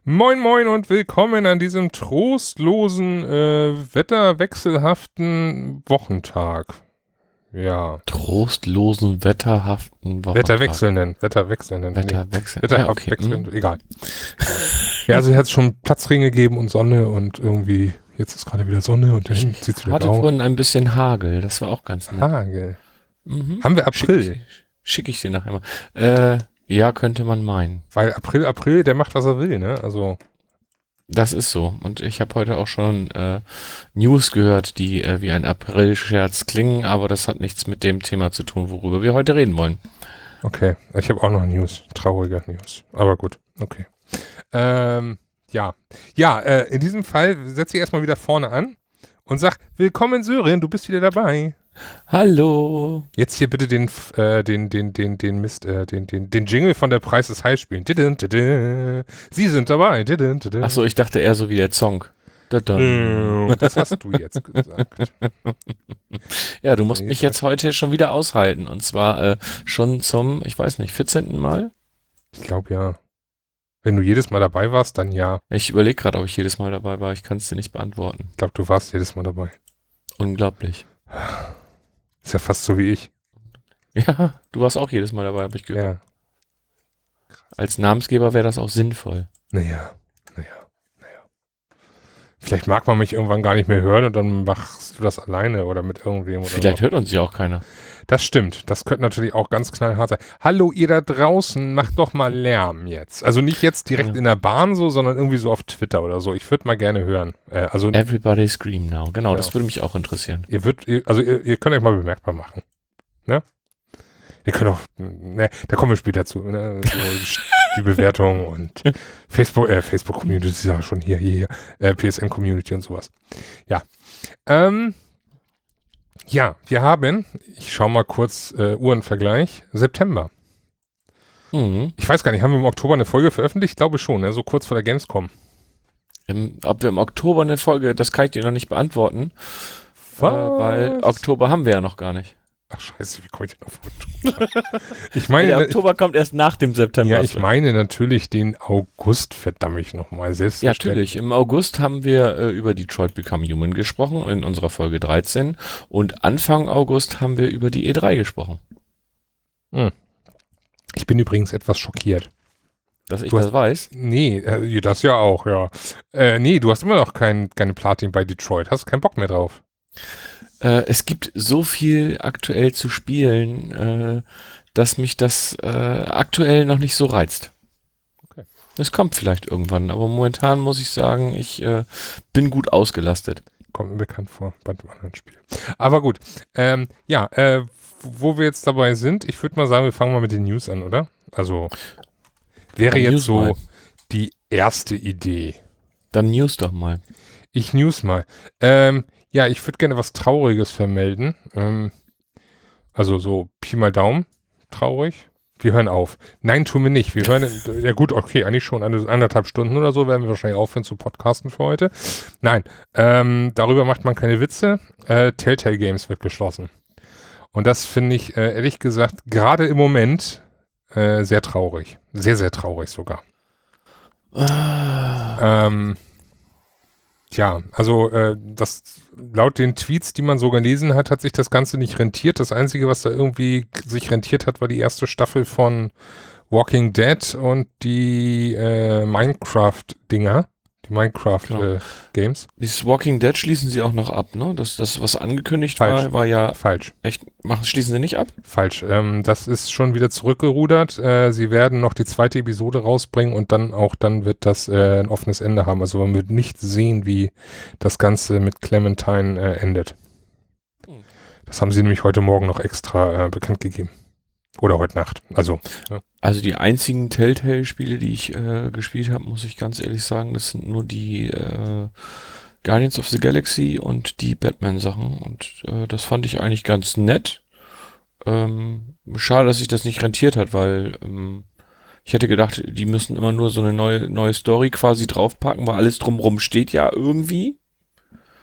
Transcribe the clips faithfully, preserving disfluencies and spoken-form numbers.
Moin Moin und willkommen an diesem trostlosen, äh, wetterwechselhaften Wochentag. Ja. Trostlosen, wetterhaften Wochentag. Wetterwechselnden, Wetterwechselnden. Nee, Wetterwechsel. Ah, wetterhaft okay. wechselnd, Hm. egal. Ja, also hier hat es schon Platzregen gegeben und Sonne und irgendwie, jetzt ist gerade wieder Sonne und Ich dann sieht es wieder hatte grau. vorhin ein bisschen Hagel, das war auch ganz nett. Hagel. Mhm. Haben wir Schick, April? schick ich dir nachher mal. Äh, ja, könnte man meinen. Weil April, April, der macht, was er will, ne? Also, Das ist so. Und ich habe heute auch schon äh, News gehört, die äh, wie ein April-Scherz klingen, aber das hat nichts mit dem Thema zu tun, worüber wir heute reden wollen. okay. Ich habe auch noch News. Traurige News. Aber gut, okay. Ähm, ja. Ja, äh, in diesem Fall setze ich erstmal wieder vorne an und sag, willkommen Sören, du bist wieder dabei. Hallo. Jetzt hier bitte den, f- äh, den, den, den, den Mist, äh, den, den, den Jingle von der Preis ist High spielen. Didin, didin. Sie sind dabei. Didin, Ach didin. so, ich dachte eher so wie der Song. Dadam. Äh, Das hast du jetzt gesagt. Ja, du So, musst mich jetzt, jetzt heute schon wieder aushalten. Und zwar äh, schon zum, ich weiß nicht, vierzehnten Mal? ich glaube ja. Wenn du jedes Mal dabei warst, dann ja. Ich überlege gerade, ob ich jedes Mal dabei war. Ich kann es dir nicht beantworten. Ich glaube, du warst jedes Mal dabei. Unglaublich. Ist ja fast so wie ich. Ja, du warst auch jedes Mal dabei, habe ich gehört. Ja. Als Namensgeber wäre das auch sinnvoll. Naja. Naja. Naja. Vielleicht mag man mich irgendwann gar nicht mehr hören und dann machst du das alleine oder mit irgendwem oder Vielleicht so. hört uns ja auch keiner. Das stimmt. Das könnte natürlich auch ganz knallhart sein. Hallo, ihr da draußen, macht doch mal Lärm jetzt. Also nicht jetzt direkt Ja. in der Bahn so, sondern irgendwie so auf Twitter oder so. Ich würde mal gerne hören. Äh, also Everybody scream now. Genau, Ja. das würde mich auch interessieren. ihr würdet, ihr, also ihr, ihr könnt euch mal bemerkbar machen. Ne? Ihr könnt auch, ne, da kommen wir später zu. Ne? So, die Bewertung und Facebook, äh, Facebook Community ist ja schon hier, hier, hier, äh, P S N Community und sowas. Ja. Ähm, ja, wir haben, ich schaue mal kurz, äh, Uhrenvergleich, September. Mhm. Ich weiß gar nicht, haben wir im Oktober eine Folge veröffentlicht? Ich glaube schon, ne? So kurz vor der Gamescom. Im, ob wir im Oktober eine Folge, das kann ich dir noch nicht beantworten. Äh, weil Oktober haben wir ja noch gar nicht. Ach scheiße, wie komme ich denn auf Oktober? Ich Weil meine, der ne- Oktober kommt erst nach dem September. ja, ich meine natürlich den August, verdammt nochmal, Ja, selbstverständlich. natürlich. Im August haben wir äh, über Detroit Become Human gesprochen in unserer Folge dreizehn und Anfang August haben wir über die E drei gesprochen. Hm. Ich bin übrigens etwas schockiert. Dass ich Du das hast- weiß. Nee, äh, das ja auch, ja. Äh, nee, du hast immer noch kein, keine Platin bei Detroit. Hast keinen Bock mehr drauf. Äh, es gibt so viel aktuell zu spielen, äh, dass mich das äh, aktuell noch nicht so reizt. Okay. Es kommt vielleicht irgendwann, aber momentan muss ich sagen, ich äh, bin gut ausgelastet. Kommt mir bekannt vor bei einem anderen Spiel. Aber gut. Ähm, ja, äh, wo wir jetzt dabei sind, ich würde mal sagen, wir fangen mal mit den News an, oder? Also wäre Dann jetzt News so mal. die erste Idee. Dann News doch mal. Ich news mal. Ähm, ja, ich würde gerne was Trauriges vermelden. Ähm, also so Pi mal Daumen. Traurig. Wir hören auf. Nein, tun wir nicht. Wir hören, ja gut, okay, eigentlich schon eine, anderthalb Stunden oder so werden wir wahrscheinlich aufhören zu podcasten für heute. Nein, ähm, darüber macht man keine Witze. Äh, Telltale Games wird geschlossen. Und das finde ich, äh, ehrlich gesagt, gerade im Moment äh, sehr traurig. Sehr, sehr traurig sogar. Ah, Ähm, Tja, also äh, das laut den Tweets, die man so gelesen hat, hat sich das Ganze nicht rentiert. Das Einzige, was da irgendwie sich rentiert hat, war die erste Staffel von Walking Dead und die äh, Minecraft-Dinger, die Genau. Minecraft-Games. Dieses Walking Dead schließen sie auch noch ab, ne? Das, das was angekündigt Falsch. war, war ja Falsch, echt, machen, schließen sie nicht ab? falsch. Ähm, das ist schon wieder zurückgerudert. Äh, sie werden noch die zweite Episode rausbringen und dann auch dann wird das äh, ein offenes Ende haben. Also man wird nicht sehen, wie das Ganze mit Clementine äh, endet. Hm. Das haben sie nämlich heute Morgen noch extra äh, bekannt gegeben. Oder heute Nacht. Also, ja. Also die einzigen Telltale-Spiele, die ich äh, gespielt habe, muss ich ganz ehrlich sagen, das sind nur die äh, Guardians of the Galaxy und die Batman-Sachen. Und äh, das fand ich eigentlich ganz nett. Ähm, schade, dass sich das nicht rentiert hat, weil ähm, ich hätte gedacht, die müssen immer nur so eine neue, neue Story quasi draufpacken, weil alles drumrum steht ja irgendwie.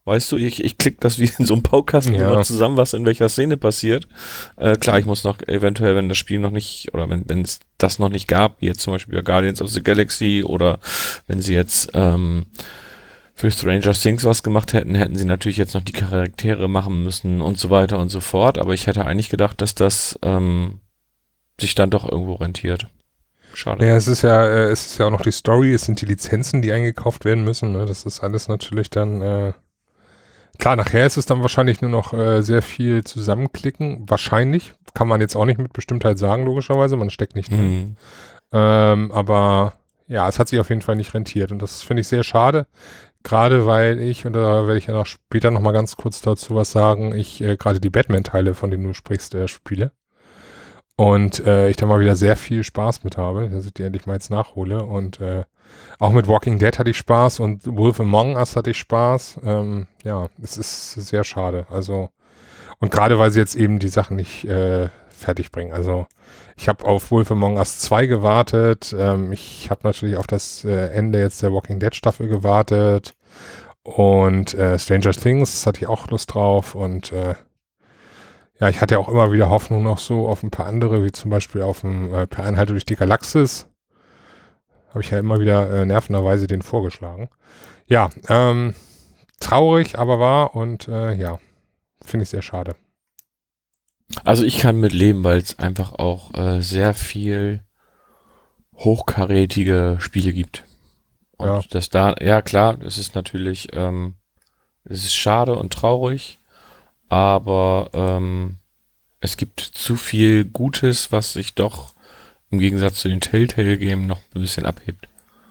Weißt du, ich, ich klicke das wie in so einem Baukasten immer Ja, zusammen, was in welcher Szene passiert. Äh, klar, ich muss noch eventuell, wenn das Spiel noch nicht, oder wenn wenn es das noch nicht gab, wie jetzt zum Beispiel bei Guardians of the Galaxy oder wenn sie jetzt ähm, für Stranger Things was gemacht hätten, hätten sie natürlich jetzt noch die Charaktere machen müssen und so weiter und so fort. Aber ich hätte eigentlich gedacht, dass das ähm, sich dann doch irgendwo rentiert. Schade. naja, es ist ja, äh, es ist ja auch noch die Story, es sind die Lizenzen, die eingekauft werden müssen. Ne? Das ist alles natürlich dann, äh, klar, nachher ist es dann wahrscheinlich nur noch äh, sehr viel zusammenklicken. Wahrscheinlich, kann man jetzt auch nicht mit Bestimmtheit sagen, logischerweise, man steckt nicht drin. Hm. Ähm, aber ja, es hat sich auf jeden Fall nicht rentiert und das finde ich sehr schade. Gerade weil ich, und da werde ich ja noch später noch mal ganz kurz dazu was sagen, ich äh, gerade die Batman-Teile, von denen du sprichst, äh, spiele. Und äh, ich da mal wieder sehr viel Spaß mit habe, dass ich die endlich mal jetzt nachhole. Und äh, auch mit Walking Dead hatte ich Spaß und Wolf Among Us hatte ich Spaß. Ähm, ja, es ist sehr schade. Also, und gerade weil sie jetzt eben die Sachen nicht äh, fertig bringen. Also, ich habe auf Wolf Among Us zwei gewartet. Ähm, ich habe natürlich auf das äh, Ende jetzt der Walking Dead Staffel gewartet. Und äh, Stranger Things hatte ich auch Lust drauf. Und äh, ja, ich hatte ja auch immer wieder Hoffnung noch so auf ein paar andere, wie zum Beispiel auf dem äh, Per Anhalter durch die Galaxis. Habe ich ja immer wieder äh, nervenderweise den vorgeschlagen. Ja, ähm, traurig, aber wahr und äh, ja, finde ich sehr schade. Also ich kann mit leben, weil es einfach auch äh, sehr viel hochkarätige Spiele gibt. Ja, Und das da, ja klar, es ist natürlich, ähm, es ist schade und traurig, aber ähm, es gibt zu viel Gutes, was sich doch im Gegensatz zu den Telltale-Games noch ein bisschen abhebt.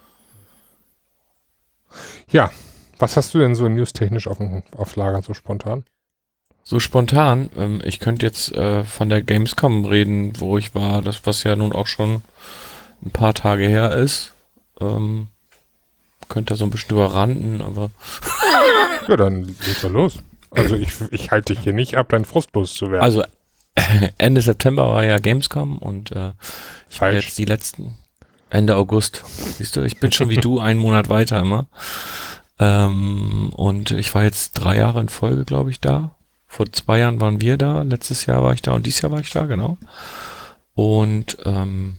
ja. Was hast du denn so newstechnisch auf, dem- auf Lager so spontan? So spontan, ähm, ich könnte jetzt äh, von der Gamescom reden, wo ich war, das was ja nun auch schon ein paar Tage her ist. Ähm, könnte da so ein bisschen überranden, aber Ja, dann leg doch los. Also ich, ich halte dich hier nicht ab, dein Frust loszuwerden. also Ende September war ja Gamescom und äh, ich war Falsch. jetzt die letzten Ende August. Siehst du, ich bin schon wie du einen Monat weiter immer. Ähm, und ich war jetzt drei Jahre in Folge, glaube ich, da. Vor zwei Jahren waren wir da, letztes Jahr war ich da und dieses Jahr war ich da, genau. Und ähm,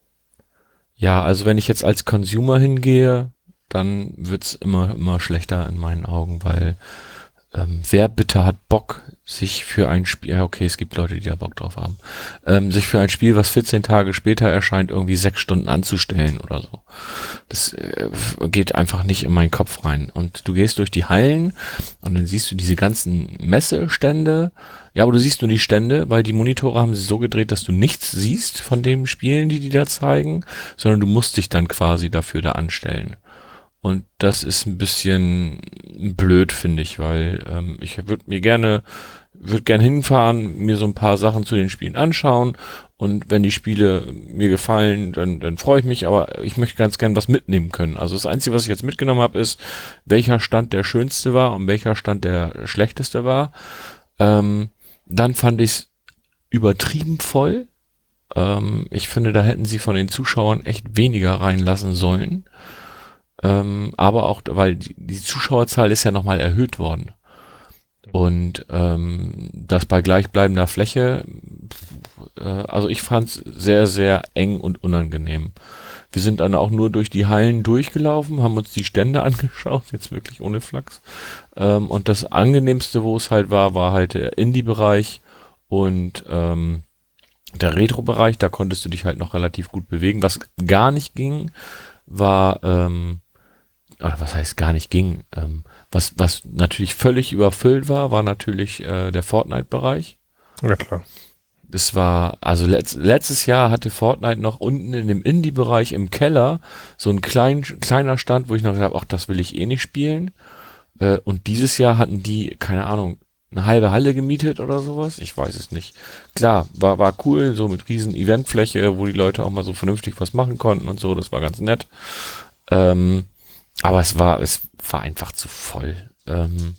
ja, also wenn ich jetzt als Consumer hingehe, dann wird's immer, immer schlechter in meinen Augen, weil ähm, wer bitte hat Bock, sich für ein Spiel, ja okay, es gibt Leute, die da Bock drauf haben, ähm, sich für ein Spiel, was vierzehn Tage später erscheint, irgendwie sechs Stunden anzustellen oder so. Das äh, geht einfach nicht in meinen Kopf rein. Und du gehst durch die Hallen und dann siehst du diese ganzen Messestände. Ja, aber du siehst nur die Stände, weil die Monitore haben sie so gedreht, dass du nichts siehst von den Spielen, die die da zeigen, sondern du musst dich dann quasi dafür da anstellen. Und das ist ein bisschen blöd, finde ich, weil ähm, ich würde mir gerne, würde gerne hinfahren, mir so ein paar Sachen zu den Spielen anschauen und wenn die Spiele mir gefallen, dann, dann freue ich mich, aber ich möchte ganz gern was mitnehmen können. Also das Einzige, was ich jetzt mitgenommen habe, ist, welcher Stand der schönste war und welcher Stand der schlechteste war. Ähm, dann fand ich es übertrieben voll. Ähm, ich finde, da hätten sie von den Zuschauern echt weniger reinlassen sollen. Ähm, aber auch, weil die, die Zuschauerzahl ist ja nochmal erhöht worden. Und ähm, das bei gleichbleibender Fläche, äh, also ich fand es sehr, sehr eng und unangenehm. Wir sind dann auch nur durch die Hallen durchgelaufen, haben uns die Stände angeschaut, jetzt wirklich ohne Flachs. Ähm, und das Angenehmste, wo es halt war, war halt der Indie-Bereich und ähm, der Retro-Bereich. Da konntest du dich halt noch relativ gut bewegen. Was gar nicht ging, war ähm, oder was heißt gar nicht ging. Ähm, was, was natürlich völlig überfüllt war, war natürlich äh, der Fortnite-Bereich. Ja, klar. Das war, also letzt, letztes Jahr hatte Fortnite noch unten in dem Indie-Bereich im Keller so ein klein, kleiner Stand, wo ich noch gesagt habe, ach, das will ich eh nicht spielen. Äh, und dieses Jahr hatten die, keine Ahnung, eine halbe Halle gemietet oder sowas. Ich weiß es nicht. Klar, war, war cool, so mit riesen Eventfläche, wo die Leute auch mal so vernünftig was machen konnten und so. Das war ganz nett. Ähm, aber es war, es war einfach zu voll. Ähm,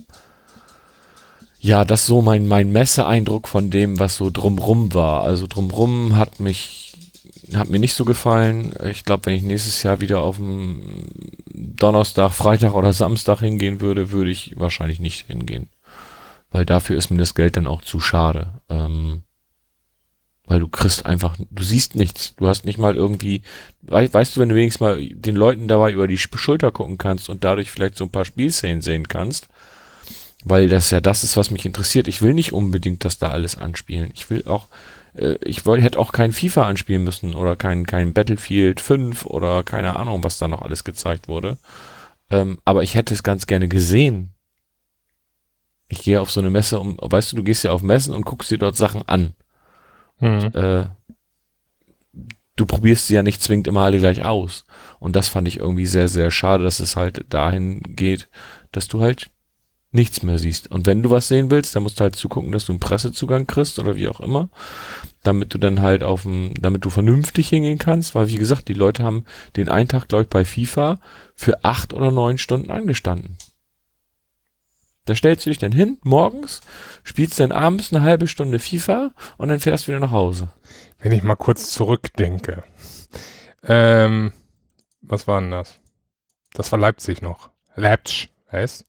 ja, das ist so mein, mein Messeeindruck von dem, was so drumrum war. Also drumrum hat mich, hat mir nicht so gefallen. Ich glaube, wenn ich nächstes Jahr wieder auf dem Donnerstag, Freitag oder Samstag hingehen würde, würde ich wahrscheinlich nicht hingehen. Weil dafür ist mir das Geld dann auch zu schade. Ähm, weil du kriegst einfach, du siehst nichts. Du hast nicht mal irgendwie, wei- weißt du, wenn du wenigstens mal den Leuten dabei über die Sch- Schulter gucken kannst und dadurch vielleicht so ein paar Spielszenen sehen kannst, weil das ja das ist, was mich interessiert. Ich will nicht unbedingt, dass da alles anspielen. Ich will auch, äh, ich wollte, hätte auch kein FIFA anspielen müssen oder kein, kein Battlefield fünf oder keine Ahnung, was da noch alles gezeigt wurde. Ähm, aber ich hätte es ganz gerne gesehen. Ich gehe auf so eine Messe, um, weißt du, du gehst ja auf Messen und guckst dir dort Sachen an. Mhm. Äh, du probierst sie ja nicht zwingend immer alle gleich aus. Und das fand ich irgendwie sehr, sehr schade, dass es halt dahin geht, dass du halt nichts mehr siehst. Und wenn du was sehen willst, dann musst du halt zugucken, dass du einen Pressezugang kriegst oder wie auch immer, damit du dann halt auf dem, damit du vernünftig hingehen kannst, weil wie gesagt, die Leute haben den einen Tag, glaube ich, bei FIFA für acht oder neun Stunden angestanden. Da stellst du dich dann hin, morgens, spielst dann abends eine halbe Stunde FIFA und dann fährst du wieder nach Hause. Wenn ich mal kurz zurückdenke. Ähm, was war denn das? Das war Leipzig noch. Leipzig heißt.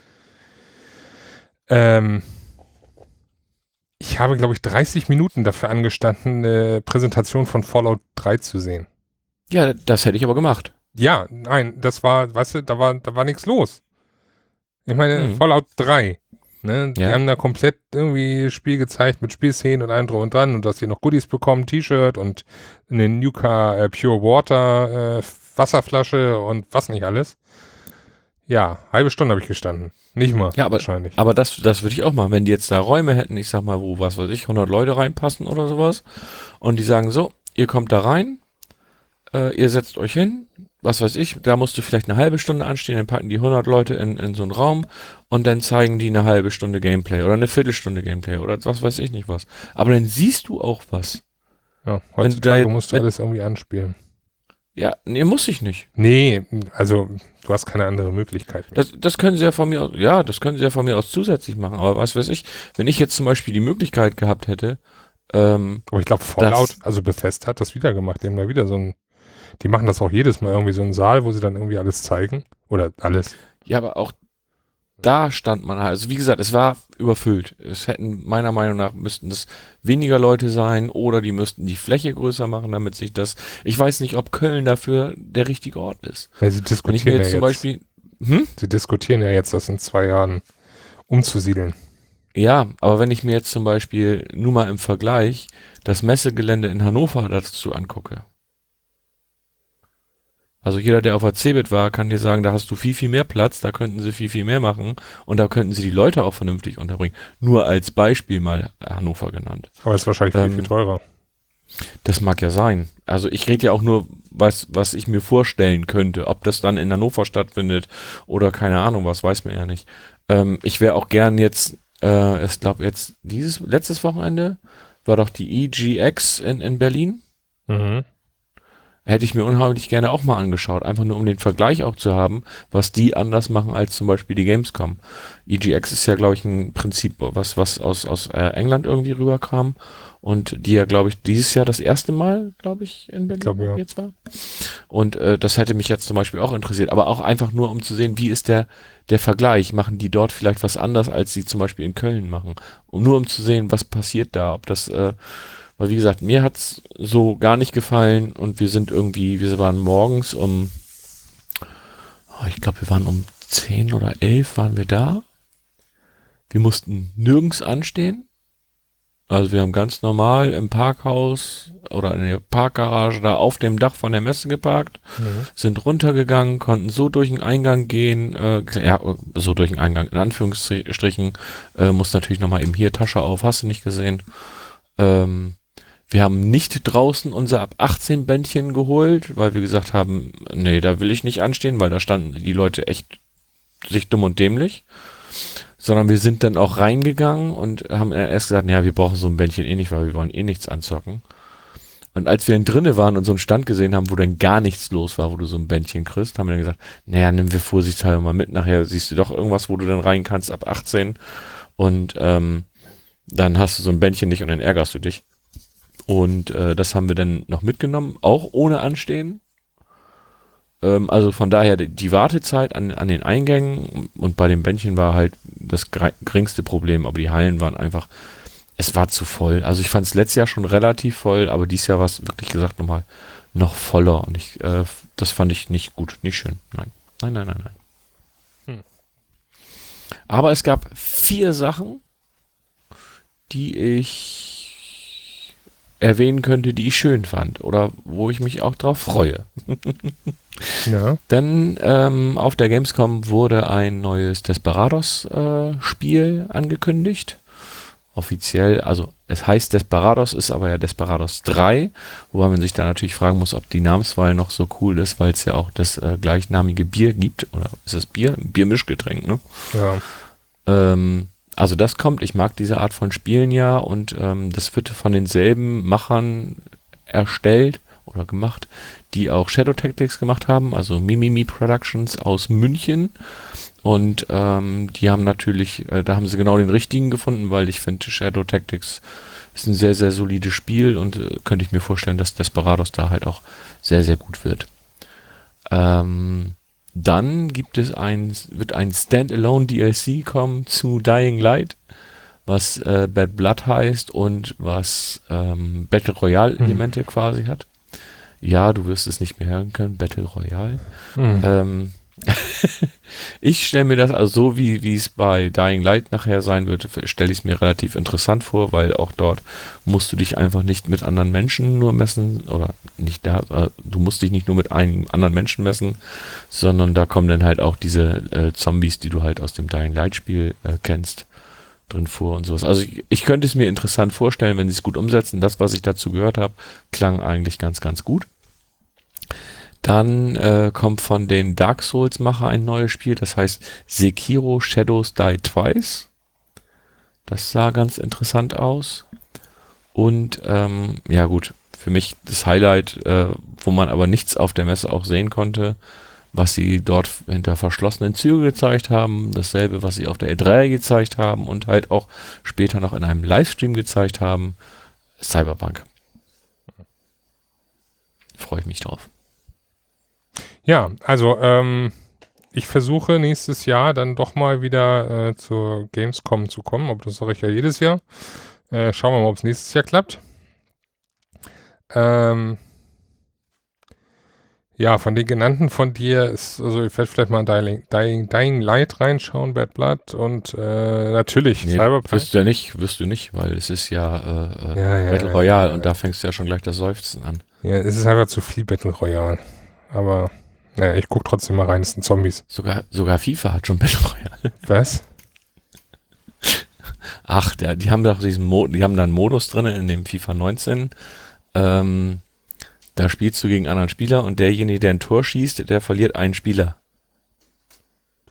Ähm, ich habe, glaube ich, dreißig Minuten dafür angestanden, eine Präsentation von Fallout drei zu sehen. Ja, das hätte ich aber gemacht. Ja, nein, das war, weißt du, da war, da war nichts los. Ich meine, Hm. Fallout drei, ne, die Ja. haben da komplett irgendwie Spiel gezeigt mit Spielszenen und allem drum und dran und dass sie noch Goodies bekommen, T-Shirt und eine Nuka äh, Pure Water äh, Wasserflasche und was nicht alles. Ja, halbe Stunde habe ich gestanden. Nicht mal, Ja, aber, wahrscheinlich. aber das, das würde ich auch machen, wenn die jetzt da Räume hätten, ich sag mal, wo, was weiß ich, hundert Leute reinpassen oder sowas und die sagen so, ihr kommt da rein, äh, ihr setzt euch hin, was weiß ich, da musst du vielleicht eine halbe Stunde anstehen, dann packen die hundert Leute in, in so einen Raum und dann zeigen die eine halbe Stunde Gameplay oder eine Viertelstunde Gameplay oder was weiß ich nicht was. Aber dann siehst du auch was. Ja, Wenn du da heutzutage jetzt, musst du wenn, alles irgendwie anspielen. ja, nee, muss ich nicht. Nee, also du hast keine andere Möglichkeit mehr. Das, das können sie ja von mir aus, ja, das können sie ja von mir aus zusätzlich machen. Aber was weiß ich, wenn ich jetzt zum Beispiel die Möglichkeit gehabt hätte, ähm, Aber ich glaube, Fallout, das, also Bethesda hat das wieder gemacht. Die haben da wieder so ein, die machen das auch jedes Mal irgendwie so einen Saal, wo sie dann irgendwie alles zeigen. Oder alles. ja, aber auch da stand man halt, also wie gesagt, es war überfüllt. Es hätten meiner Meinung nach müssten es weniger Leute sein oder die müssten die Fläche größer machen, damit sich das, ich weiß nicht, ob Köln dafür der richtige Ort ist. Ja, sie Wenn ich mir diskutieren ja jetzt zum jetzt, Beispiel, hm? sie diskutieren ja jetzt, das in zwei Jahren umzusiedeln. Ja, aber wenn ich mir jetzt zum Beispiel nur mal im Vergleich das Messegelände in Hannover dazu angucke. Also jeder, der auf der Cebit war, kann dir sagen, da hast du viel, viel mehr Platz, da könnten sie viel, viel mehr machen und da könnten sie die Leute auch vernünftig unterbringen. Nur als Beispiel mal Hannover genannt. Aber ist wahrscheinlich viel, viel Ähm, teurer. das mag ja sein. Also ich rede ja auch nur, was, was ich mir vorstellen könnte. Ob das dann in Hannover stattfindet oder keine Ahnung, was weiß man ja nicht. Ähm, ich wäre auch gern jetzt, äh, ich glaube jetzt dieses, letztes Wochenende war doch die E G X in, in Berlin. Mhm. Hätte ich mir unheimlich gerne auch mal angeschaut, einfach nur um den Vergleich auch zu haben, was die anders machen als zum Beispiel die Gamescom. E G X ist ja, glaube ich, ein Prinzip, was, was aus, aus äh, England irgendwie rüberkam und die ja, glaube ich, dieses Jahr das erste Mal, glaube ich, in Ich Berlin glaube, ja. jetzt war. Und äh, das hätte mich jetzt zum Beispiel auch interessiert, aber auch einfach nur, um zu sehen, wie ist der, der Vergleich? Machen die dort vielleicht was anders, als sie zum Beispiel in Köln machen? Und nur um zu sehen, was passiert da, ob das äh, weil wie gesagt, mir hat's so gar nicht gefallen und wir sind irgendwie, wir waren morgens um, oh, ich glaube, wir waren um zehn oder elf waren wir da. Wir mussten nirgends anstehen. Also wir haben ganz normal im Parkhaus oder in der Parkgarage da auf dem Dach von der Messe geparkt, Mhm. sind runtergegangen, konnten so durch den Eingang gehen, äh, ja, so durch den Eingang, in Anführungsstrichen, äh, muss natürlich nochmal eben hier Tasche auf, hast du nicht gesehen. Ähm, Wir haben nicht draußen unser ab achtzehn Bändchen geholt, weil wir gesagt haben, nee, da will ich nicht anstehen, weil da standen die Leute echt sich dumm und dämlich. Sondern wir sind dann auch reingegangen und haben erst gesagt, ja, wir brauchen so ein Bändchen eh nicht, weil wir wollen eh nichts anzocken. Und als wir dann drinnen waren und so einen Stand gesehen haben, wo dann gar nichts los war, wo du so ein Bändchen kriegst, haben wir dann gesagt, naja, nimm wir vorsichtshalber mal mit, nachher siehst du doch irgendwas, wo du dann rein kannst ab achtzehn und ähm, dann hast du so ein Bändchen nicht und dann ärgerst du dich. Und äh, das haben wir dann noch mitgenommen, auch ohne Anstehen. Ähm, also von daher die, die Wartezeit an, an den Eingängen und bei den Bändchen war halt das gre- geringste Problem, aber die Hallen waren einfach, es war zu voll. Also ich fand es letztes Jahr schon relativ voll, aber dieses Jahr war es wirklich gesagt nochmal noch voller und ich, äh, das fand ich nicht gut, nicht schön. Nein, nein, nein, nein, nein. Hm. Aber es gab vier Sachen, die ich erwähnen könnte, die ich schön fand oder wo ich mich auch drauf freue. Ja. Denn ähm, auf der Gamescom wurde ein neues Desperados-Spiel angekündigt. Offiziell, also es heißt Desperados, ist aber ja Desperados drei, wobei man sich da natürlich fragen muss, ob die Namenswahl noch so cool ist, weil es ja auch das äh, gleichnamige Bier gibt. Oder ist es Bier? Ein Biermischgetränk, ne? Ja. Ähm, also das kommt, ich mag diese Art von Spielen ja und ähm, das wird von denselben Machern erstellt oder gemacht, die auch Shadow Tactics gemacht haben, also Mimimi Productions aus München. Und ähm, die haben natürlich, äh, da haben sie genau den richtigen gefunden, weil ich finde, Shadow Tactics ist ein sehr, sehr solides Spiel und äh, könnte ich mir vorstellen, dass Desperados da halt auch sehr, sehr gut wird. Ähm, dann gibt es ein, wird ein Standalone D L C kommen zu Dying Light, was äh, Bad Blood heißt und was ähm, Battle Royale Elemente hm. quasi hat. Ja, du wirst es nicht mehr hören können, Battle Royale. Hm. Ähm, ich stelle mir das also so, wie wie es bei Dying Light nachher sein wird, stelle ich es mir relativ interessant vor, weil auch dort musst du dich einfach nicht mit anderen Menschen nur messen oder nicht da, äh, du musst dich nicht nur mit einem anderen Menschen messen, sondern da kommen dann halt auch diese äh, Zombies, die du halt aus dem Dying Light Spiel äh, kennst, drin vor und sowas. Also ich, ich könnte es mir interessant vorstellen, wenn sie es gut umsetzen. Das, was ich dazu gehört habe, klang eigentlich ganz, ganz gut. Dann äh, kommt von den Dark Souls-Macher ein neues Spiel, das heißt Sekiro Shadows Die Twice. Das sah ganz interessant aus. Und ähm, ja gut, für mich das Highlight, äh, wo man aber nichts auf der Messe auch sehen konnte, was sie dort hinter verschlossenen Türen gezeigt haben, dasselbe, was sie auf der E drei gezeigt haben und halt auch später noch in einem Livestream gezeigt haben, Cyberpunk. Freue ich mich drauf. Ja, also ähm, ich versuche nächstes Jahr dann doch mal wieder äh, zur Gamescom zu kommen, aber das sage ich ja jedes Jahr. Äh, schauen wir mal, ob es nächstes Jahr klappt. Ähm, ja, von den genannten von dir ist, also ich werde vielleicht mal in Dying, Dying, Dying Light reinschauen, Bad Blood und äh, natürlich Nee, Cyberpunk. wirst du ja nicht, wirst du nicht, weil es ist ja, äh, Ja, ja, Battle ja, Royale ja. und da fängst du ja schon gleich das Seufzen an. Ja, es ist einfach zu viel Battle Royale. Aber naja, ich gucke trotzdem mal rein, es sind Zombies. Sogar, sogar FIFA hat schon Battle Royale. Was? Ach, der, die haben doch diesen Mo die haben da einen Modus drin in dem FIFA neunzehn. Ähm, da spielst du gegen anderen Spieler und derjenige, der ein Tor schießt, der verliert einen Spieler. Du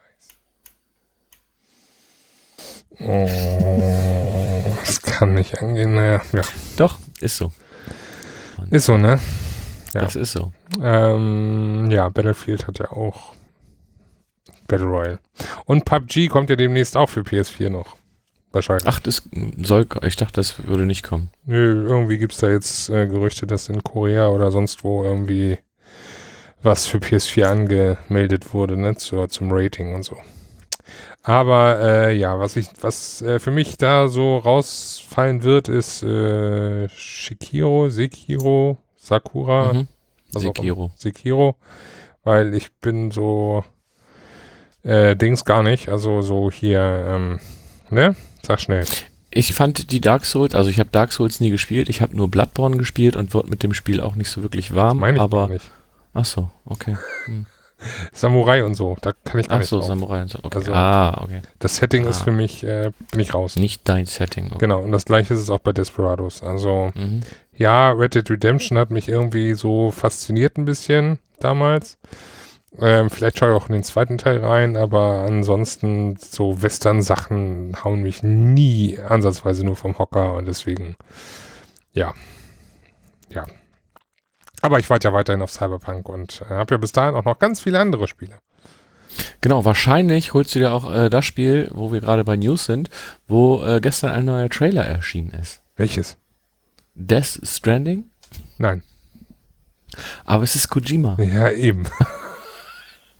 Scheiße. Oh, das kann nicht angehen. Naja, ja. Doch, ist so. Ist so, ne? Ja. Das ist so. Ähm, ja, Battlefield hat ja auch Battle Royale. Und P U B G kommt ja demnächst auch für P S vier noch. Wahrscheinlich. Ach, das soll, ich dachte, das würde nicht kommen. Nö, irgendwie gibt es da jetzt äh, Gerüchte, dass in Korea oder sonst wo irgendwie was für P S vier angemeldet wurde, ne, zur, zum Rating und so. Aber äh, ja, was ich, was äh, für mich da so rausfallen wird, ist äh, Shikiro, Sekiro, Sakura, Mhm. was auch immer. Sekiro. Sekiro, weil ich bin so äh, Dings gar nicht, also so hier, ähm, ne? Sag schnell. Ich fand die Dark Souls, also ich habe Dark Souls nie gespielt, ich habe nur Bloodborne gespielt und wurde mit dem Spiel auch nicht so wirklich warm, Meine ich aber gar nicht. ach so, okay. Hm. Samurai und so, da kann ich gar Ach nicht so, drauf. Samurai und so. Okay. Also, ah, okay. Das Setting Ah. ist für mich, äh, bin ich raus. Nicht dein Setting. Okay. Genau, und das gleiche ist es auch bei Desperados. Also, Mhm. ja, Red Dead Redemption hat mich irgendwie so fasziniert ein bisschen damals. Ähm, vielleicht schaue ich auch in den zweiten Teil rein, aber ansonsten so Western-Sachen hauen mich nie ansatzweise nur vom Hocker und deswegen, ja, ja. Aber ich warte ja weiterhin auf Cyberpunk und äh, habe ja bis dahin auch noch ganz viele andere Spiele. Genau, wahrscheinlich holst du dir auch äh, das Spiel, wo wir gerade bei News sind, wo äh, gestern ein neuer Trailer erschienen ist. Welches? Death Stranding? Nein. Aber es ist Kojima. Ja, eben.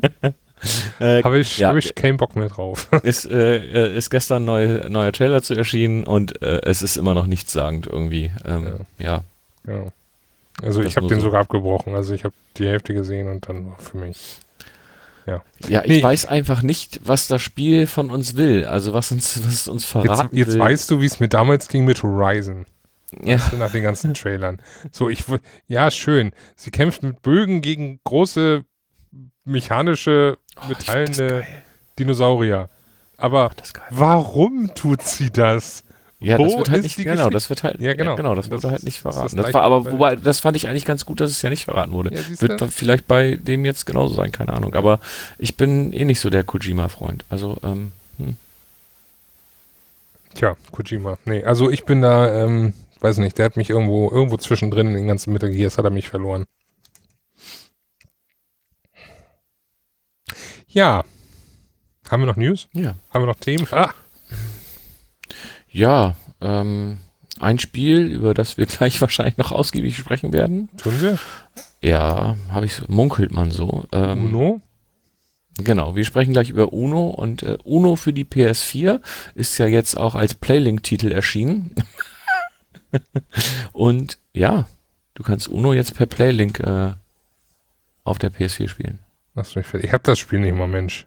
Äh, Habe ich, ja, hab ich keinen Bock mehr drauf. ist, äh, ist gestern neu, neuer Trailer zu erschienen und äh, es ist immer noch nichtssagend irgendwie. Ähm, ja. Ja. Also Das ich habe nur den so. sogar abgebrochen. Also ich habe die Hälfte gesehen und dann war für mich. Ja. Ja, ich Nee, weiß einfach nicht, was das Spiel von uns will. Also was uns, was es uns jetzt, verraten jetzt will. weißt du, wie es mir damals ging mit Horizon. Ja. Weißt du, nach den ganzen Trailern. So, ich wu- ja, schön. Sie kämpft mit Bögen gegen große mechanische, Oh, ich find das metallene geil. Dinosaurier. Aber Ach, das ist geil. warum tut sie das? Ja, Wo das wird halt ist nicht, die genau, Geschichte? das wird halt, Ja, ja, genau. genau, das, Das wurde halt ist- nicht das ist verraten. das Das war Gleiche aber, bei- wobei, das fand ich eigentlich ganz gut, dass es ja nicht verraten wurde. Ja, siehst Wird du? bei- vielleicht bei dem jetzt genauso sein, keine Ahnung. Aber ich bin eh nicht so der Kojima-Freund. Also, ähm, hm. Tja, Kojima. Nee, also ich bin da, ähm, weiß nicht, der hat mich irgendwo, irgendwo zwischendrin in den ganzen Metal Gears hat er mich verloren. Ja. Haben wir noch News? Ja. Haben wir noch Themen? Ah, Ja, ähm, ein Spiel, über das wir gleich wahrscheinlich noch ausgiebig sprechen werden. tun wir? Ja, habe ich so, munkelt man so. Ähm, Uno? Genau, wir sprechen gleich über Uno und äh, Uno für die P S vier ist ja jetzt auch als Playlink-Titel erschienen. Und ja, du kannst Uno jetzt per Playlink äh, auf der P S vier spielen. Lass mich fertig. Ich hab das Spiel nicht mal, Mensch.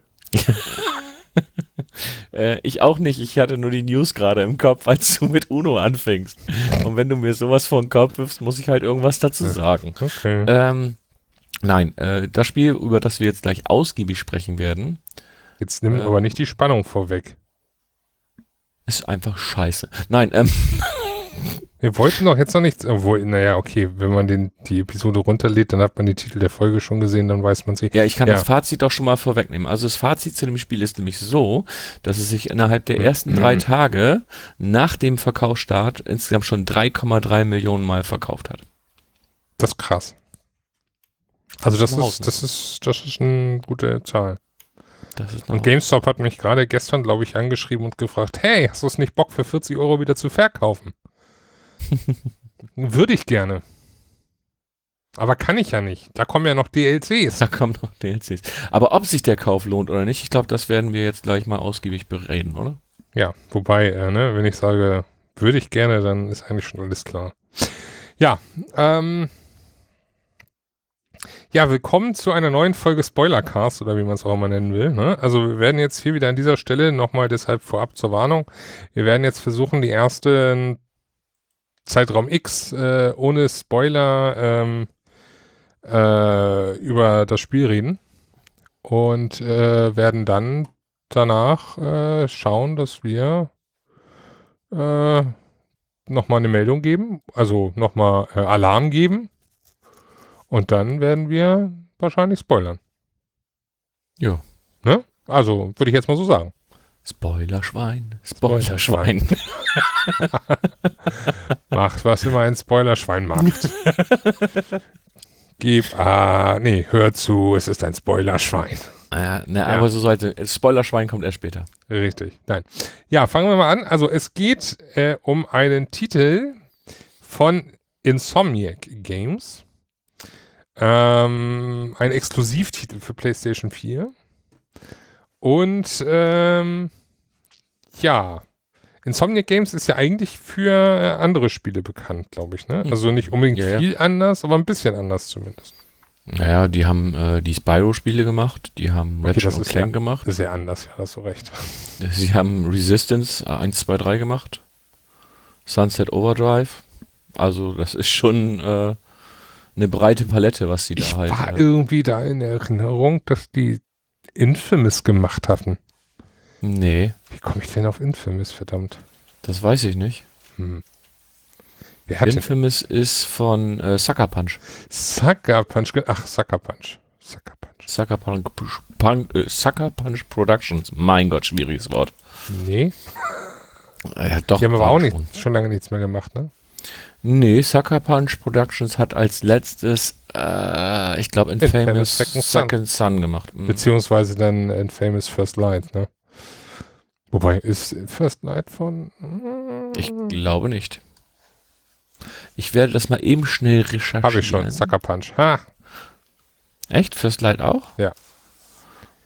Äh, ich auch nicht, ich hatte nur die News gerade im Kopf, als du mit Uno anfängst. Und wenn du mir sowas vor den Kopf wirfst, muss ich halt irgendwas dazu sagen. Okay. Ähm, nein, äh, das Spiel, über das wir jetzt gleich ausgiebig sprechen werden, Jetzt nimm ähm, aber nicht die Spannung vorweg. ist einfach scheiße. Nein, ähm, Wir wollten doch jetzt noch nichts, obwohl, naja, okay, wenn man den, die Episode runterlädt, dann hat man die Titel der Folge schon gesehen, dann weiß man sie. ja, ich kann Ja. das Fazit auch schon mal vorwegnehmen. Also das Fazit zu dem Spiel ist nämlich so, dass es sich innerhalb der ersten drei Mhm. Tage nach dem Verkaufsstart insgesamt schon drei Komma drei Millionen Mal verkauft hat. Das ist krass. Also das Eine ist, das ist, das ist eine gute Zahl. Das ist Und noch, GameStop hat mich gerade gestern, glaube ich, angeschrieben und gefragt, hey, hast du es nicht Bock für vierzig Euro wieder zu verkaufen? Würde ich gerne. Aber kann ich ja nicht. Da kommen ja noch D L Cs. da kommen noch D L Cs. Aber ob sich der Kauf lohnt oder nicht, ich glaube, das werden wir jetzt gleich mal ausgiebig bereden, oder? Ja, wobei, äh, ne, wenn ich sage, würde ich gerne, dann ist eigentlich schon alles klar. Ja, ähm, ja, willkommen zu einer neuen Folge Spoilercast oder wie man es auch immer nennen will. Ne? Also wir werden jetzt hier wieder an dieser Stelle nochmal deshalb vorab zur Warnung. Wir werden jetzt versuchen, die ersten Zeitraum X äh, ohne Spoiler ähm, äh, über das Spiel reden und äh, werden dann danach äh, schauen, dass wir äh, nochmal eine Meldung geben, also nochmal äh, Alarm geben und dann werden wir wahrscheinlich spoilern. Ja. Ne? Also würde ich jetzt mal so sagen. Spoilerschwein, Spoilerschwein. Macht, was immer ein Spoilerschwein macht. Gib, ah, nee, hör zu, es ist ein Spoilerschwein. Ja, ne, aber so sollte, Spoilerschwein kommt erst später. Richtig, nein. Ja, fangen wir mal an. Also es geht äh, um einen Titel von Insomniac Games. Ähm, ein Exklusivtitel für PlayStation vier. Und ähm, ja, Insomniac Games ist ja eigentlich für äh, andere Spiele bekannt, glaube ich. Ne? Also nicht unbedingt Ja, ja. viel anders, aber ein bisschen anders zumindest. Naja, die haben äh, die Spyro-Spiele gemacht, die haben Okay, Ratchet das und ist Clank ja- gemacht, Das ist ja anders, ja, hast du recht. sie haben Resistance äh, eins, zwei, drei gemacht, Sunset Overdrive, also das ist schon äh, eine breite Palette, was sie da Ich halt... war äh, irgendwie da in Erinnerung, dass die Infamous gemacht hatten. nee, Wie komme ich denn auf Infamous, verdammt? das weiß ich nicht. Hm. Wer hat denn Infamous ist von äh, Sucker Punch. Sucker Punch? ge- Ach, Sucker Punch. Sucker Punch. Sucker Punch, Punch, äh, Sucker Punch Productions. Mein Gott, schwieriges Wort. Nee, Äh, ja, doch, die haben aber war auch schon. nicht, schon lange nichts mehr gemacht, ne? Nee, Sucker Punch Productions hat als letztes, äh, ich glaube, Infamous, Infamous Second Son. Second Son gemacht. Mhm. Beziehungsweise dann Infamous First Light, ne? Wobei, ist First Light von... Ich glaube nicht. Ich werde das mal eben schnell recherchieren. Habe ich schon, Sucker Punch. Ha! Echt? First Light auch? Ja.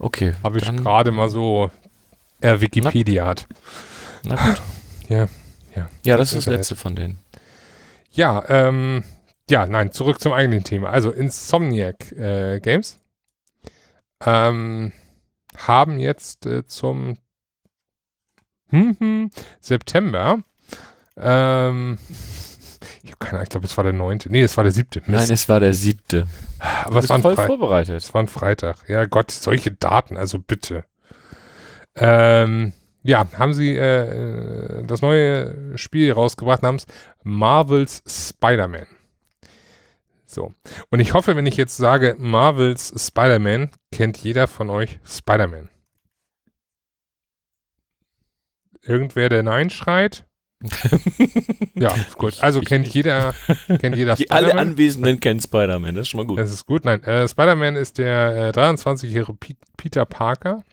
Okay. Habe ich dann, gerade mal so äh, Wikipedia hat. Na gut. Ja, ja. Ja, das ist das Internet. letzte von denen. Ja, ähm, ja, nein, zurück zum eigentlichen Thema. Also Insomniac äh, Games ähm, haben jetzt äh, zum hm, hm, September, ähm, ich habe keine Ahnung, ich glaube, es war der neunte. Nee, es war der siebte. Nein, es war der siebte. Aber Du es bist war ein voll Fre vorbereitet. es war ein Freitag. Ja Gott, solche Daten, also bitte. Ähm, ja, haben sie äh, äh, das neue Spiel rausgebracht namens Marvel's Spider-Man. So. Und ich hoffe, wenn ich jetzt sage Marvel's Spider-Man, kennt jeder von euch Spider-Man. Irgendwer, der Nein schreit? Ja, gut. Ich, Also ich, kennt ich. jeder, kennt jeder Die, alle Spider-Man. Anwesenden kennen Spider-Man, das ist schon mal gut. Das ist gut. Nein, äh, Spider-Man ist der äh, dreiundzwanzigjährige Pe Peter Parker,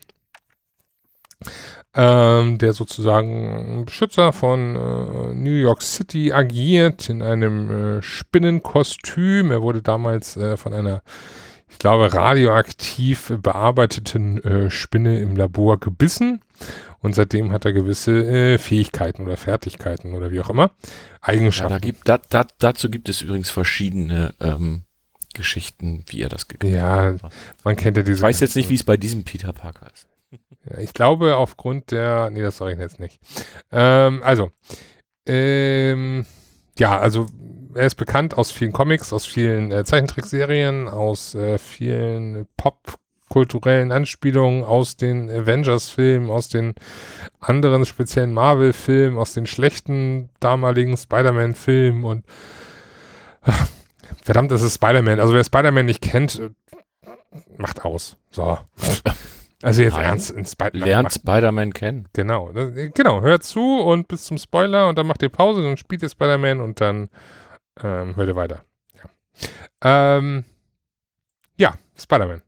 ähm, der sozusagen Beschützer von äh, New York City agiert in einem äh, Spinnenkostüm. Er wurde damals äh, von einer, ich glaube, radioaktiv bearbeiteten äh, Spinne im Labor gebissen. Und seitdem hat er gewisse äh, Fähigkeiten oder Fertigkeiten oder wie auch immer. Ja, Eigenschaften. da gibt, da, da, dazu gibt es übrigens verschiedene ähm, Geschichten, wie er das gekriegt Ja, hat. man kennt ja diese. Ich weiß jetzt nicht, wie es bei diesem Peter Parker ist. Ja, ich glaube, aufgrund der. Nee, das sage ich jetzt nicht. Ähm, also, ähm, ja, also er ist bekannt aus vielen Comics, aus vielen äh, Zeichentrickserien, aus äh, vielen popkulturellen Anspielungen, aus den Avengers-Filmen, aus den anderen speziellen Marvel-Filmen, aus den schlechten damaligen Spider-Man-Filmen und ach, verdammt, das ist Spider-Man. Also wer Spider-Man nicht kennt, äh, macht aus. So. Also jetzt Nein. ernst in Spider-Man. Lernt Spider-Man kennen. Genau, das, genau, hört zu und bis zum Spoiler und dann macht ihr Pause, dann spielt ihr Spider-Man und dann ähm, hört ihr weiter. Ja, ähm, ja Spider-Man.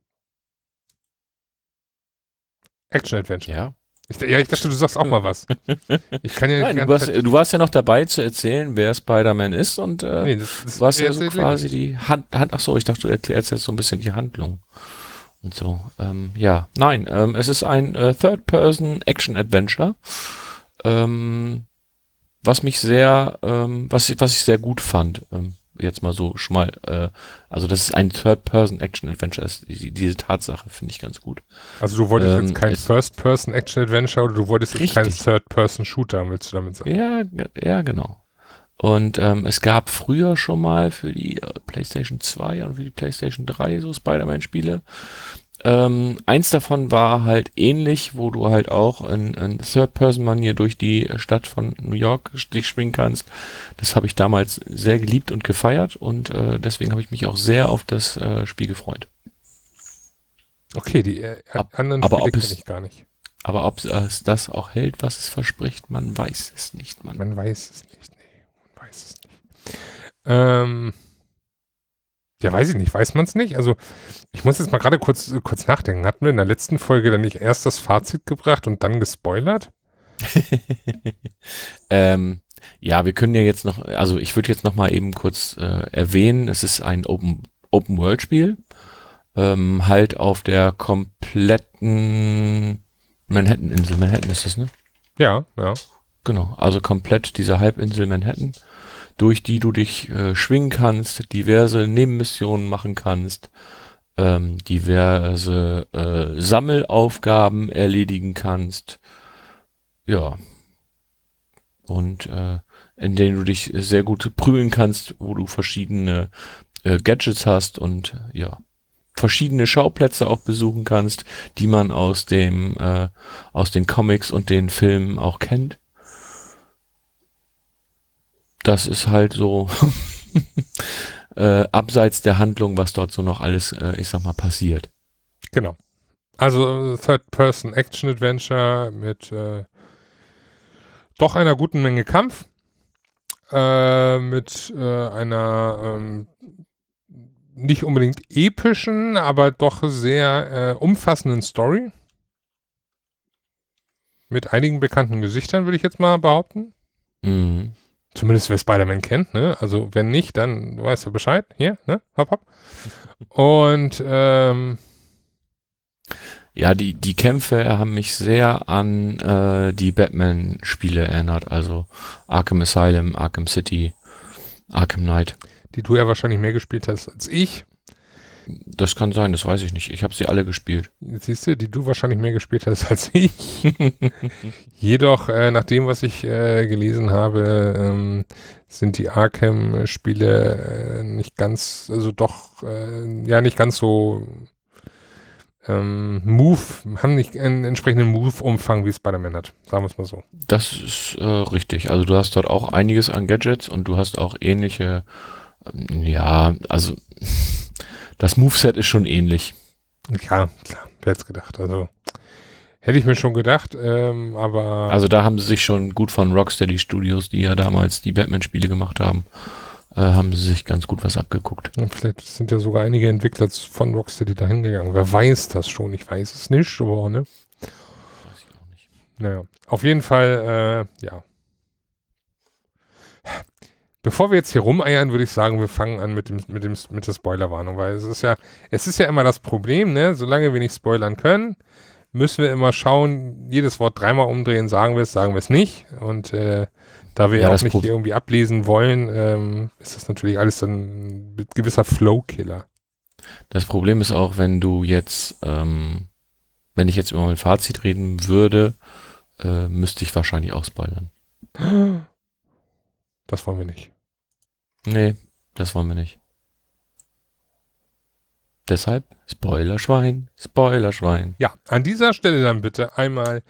Action-Adventure. Ja. Ich, ja, ich dachte, du sagst auch mal was. Ich kann ja Nein, nicht du die warst, ganze Zeit, du warst ja noch dabei zu erzählen, wer Spider-Man ist und äh, nee, das, das du hast ja jetzt so erledigt. quasi die Hand, Hand, ach so, ich dachte, du erklärst jetzt so ein bisschen die Handlung und so. Ähm, ja, nein, ähm, es ist ein äh, Third-Person-Action-Adventure, ähm, was mich sehr, ähm, was, ich- was ich sehr gut fand. Ähm, jetzt mal so schon mal, äh, also das ist ein Third-Person-Action-Adventure ist. Die, diese Tatsache finde ich ganz gut. Also du wolltest Ähm, jetzt kein es- First-Person-Action-Adventure oder du wolltest jetzt keinen Richtig. Third-Person-Shooter, willst du damit sagen? Ja, ge- ja, genau. Und ähm, es gab früher schon mal für die äh, PlayStation zwei und für die PlayStation drei so Spider-Man-Spiele. Ähm, eins davon war halt ähnlich, wo du halt auch in, in Third-Person-Manier durch die Stadt von New York dich schwingen kannst. Das habe ich damals sehr geliebt und gefeiert und äh, deswegen habe ich mich auch sehr auf das äh, Spiel gefreut. Okay, die äh, Ab, anderen aber Spiele ob kenne es, ich gar nicht. aber ob es das auch hält, was es verspricht, man weiß es nicht, man. Man weiß es nicht. Nee, man weiß es nicht. Ähm, ja, weiß ich nicht. Weiß man es nicht? Also ich muss jetzt mal gerade kurz, kurz nachdenken. Hatten wir in der letzten Folge dann nicht erst das Fazit gebracht und dann gespoilert? ähm, ja, wir können ja jetzt noch, also ich würde jetzt noch mal eben kurz äh, erwähnen, es ist ein Open, Open World Spiel, ähm, halt auf der kompletten Manhattan-Insel. Manhattan ist das, ne? Ja, ja. Genau, also komplett diese Halbinsel Manhattan, durch die du dich äh, schwingen kannst, diverse Nebenmissionen machen kannst, ähm, diverse äh, Sammelaufgaben erledigen kannst. Ja, und äh, in denen du dich sehr gut prügeln kannst, wo du verschiedene äh, Gadgets hast und ja, verschiedene Schauplätze auch besuchen kannst, die man aus dem äh, aus den Comics und den Filmen auch kennt. Das ist halt so äh, abseits der Handlung, was dort so noch alles, äh, ich sag mal, passiert. Genau. Also Third-Person-Action-Adventure mit äh, doch einer guten Menge Kampf, äh, mit äh, einer ähm, nicht unbedingt epischen, aber doch sehr äh, umfassenden Story. Mit einigen bekannten Gesichtern, würde ich jetzt mal behaupten. Mhm. Zumindest wer Spider-Man kennt, ne? Also wenn nicht, dann weißt du Bescheid. Hier, ne? Hopp, hopp. Und ähm, Ja, die, die Kämpfe haben mich sehr an äh, die Batman-Spiele erinnert. Also Arkham Asylum, Arkham City, Arkham Knight. Die du ja wahrscheinlich mehr gespielt hast als ich. Das kann sein, das weiß ich nicht. Ich habe sie alle gespielt. Siehst du, die du wahrscheinlich mehr gespielt hast als ich. Jedoch, äh, nach dem, was ich äh, gelesen habe, ähm, sind die Arkham-Spiele äh, nicht ganz, also doch, äh, ja, nicht ganz so ähm, Move, haben nicht einen entsprechenden Move-Umfang wie Spider-Man hat. Sagen wir es mal so. Das ist äh, richtig. Also du hast dort auch einiges an Gadgets und du hast auch ähnliche, ähm, ja, also das Moveset ist schon ähnlich. Ja, klar, wer hätte es gedacht. Also hätte ich mir schon gedacht, ähm, aber Also da haben sie sich schon gut von Rocksteady Studios, die ja damals die Batman-Spiele gemacht haben, äh, haben sie sich ganz gut was abgeguckt. ja, vielleicht sind ja sogar einige Entwickler von Rocksteady dahin gegangen. Wer weiß das schon? Ich weiß es nicht, aber ne. Weiß ich auch nicht. Naja, auf jeden Fall, äh, ja. Bevor wir jetzt hier rumeiern, würde ich sagen, wir fangen an mit dem, mit dem, mit der Spoilerwarnung, weil es ist ja, es ist ja immer das Problem, ne? Solange wir nicht spoilern können, müssen wir immer schauen, jedes Wort dreimal umdrehen, sagen wir es, sagen wir es nicht. Und äh, da wir Ja, ja auch das nicht Pro- hier irgendwie ablesen wollen, ähm, ist das natürlich alles dann ein gewisser Flow-Killer. Das Problem ist auch, wenn du jetzt, ähm, wenn ich jetzt über mein Fazit reden würde, äh, müsste ich wahrscheinlich auch spoilern. Das wollen wir nicht. Nee, das wollen wir nicht. Deshalb Spoilerschwein, Spoilerschwein. Ja, an dieser Stelle dann bitte einmal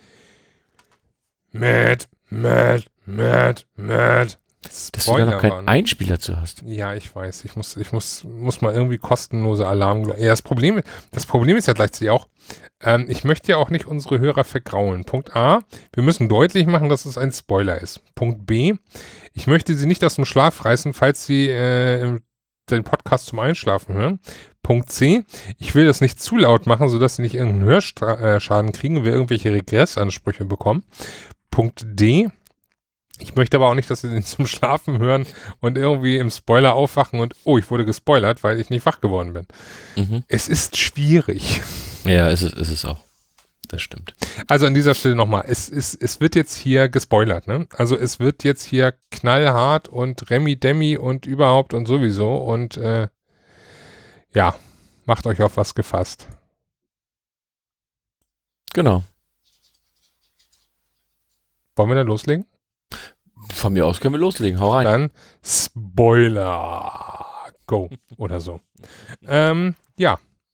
Matt, Matt, Matt, Matt. Dass du da noch keinen Spoilerwarnung. Einspieler zu hast. Ja, ich weiß. Ich muss, ich muss, muss mal irgendwie kostenlose Alarm. Ja, das Problem, das Problem ist ja gleichzeitig auch, ähm, ich möchte ja auch nicht unsere Hörer vergraulen. Punkt A, wir müssen deutlich machen, dass es ein Spoiler ist. Punkt B, ich möchte sie nicht aus dem Schlaf reißen, falls sie äh, den Podcast zum Einschlafen hören. Punkt C, ich will das nicht zu laut machen, sodass sie nicht irgendeinen Hörschaden kriegen und wir irgendwelche Regressansprüche bekommen. Punkt D, ich möchte aber auch nicht, dass sie den zum Schlafen hören und irgendwie im Spoiler aufwachen und, oh, ich wurde gespoilert, weil ich nicht wach geworden bin. Mhm. Es ist schwierig. Ja, ist es, ist es auch. Das stimmt. Also an dieser Stelle nochmal, es, ist, es wird jetzt hier gespoilert, ne? Also es wird jetzt hier knallhart und Remi Demi und überhaupt und sowieso und äh, ja, macht euch auf was gefasst. Genau. Wollen wir dann loslegen? Von mir aus können wir loslegen. Hau rein. Dann Spoiler. Go. Oder so. ähm, ja.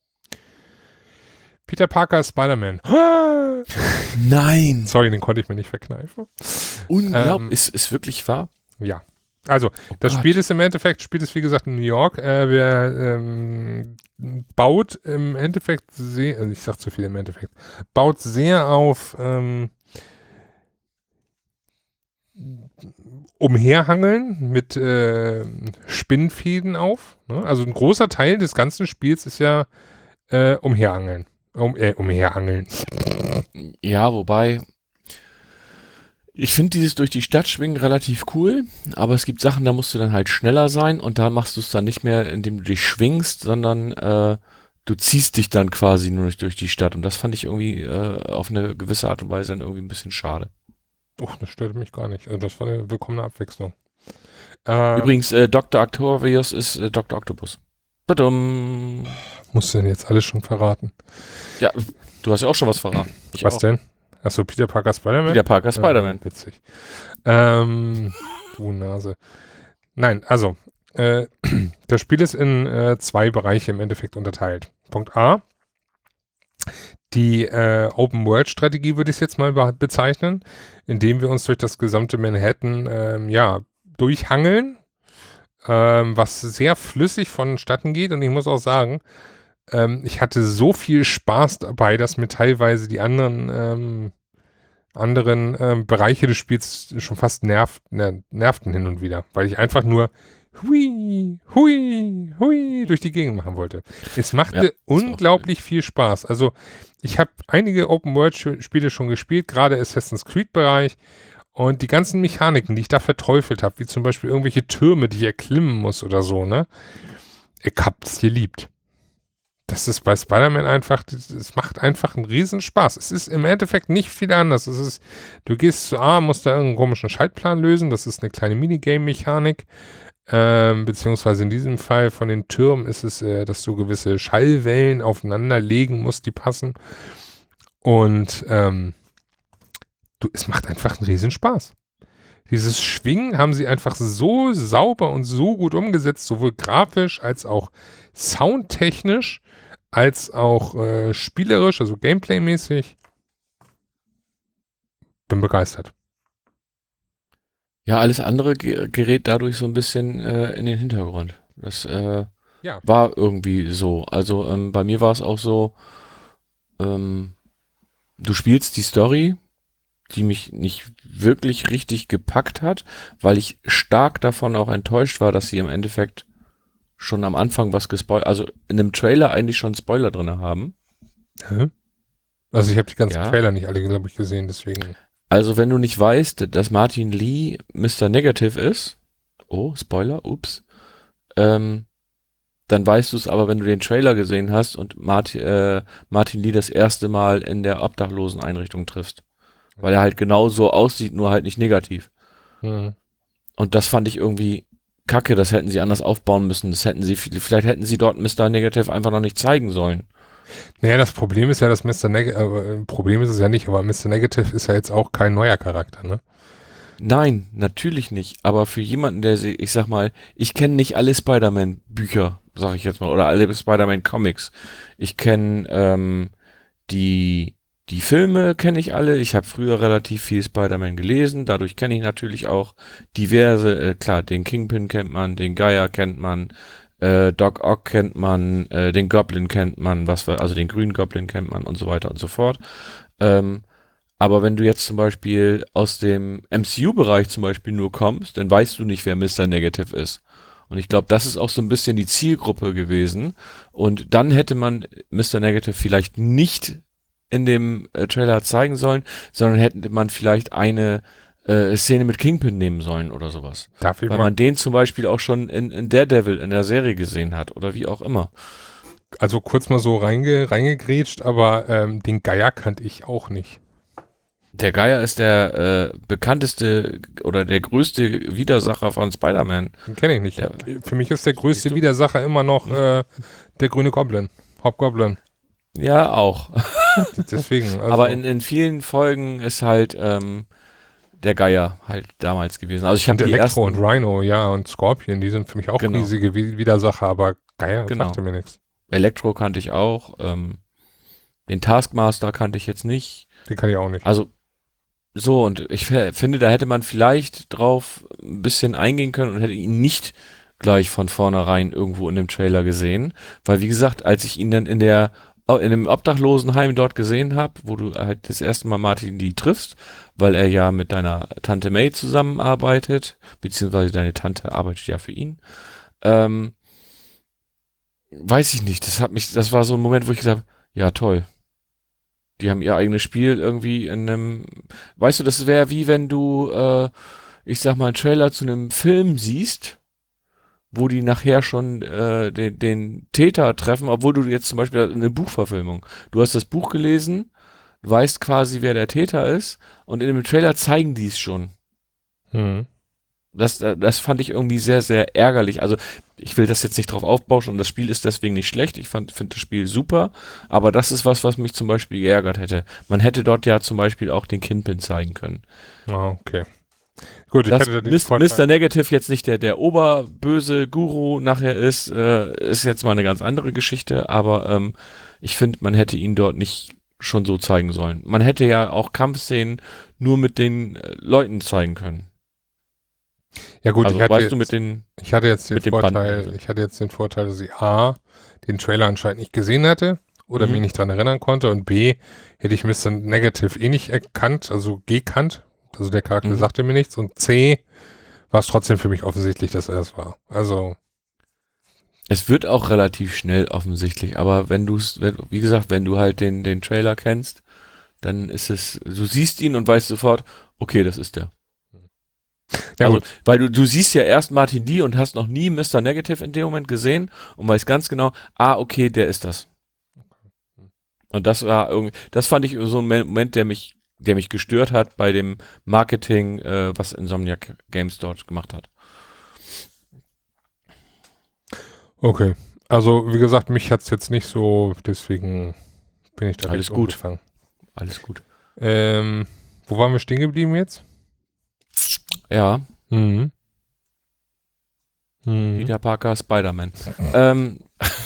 Peter Parker ist Spider-Man. Nein. Sorry, den konnte ich mir nicht verkneifen. Unglaublich. Ähm, ist, ist wirklich wahr? Ja. Also, Oh das Gott. Spiel ist im Endeffekt, spielt es wie gesagt in New York. Äh, wer ähm, baut im Endeffekt sehr, also ich sag zu viel im Endeffekt, baut sehr auf ähm, Umherhangeln mit äh, Spinnfäden auf. Ne? Also ein großer Teil des ganzen Spiels ist ja äh, Umherangeln. Um, äh, umherangeln. Ja, wobei, ich finde dieses durch die Stadt schwingen relativ cool, aber es gibt Sachen, da musst du dann halt schneller sein und da machst du es dann nicht mehr, indem du dich schwingst, sondern äh, du ziehst dich dann quasi nur durch, durch die Stadt und das fand ich irgendwie äh, auf eine gewisse Art und Weise dann irgendwie ein bisschen schade. Oh, das stört mich gar nicht. Also das war eine willkommene Abwechslung. Ähm, Übrigens, äh, Doktor Octavius ist äh, Doktor Octopus. Badum. musst du denn jetzt alles schon verraten? Ja, du hast ja auch schon was verraten. Ich Was auch. denn? Achso, Peter Parker Spider-Man? Peter Parker Spider-Man. Ja, witzig. Ähm, du Nase. Nein, also, äh, das Spiel ist in äh, zwei Bereiche im Endeffekt unterteilt. Punkt A, die äh, Open-World-Strategie würde ich es jetzt mal be bezeichnen, indem wir uns durch das gesamte Manhattan ähm, ja, durchhangeln, ähm, was sehr flüssig vonstatten geht. Und ich muss auch sagen, ähm, ich hatte so viel Spaß dabei, dass mir teilweise die anderen ähm, anderen ähm, Bereiche des Spiels schon fast nervt, ner nervten hin und wieder, weil ich einfach nur hui, hui, hui durch die Gegend machen wollte. Es machte Ja, unglaublich viel Spaß. Also ich habe einige Open-World-Spiele schon gespielt, gerade Assassin's Creed-Bereich und die ganzen Mechaniken, die ich da verteufelt habe, wie zum Beispiel irgendwelche Türme, die ich erklimmen muss oder so, ne? Ich hab's geliebt. das ist bei Spider-Man einfach, es macht einfach einen Riesenspaß. Es ist im Endeffekt nicht viel anders. Es ist, du gehst zu A, musst da irgendeinen komischen Schaltplan lösen. Das ist eine kleine Minigame-Mechanik. Ähm, beziehungsweise in diesem Fall von den Türmen ist es, äh, dass du gewisse Schallwellen aufeinander legen musst, die passen. Und ähm, du, es macht einfach einen Riesenspaß. Dieses Schwingen haben sie einfach so sauber und so gut umgesetzt, sowohl grafisch als auch soundtechnisch, als auch äh, spielerisch, also Gameplay-mäßig. Bin begeistert. Ja, alles andere ge gerät dadurch so ein bisschen äh, in den Hintergrund. Das äh, Ja. war irgendwie so. Also ähm, bei mir war es auch so, ähm, du spielst die Story, die mich nicht wirklich richtig gepackt hat, weil ich stark davon auch enttäuscht war, dass sie im Endeffekt schon am Anfang was gespoilert, also in einem Trailer eigentlich schon Spoiler drin haben. Hä? Also ich habe die ganzen Ja. Trailer nicht alle, glaube ich, gesehen, deswegen. Also wenn du nicht weißt, dass Martin Lee Mister Negative ist, oh, Spoiler, ups, ähm, dann weißt du es aber, wenn du den Trailer gesehen hast und Martin, äh, Martin Lee das erste Mal in der Obdachloseneinrichtung triffst. Weil er halt genau so aussieht, nur halt nicht negativ. Hm. Und das fand ich irgendwie kacke, das hätten sie anders aufbauen müssen. Das hätten sie, vielleicht hätten sie dort Mister Negative einfach noch nicht zeigen sollen. Naja, das Problem ist ja, dass Mister Negative, äh, Problem ist es ja nicht, aber Mister Negative ist ja jetzt auch kein neuer Charakter, ne? Nein, natürlich nicht. Aber für jemanden, der, sie- ich sag mal, ich kenne nicht alle Spider-Man-Bücher, sag ich jetzt mal, oder alle Spider-Man-Comics. Ich kenne ähm, die die Filme kenne ich alle. Ich habe früher relativ viel Spider-Man gelesen. Dadurch kenne ich natürlich auch diverse. Äh, klar, den Kingpin kennt man, den Geier kennt man, äh, Doc Ock kennt man, äh, den Goblin kennt man, was wir, also den grünen Goblin kennt man und so weiter und so fort. Ähm, aber wenn du jetzt zum Beispiel aus dem M C U-Bereich zum Beispiel nur kommst, dann weißt du nicht, wer Mister Negative ist. Und ich glaube, das ist auch so ein bisschen die Zielgruppe gewesen. Und dann hätte man Mister Negative vielleicht nicht in dem äh, Trailer zeigen sollen, sondern hätte man vielleicht eine äh, Szene mit Kingpin nehmen sollen oder sowas. Darf ich Weil mal, man den zum Beispiel auch schon in, in Daredevil in der Serie gesehen hat oder wie auch immer. also kurz mal so reinge, reingegrätscht, aber ähm, den Geier kannte ich auch nicht. Der Geier ist der äh, bekannteste oder der größte Widersacher von Spider-Man. Den kenne ich nicht. Der, Für mich ist der siehst größte du? Widersacher immer noch äh, der grüne Goblin. Hobgoblin. Ja, auch. Deswegen, Aber also. in, in vielen Folgen ist halt ähm, der Geier halt damals gewesen. Also ich Und habe die Elektro und ersten, Rhino, ja, und Scorpion, die sind für mich auch genau, riesige Wi- Widersacher, aber Geier genau. sagte mir nichts. Elektro kannte ich auch. Ähm, den Taskmaster kannte ich jetzt nicht. Den kann ich auch nicht. Also so, und ich f- finde, da hätte man vielleicht drauf ein bisschen eingehen können und hätte ihn nicht gleich von vornherein irgendwo in dem Trailer gesehen. Weil, wie gesagt, als ich ihn dann in der, oh, in dem Obdachlosenheim dort gesehen habe, wo du halt das erste Mal Martin Lee triffst, weil er ja mit deiner Tante May zusammenarbeitet, beziehungsweise deine Tante arbeitet ja für ihn, ähm, weiß ich nicht. Das hat mich, das war so ein Moment, wo ich gesagt habe, ja, toll. Die haben ihr eigenes Spiel irgendwie in einem, weißt du, das wäre wie wenn du, äh, ich sag mal, einen Trailer zu einem Film siehst, wo die nachher schon äh, den, den Täter treffen, obwohl du jetzt zum Beispiel eine Buchverfilmung, du hast das Buch gelesen, du weißt quasi, wer der Täter ist und in dem Trailer zeigen die es schon. Hm. Das, äh, das fand ich irgendwie sehr, sehr ärgerlich. Also ich will das jetzt nicht drauf aufbauschen und das Spiel ist deswegen nicht schlecht. Ich fand, finde das Spiel super, aber das ist was, was mich zum Beispiel geärgert hätte. Man hätte dort ja zum Beispiel auch den Kingpin zeigen können. Ah, okay. Gut, ich Dass hatte da den Mis- Vorteil. Mister Negative jetzt nicht der, der oberböse Guru nachher ist, äh, ist jetzt mal eine ganz andere Geschichte, aber ähm, ich finde, man hätte ihn dort nicht schon so zeigen sollen. Man hätte ja auch Kampfszenen nur mit den äh, Leuten zeigen können. Ja gut, Also ich hatte weißt du, mit jetzt, den, ich hatte jetzt den mit den Vorteil, Banden. ich hatte jetzt den Vorteil, dass ich A, den Trailer anscheinend nicht gesehen hatte oder mich Mhm. nicht dran erinnern konnte und B, hätte ich Mister Negative eh nicht erkannt, also gekannt. Also der Charakter Mhm. sagte mir nichts und C, war es trotzdem für mich offensichtlich, dass er es war. Also, Es wird auch relativ schnell offensichtlich, aber wenn du es, wie gesagt, wenn du halt den, den Trailer kennst, dann ist es, du siehst ihn und weißt sofort, okay, das ist der. ja Also, gut. weil du, du siehst ja erst Martin Lee und hast noch nie Mister Negative in dem Moment gesehen und weißt ganz genau, ah, okay, der ist das. Und das war irgendwie, das fand ich so ein Moment, der mich, der mich gestört hat bei dem Marketing, äh, was Insomniac Games dort gemacht hat. Okay. Also, wie gesagt, mich hat's jetzt nicht so, deswegen bin ich da recht Alles gut, unbefangen. alles gut. Ähm, wo waren wir stehen geblieben jetzt? Ja, Mhm. Mhm. Peter Parker, Spider-Man. Ähm,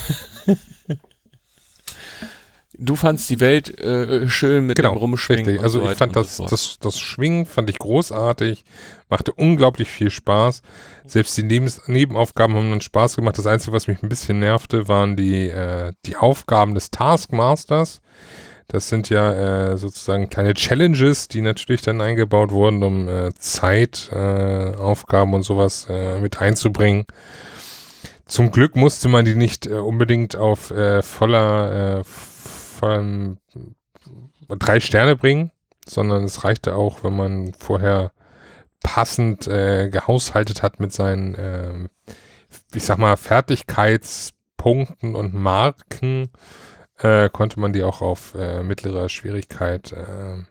du fandst die Welt äh, schön mit dem Genau, Rumschwingen richtig. und Also so ich weiter fand und so das, fort. das, das Schwingen fand ich großartig, machte unglaublich viel Spaß. Selbst die Nebens Nebenaufgaben haben dann Spaß gemacht. Das Einzige, was mich ein bisschen nervte, waren die, äh, die Aufgaben des Taskmasters. Das sind ja äh, sozusagen kleine Challenges, die natürlich dann eingebaut wurden, um äh, Zeit, äh, Aufgaben und sowas äh, mit einzubringen. Zum Glück musste man die nicht äh, unbedingt auf äh, voller, äh, vollen drei Sterne bringen, sondern es reichte auch, wenn man vorher passend äh, gehaushaltet hat mit seinen, ähm, ich sag mal, Fertigkeitspunkten und Marken, äh, konnte man die auch auf äh, mittlerer Schwierigkeit äh,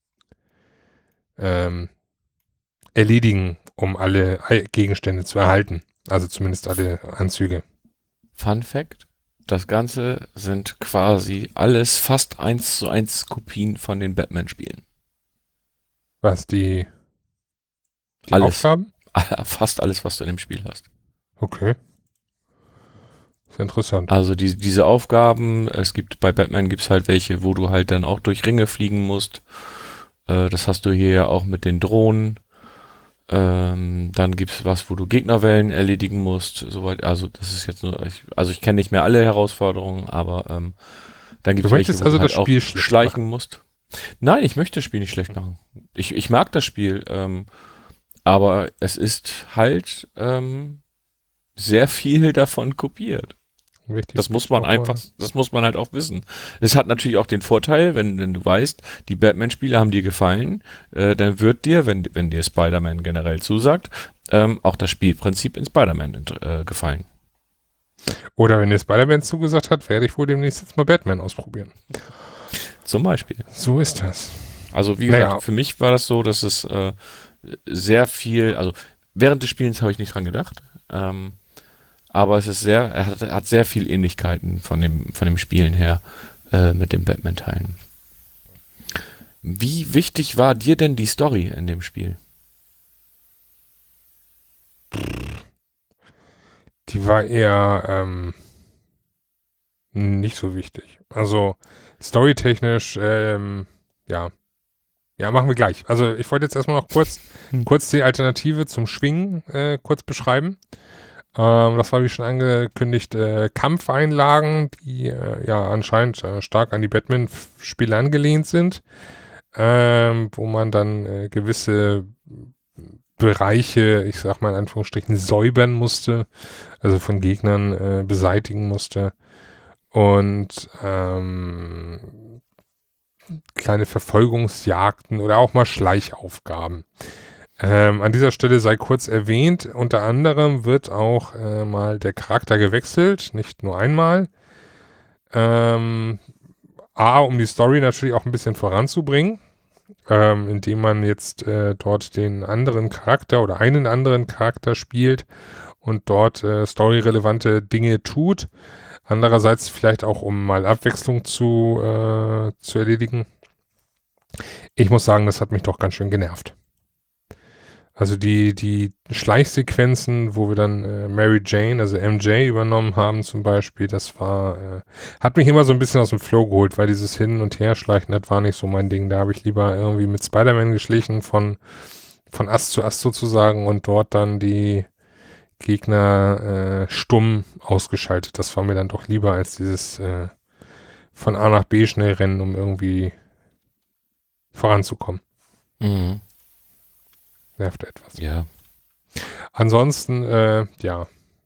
ähm, erledigen, um alle Ei- Gegenstände zu erhalten. Also zumindest alle Anzüge. Fun Fact: Das Ganze sind quasi alles fast eins zu eins Kopien von den Batman-Spielen. Was die, die Alles. Aufgaben? Fast alles, was du in dem Spiel hast. Okay, ist interessant. Also die, diese Aufgaben, es gibt bei Batman gibt's halt welche, wo du halt dann auch durch Ringe fliegen musst. Äh, das hast du hier ja auch mit den Drohnen. Ähm, dann gibt's was, wo du Gegnerwellen erledigen musst. Soweit, also das ist jetzt nur, ich, also ich kenne nicht mehr alle Herausforderungen, aber ähm, dann Du gibt's welche, möchtest wo also du das halt auch Spiel schlecht schleichen machen. musst. Nein, ich möchte das Spiel nicht schlecht machen. Ich, ich mag das Spiel, ähm, aber es ist halt ähm, sehr viel davon kopiert. Richtig Das muss Speech man einfach, nochmal. das muss man halt auch wissen. Es hat natürlich auch den Vorteil, wenn, wenn du weißt, die Batman-Spiele haben dir gefallen, äh, dann wird dir, wenn, wenn dir Spider-Man generell zusagt, ähm, auch das Spielprinzip in Spider-Man äh, gefallen. Oder wenn dir Spider-Man zugesagt hat, werde ich wohl demnächst jetzt mal Batman ausprobieren. Zum Beispiel. So ist das. Also wie gesagt, Naja, für mich war das so, dass es äh, sehr viel, also während des Spielens habe ich nicht dran gedacht, ähm, aber es ist sehr, er hat, er hat sehr viel Ähnlichkeiten von dem, von dem Spielen her äh, mit den Batman-Teilen. Wie wichtig war dir denn die Story in dem Spiel? die war eher ähm, nicht so wichtig. Also storytechnisch, ähm, ja. Ja, machen wir gleich. Also ich wollte jetzt erstmal noch kurz, Hm. kurz die Alternative zum Schwingen äh, kurz beschreiben. Ähm, das war wie schon angekündigt, äh, Kampfeinlagen, die äh, ja anscheinend äh, stark an die Batman-Spiele angelehnt sind, ähm, wo man dann äh, gewisse Bereiche, ich sag mal in Anführungsstrichen, säubern musste, also von Gegnern äh, beseitigen musste und ähm, kleine Verfolgungsjagden oder auch mal Schleichaufgaben. Ähm, an dieser Stelle sei kurz erwähnt, unter anderem wird auch äh, mal der Charakter gewechselt, nicht nur einmal. Ähm, A, um die Story natürlich auch ein bisschen voranzubringen, ähm, indem man jetzt äh, dort den anderen Charakter oder einen anderen Charakter spielt und dort äh, storyrelevante Dinge tut. Andererseits vielleicht auch, um mal Abwechslung zu, äh, zu erledigen. Ich muss sagen, das hat mich doch ganz schön genervt. Also die, die Schleichsequenzen, wo wir dann äh, Mary Jane, also M J übernommen haben zum Beispiel, das war, äh, hat mich immer so ein bisschen aus dem Flow geholt, weil dieses Hin- und Herschleichen, das war nicht so mein Ding. Da habe ich lieber irgendwie mit Spider-Man geschlichen, von, von Ast zu Ast sozusagen und dort dann die Gegner äh, stumm ausgeschaltet. Das war mir dann doch lieber als dieses äh, von A nach B schnell rennen, um irgendwie voranzukommen. Mhm. Nervt etwas. Ja. Ansonsten, äh, ja,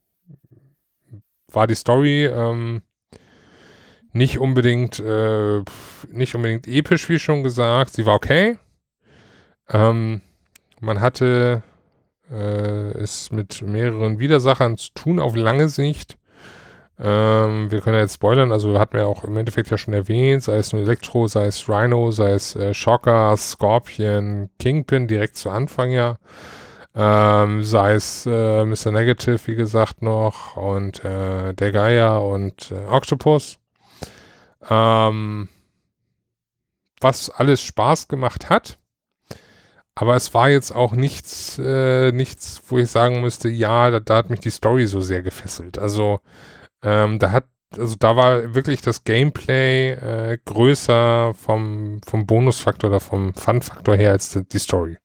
war die Story ähm, nicht unbedingt, äh, nicht unbedingt episch, wie schon gesagt. Sie war okay. Ähm, man hatte äh, es mit mehreren Widersachern zu tun auf lange Sicht. Ähm, wir können ja jetzt spoilern, also hatten wir auch im Endeffekt ja schon erwähnt, sei es nur Elektro, sei es Rhino, sei es äh, Shocker, Scorpion, Kingpin direkt zu Anfang ja. Ähm, sei es äh, Mister Negative, wie gesagt, noch und äh, der Geier und äh, Octopus. Ähm, was alles Spaß gemacht hat, aber es war jetzt auch nichts, äh, nichts, wo ich sagen müsste, ja, da, da hat mich die Story so sehr gefesselt. Also ähm, da hat, also da war wirklich das Gameplay äh, größer vom, vom Bonusfaktor oder vom Fun-Faktor her als die, die Story.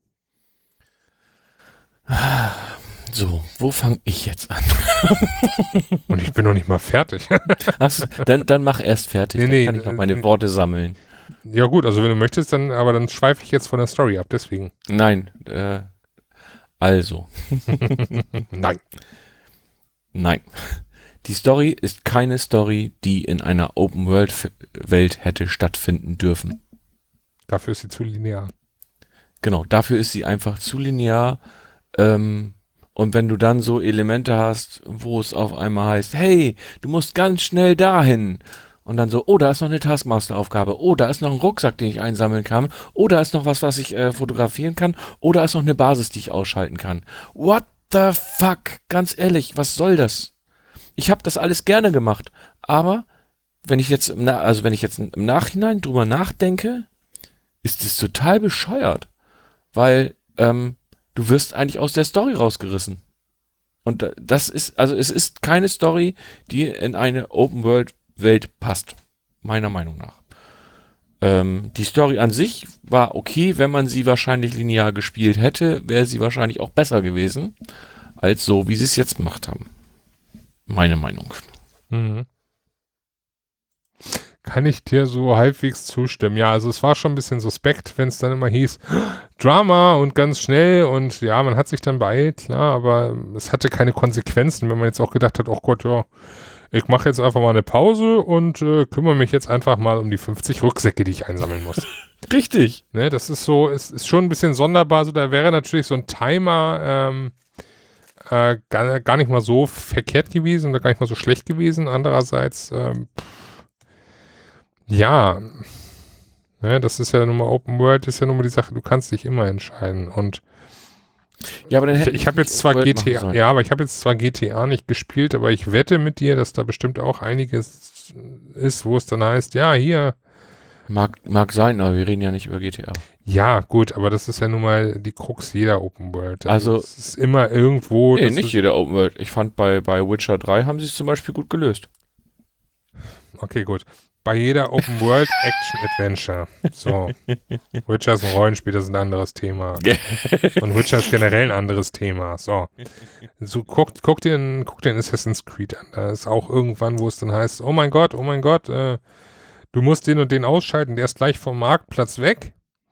So, wo fange ich jetzt an? Und ich bin noch nicht mal fertig. Achso, dann, dann mach erst fertig, Nee, dann nee, kann ich noch äh, meine Worte sammeln. Ja gut, also wenn du möchtest, dann, aber dann schweife ich jetzt von der Story ab, deswegen. Nein, äh, also, Nein. nein. Die Story ist keine Story, die in einer Open-World-Welt hätte stattfinden dürfen. Dafür ist sie zu linear. Genau, dafür ist sie einfach zu linear. Ähm, und wenn du dann so Elemente hast, wo es auf einmal heißt, hey, du musst ganz schnell dahin. Und dann so, oh, da ist noch eine Taskmaster-Aufgabe. Oh, da ist noch ein Rucksack, den ich einsammeln kann. Oh, da ist noch was, was ich äh, fotografieren kann. Oh, da ist noch eine Basis, die ich ausschalten kann. What the fuck? Ganz ehrlich, was soll das? Ich habe das alles gerne gemacht. Aber wenn ich jetzt, im Na- also wenn ich jetzt im Nachhinein drüber nachdenke, ist es total bescheuert. Weil, ähm, du wirst eigentlich aus der Story rausgerissen. Und da- das ist, also es ist keine Story, die in eine Open-World-Welt passt. Meiner Meinung nach. Ähm, die Story an sich war okay, wenn man sie wahrscheinlich linear gespielt hätte, wäre sie wahrscheinlich auch besser gewesen, als so, wie sie es jetzt gemacht haben. Meine Meinung. Mhm. Kann ich dir so halbwegs zustimmen. Ja, also es war schon ein bisschen suspekt, wenn es dann immer hieß, Drama und ganz schnell und ja, man hat sich dann beeilt, klar, aber es hatte keine Konsequenzen, wenn man jetzt auch gedacht hat, oh Gott, ja, ich mache jetzt einfach mal eine Pause und äh, kümmere mich jetzt einfach mal um die fünfzig Rucksäcke, die ich einsammeln muss. Richtig. Ne, das ist so, es ist schon ein bisschen sonderbar, so da wäre natürlich so ein Timer ähm, äh, gar, gar nicht mal so verkehrt gewesen oder gar nicht mal so schlecht gewesen. Andererseits, ähm, ja, ne, das ist ja nun mal Open World, ist ja nun mal die Sache, du kannst dich immer entscheiden. Und Ja, aber dann ich, hätten ich sie habe nicht jetzt zwar Open World machen G T A, sollen. ja, aber ich habe jetzt zwar G T A nicht gespielt, aber ich wette mit dir, dass da bestimmt auch einiges ist, wo es dann heißt, ja, hier, Mag, mag sein, aber wir reden ja nicht über G T A. ja, gut, aber das ist ja nun mal die Krux jeder Open World. Also, es ist immer irgendwo, nee, das nicht ist, jeder Open World. Ich fand bei, bei Witcher drei haben sie es zum Beispiel gut gelöst. okay, gut. Bei jeder Open World Action Adventure. So. Witcher ist ein Rollenspiel, das ist ein anderes Thema. Und Witcher ist generell ein anderes Thema. So. So guck, guck dir, einen- guck dir einen Assassin's Creed an. Da ist auch irgendwann, wo es dann heißt, oh mein Gott, oh mein Gott, äh, du musst den und den ausschalten, der ist gleich vom Marktplatz weg.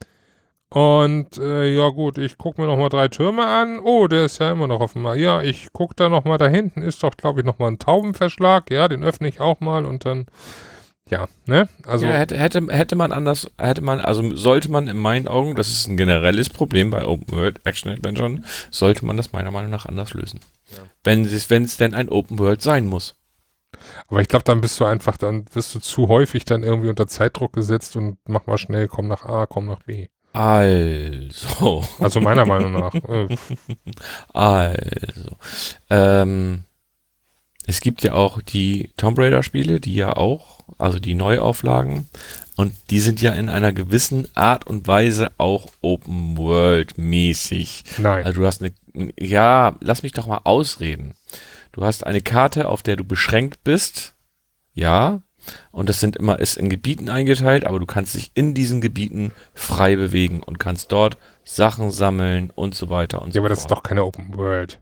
Und äh, ja gut, ich gucke mir nochmal drei Türme an. Oh, der ist ja immer noch auf dem Markt. Ja, ich gucke da nochmal da hinten, ist doch, glaube ich, nochmal ein Taubenverschlag. Ja, den öffne ich auch mal und dann, ja, ne? Also, Ja, hätte, hätte, hätte man anders, hätte man, also sollte man in meinen Augen, das ist ein generelles Problem bei Open World Action Adventure, sollte man das meiner Meinung nach anders lösen. Ja. Wenn es, wenn es denn ein Open World sein muss. aber ich glaube, dann bist du einfach, dann wirst du zu häufig dann irgendwie unter Zeitdruck gesetzt und mach mal schnell, komm nach A, komm nach B. Also, Also meiner Meinung nach. Äh, also, ähm, es gibt ja auch die Tomb Raider Spiele, die ja auch, also die Neuauflagen, und die sind ja in einer gewissen Art und Weise auch Open World mäßig. nein. Also du hast eine, ja, lass mich doch mal ausreden. Du hast eine Karte, auf der du beschränkt bist, ja, und das sind immer, ist in Gebieten eingeteilt, aber du kannst dich in diesen Gebieten frei bewegen und kannst dort Sachen sammeln und so weiter und Ja, so aber das ist fort. doch keine Open World.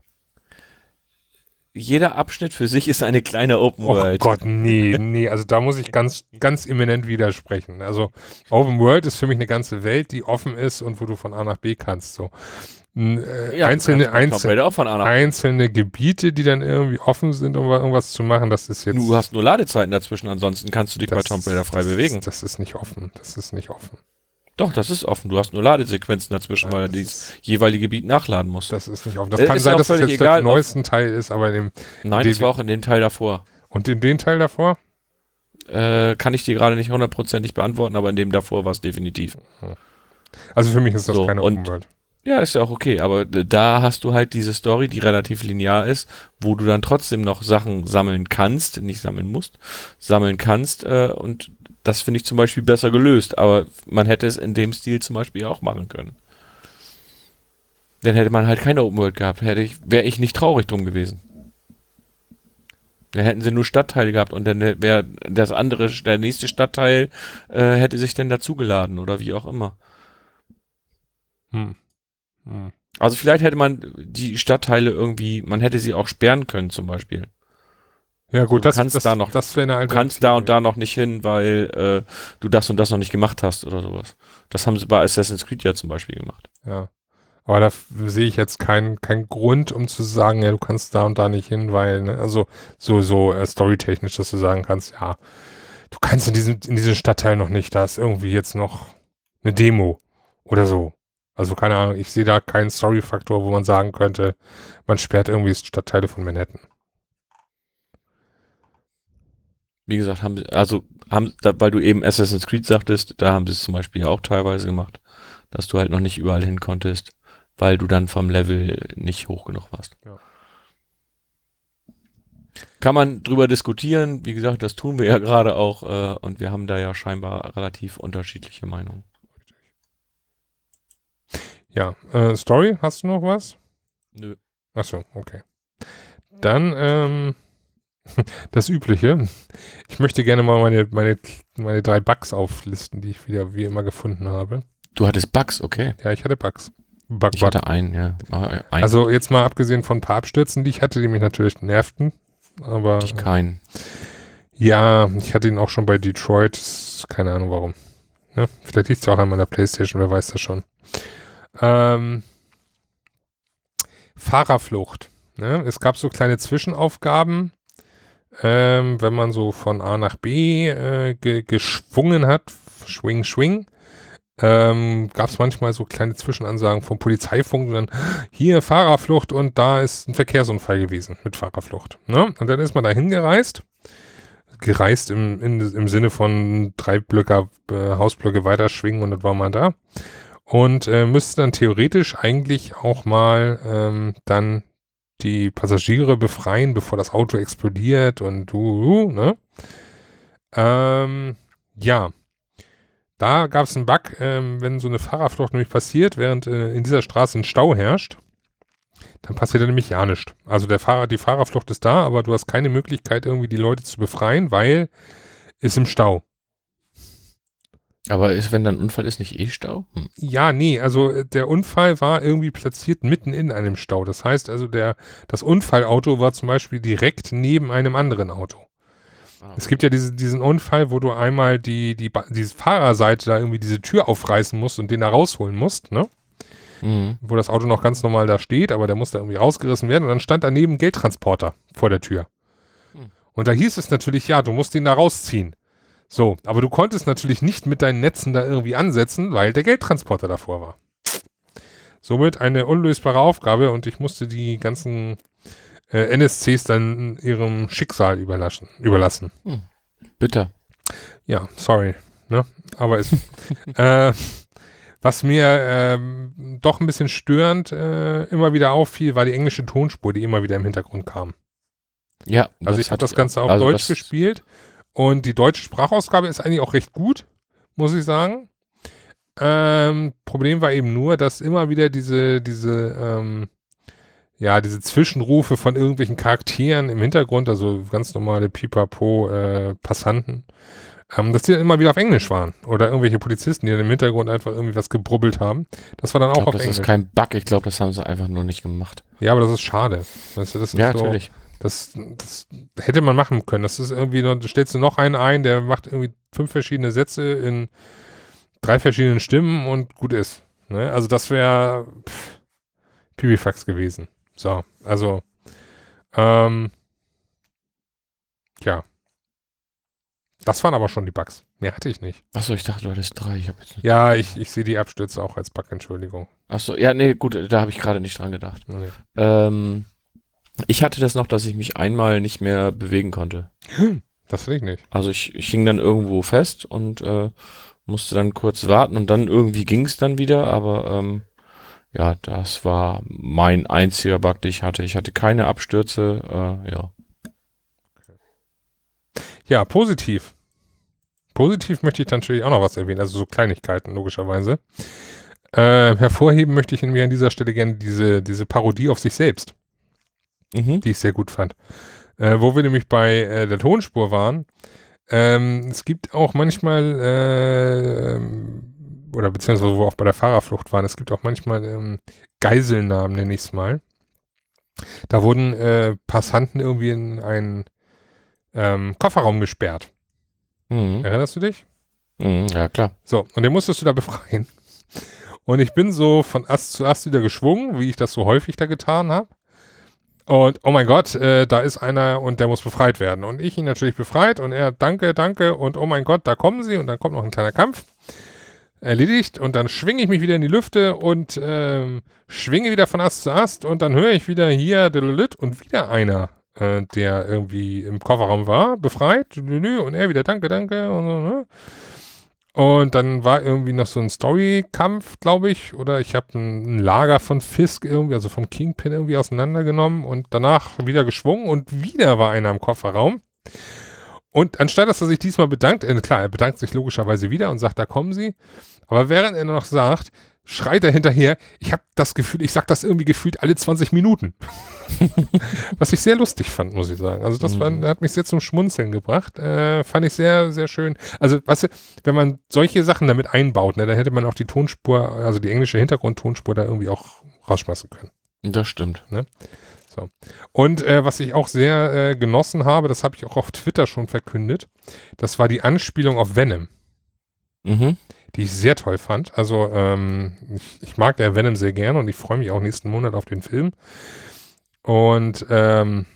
Jeder Abschnitt für sich ist eine kleine Open Oh World. Gott, nee, nee, also da muss ich ganz, ganz eminent widersprechen. Also Open World ist für mich eine ganze Welt, die offen ist und wo du von A nach B kannst. So. N- Äh, Ja, einzelne, du kannst bei Tomb einzel Raider auch von A nach B. einzelne Gebiete, die dann irgendwie offen sind, um wa- irgendwas zu machen, das ist jetzt. Du hast nur Ladezeiten dazwischen, ansonsten kannst du dich bei das, Tomb Raider frei das, bewegen. Ist, das ist nicht offen. Das ist nicht offen. Doch, das ist offen. Du hast nur Ladesequenzen dazwischen, Nein, weil das, das ist, jeweilige Gebiet nachladen muss. das ist nicht offen. Das Äh, kann ist sein, auch dass es völlig jetzt egal, der ob- neuesten Teil ist, aber in dem, Nein, die- das war auch in dem Teil davor. Und in den Teil davor? Äh, kann ich dir gerade nicht hundertprozentig beantworten, aber in dem davor war es definitiv. Also für mich ist das So, keine und Open World. ja, ist ja auch okay, aber d- da hast du halt diese Story, die relativ linear ist, wo du dann trotzdem noch Sachen sammeln kannst, nicht sammeln musst, sammeln kannst, äh, und das finde ich zum Beispiel besser gelöst, aber man hätte es in dem Stil zum Beispiel auch machen können. Dann hätte man halt keine Open World gehabt, hätte ich, wäre ich nicht traurig drum gewesen. Dann hätten sie nur Stadtteile gehabt und dann wäre das andere, der nächste Stadtteil äh, hätte sich dann dazugeladen oder wie auch immer. Hm. Hm. Also vielleicht hätte man die Stadtteile irgendwie, man hätte sie auch sperren können zum Beispiel. Ja So, gut, du das, kannst das, da noch, das wäre eine du kannst da und Alternative. da noch nicht hin, weil äh, du das und das noch nicht gemacht hast oder sowas. Das haben sie bei Assassin's Creed ja zum Beispiel gemacht. Ja. Aber da f- sehe ich jetzt keinen keinen Grund, um zu sagen, ja, du kannst da und da nicht hin, weil, ne, also so, so äh, storytechnisch, dass du sagen kannst, ja, du kannst in diesem, in diesem Stadtteil noch nicht, da ist irgendwie jetzt noch eine Demo oder so. Also keine Ahnung, ich sehe da keinen Story-Faktor, wo man sagen könnte, man sperrt irgendwie Stadtteile von Manhattan. Wie gesagt, haben sie, also haben, da, weil du eben Assassin's Creed sagtest, da haben sie es zum Beispiel ja auch teilweise gemacht, dass du halt noch nicht überall hin konntest, weil du dann vom Level nicht hoch genug warst. Ja. Kann man drüber diskutieren, wie gesagt, das tun wir ja gerade auch, äh, und wir haben da ja scheinbar relativ unterschiedliche Meinungen. Ja, äh, Story, hast du noch was? Nö. Achso, okay. Dann, ähm, das Übliche. Ich möchte gerne mal meine, meine, meine drei Bugs auflisten, die ich wieder wie immer gefunden habe. Du hattest Bugs, okay. Ja, ich hatte Bugs. Bug, Ich Bug. hatte einen, ja. Ah, Ein, Also jetzt mal abgesehen von ein paar Abstürzen, die ich hatte, die mich natürlich nervten. Aber ich keinen. ja, ich hatte ihn auch schon bei Detroit. Keine Ahnung warum. Ne? Vielleicht liegt es auch an meiner Playstation, wer weiß das schon. Ähm, Fahrerflucht. Ne? Es gab so kleine Zwischenaufgaben, ähm, wenn man so von A nach B äh, ge geschwungen hat, schwing, schwing, ähm, gab es manchmal so kleine Zwischenansagen vom Polizeifunk, dann hier Fahrerflucht und da ist ein Verkehrsunfall gewesen mit Fahrerflucht. Ne? Und dann ist man da hingereist, gereist im, in, im Sinne von drei Blöcke, äh, Hausblöcke weiterschwingen und dann war man da. Und äh, müsste dann theoretisch eigentlich auch mal ähm, dann die Passagiere befreien, bevor das Auto explodiert und du, uh, ne? Ähm, ja, da gab es einen Bug, ähm, wenn so eine Fahrerflucht nämlich passiert, während äh, in dieser Straße ein Stau herrscht, dann passiert da nämlich ja nichts. Also der Fahrer, die Fahrerflucht ist da, aber du hast keine Möglichkeit, irgendwie die Leute zu befreien, weil ist im Stau. Aber ist, wenn dann ein Unfall ist, nicht eh Stau? Hm. Ja, nee, also äh, der Unfall war irgendwie platziert mitten in einem Stau. Das heißt also, der, das Unfallauto war zum Beispiel direkt neben einem anderen Auto. Ah, Es gibt ja diese, diesen Unfall, wo du einmal die, die, Ba- diese Fahrerseite da irgendwie diese Tür aufreißen musst und den da rausholen musst, ne? Mhm. Wo das Auto noch ganz normal da steht, aber der muss da irgendwie rausgerissen werden und dann stand daneben ein Geldtransporter vor der Tür. Hm. Und da hieß es natürlich, ja, du musst den da rausziehen. So, aber du konntest natürlich nicht mit deinen Netzen da irgendwie ansetzen, weil der Geldtransporter davor war. Somit eine unlösbare Aufgabe und ich musste die ganzen äh, N S Cs dann ihrem Schicksal überlassen. überlassen. Hm. Bitter. Ja, sorry. Ne? Aber es, äh, was mir ähm, doch ein bisschen störend äh, immer wieder auffiel, war die englische Tonspur, die immer wieder im Hintergrund kam. Ja, Also ich habe hatte das Ganze auch. auf Also Deutsch das- gespielt und die deutsche Sprachausgabe ist eigentlich auch recht gut, muss ich sagen. Ähm, Problem war eben nur, dass immer wieder diese, diese, ähm, ja, diese Zwischenrufe von irgendwelchen Charakteren im Hintergrund, also ganz normale Pipapo, äh, Passanten, ähm, dass die dann immer wieder auf Englisch waren. Oder irgendwelche Polizisten, die dann im Hintergrund einfach irgendwie was gebrubbelt haben. Das war dann Ich auch glaube, auf das Englisch. ist kein Bug. Ich glaube, das haben sie einfach nur nicht gemacht. Ja, aber das ist schade. Weißt du, das ist Ja, so, natürlich. das, das hätte man machen können. Das ist irgendwie, noch- da stellst du noch einen ein, der macht irgendwie fünf verschiedene Sätze in drei verschiedenen Stimmen und gut ist. Ne? Also das wäre Pipifax gewesen. So, also ähm, ja. Das waren aber schon die Bugs. Mehr hatte ich nicht. Achso, ich dachte, du hattest drei. Ich hab jetzt nicht. Ja, ich, ich sehe die Abstürze auch als Bug, Entschuldigung. Achso, ja, nee, gut, da habe ich gerade nicht dran gedacht. Nee. Ähm, Ich hatte das noch, dass ich mich einmal nicht mehr bewegen konnte. Das will ich nicht. Also ich, ich hing dann irgendwo fest und äh, musste dann kurz warten und dann irgendwie ging es dann wieder, aber ähm, ja, das war mein einziger Bug, den ich hatte. Ich hatte keine Abstürze, äh, ja. Ja, positiv. Positiv möchte ich natürlich auch noch was erwähnen, also so Kleinigkeiten logischerweise. Äh, hervorheben möchte ich mir an dieser Stelle gerne diese, diese Parodie auf sich selbst, Mhm. die ich sehr gut fand. Äh, wo wir nämlich bei äh, der Tonspur waren. Ähm, es gibt auch manchmal, äh, oder beziehungsweise wo wir auch bei der Fahrerflucht waren, es gibt auch manchmal ähm, Geiselnahmen, nenne ich es mal. Da wurden äh, Passanten irgendwie in einen ähm, Kofferraum gesperrt. Mhm. Erinnerst du dich? Mhm. Ja, klar. So, und den musstest du da befreien. Und ich bin so von Ast zu Ast wieder geschwungen, wie ich das so häufig da getan habe. Und oh mein Gott, äh, da ist einer und der muss befreit werden. Und ich ihn natürlich befreit und er, danke, danke und oh mein Gott, da kommen sie und dann kommt noch ein kleiner Kampf. Erledigt und dann schwinge ich mich wieder in die Lüfte und ähm, schwinge wieder von Ast zu Ast und dann höre ich wieder hier und wieder einer, äh, der irgendwie im Kofferraum war, befreit und er wieder danke, danke und so, ne? Und dann war irgendwie noch so ein Story-Kampf, glaube ich, oder ich habe ein, ein Lager von Fisk irgendwie, also vom Kingpin irgendwie auseinandergenommen und danach wieder geschwungen und wieder war einer im Kofferraum. Und anstatt, dass er sich diesmal bedankt, äh, klar, er bedankt sich logischerweise wieder und sagt, da kommen sie. Aber während er noch sagt, schreit er hinterher, ich habe das Gefühl, ich sag das irgendwie gefühlt alle zwanzig Minuten. Was ich sehr lustig fand, muss ich sagen. Also das war, Mhm. hat mich sehr zum Schmunzeln gebracht. Äh, fand ich sehr, sehr schön. Also, weißt du, wenn man solche Sachen damit einbaut, ne, dann hätte man auch die Tonspur, also die englische Hintergrundtonspur da irgendwie auch rausschmeißen können. Das stimmt. Ne? So. Und äh, was ich auch sehr äh, genossen habe, das habe ich auch auf Twitter schon verkündet, das war die Anspielung auf Venom, Mhm. die ich sehr toll fand. Also ähm, ich, ich mag ja Venom sehr gerne und ich freue mich auch nächsten Monat auf den Film. Und ähm,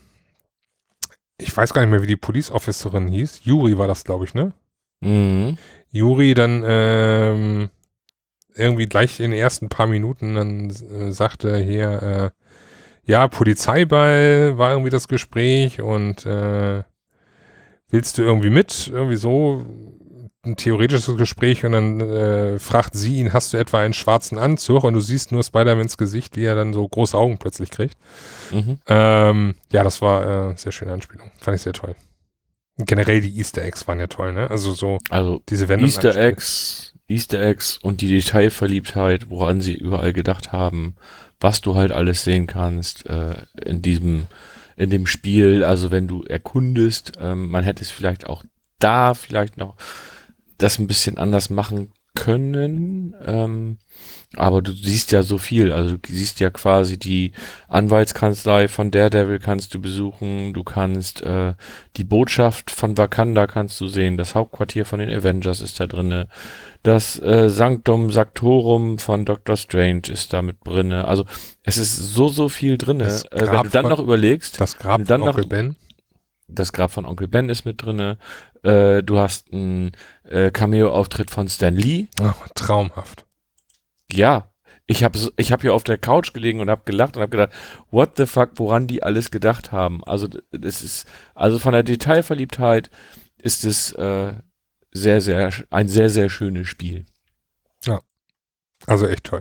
ich weiß gar nicht mehr, wie die Police Officerin hieß. Yuri war das, glaube ich, ne? Mhm. Yuri dann ähm, irgendwie gleich in den ersten paar Minuten dann äh, sagte hier, äh, ja, Polizeiball war irgendwie das Gespräch und äh, willst du irgendwie mit? Irgendwie so ein theoretisches Gespräch und dann äh, fragt sie ihn, hast du etwa einen schwarzen Anzug? Und du siehst nur Spider-Mans Gesicht, wie er dann so große Augen plötzlich kriegt. Mhm. Ähm, ja, das war äh, sehr schöne Anspielung. Fand ich sehr toll. Generell die Easter Eggs waren ja toll, ne? Also so Also diese Easter Venom-Anspiele. Eggs, Easter Eggs und die Detailverliebtheit, woran sie überall gedacht haben, was du halt alles sehen kannst äh, in diesem, in dem Spiel. Also wenn du erkundest, ähm, man hätte es vielleicht auch da vielleicht noch das ein bisschen anders machen können. Ähm, aber du siehst ja so viel. Also du siehst ja quasi die Anwaltskanzlei von Daredevil kannst du besuchen. Du kannst äh, die Botschaft von Wakanda kannst du sehen. Das Hauptquartier von den Avengers ist da drinne. Das äh, Sanctum Sanctorum von Doctor Strange ist da mit drinne. Also es ist so, so viel drinne. Das Äh, wenn du Grab dann von, noch überlegst, das wenn Grab du von dann noch Onkel Ben. das Grab von Onkel Ben ist mit drinne. Äh, du hast einen äh, Cameo-Auftritt von Stan Lee. Oh, traumhaft. Ja, ich habe ich hab hier auf der Couch gelegen und habe gelacht und habe gedacht, what the fuck, woran die alles gedacht haben. Also d- das ist, also von der Detailverliebtheit ist es äh, sehr, sehr, ein sehr, sehr schönes Spiel. Ja, also echt toll.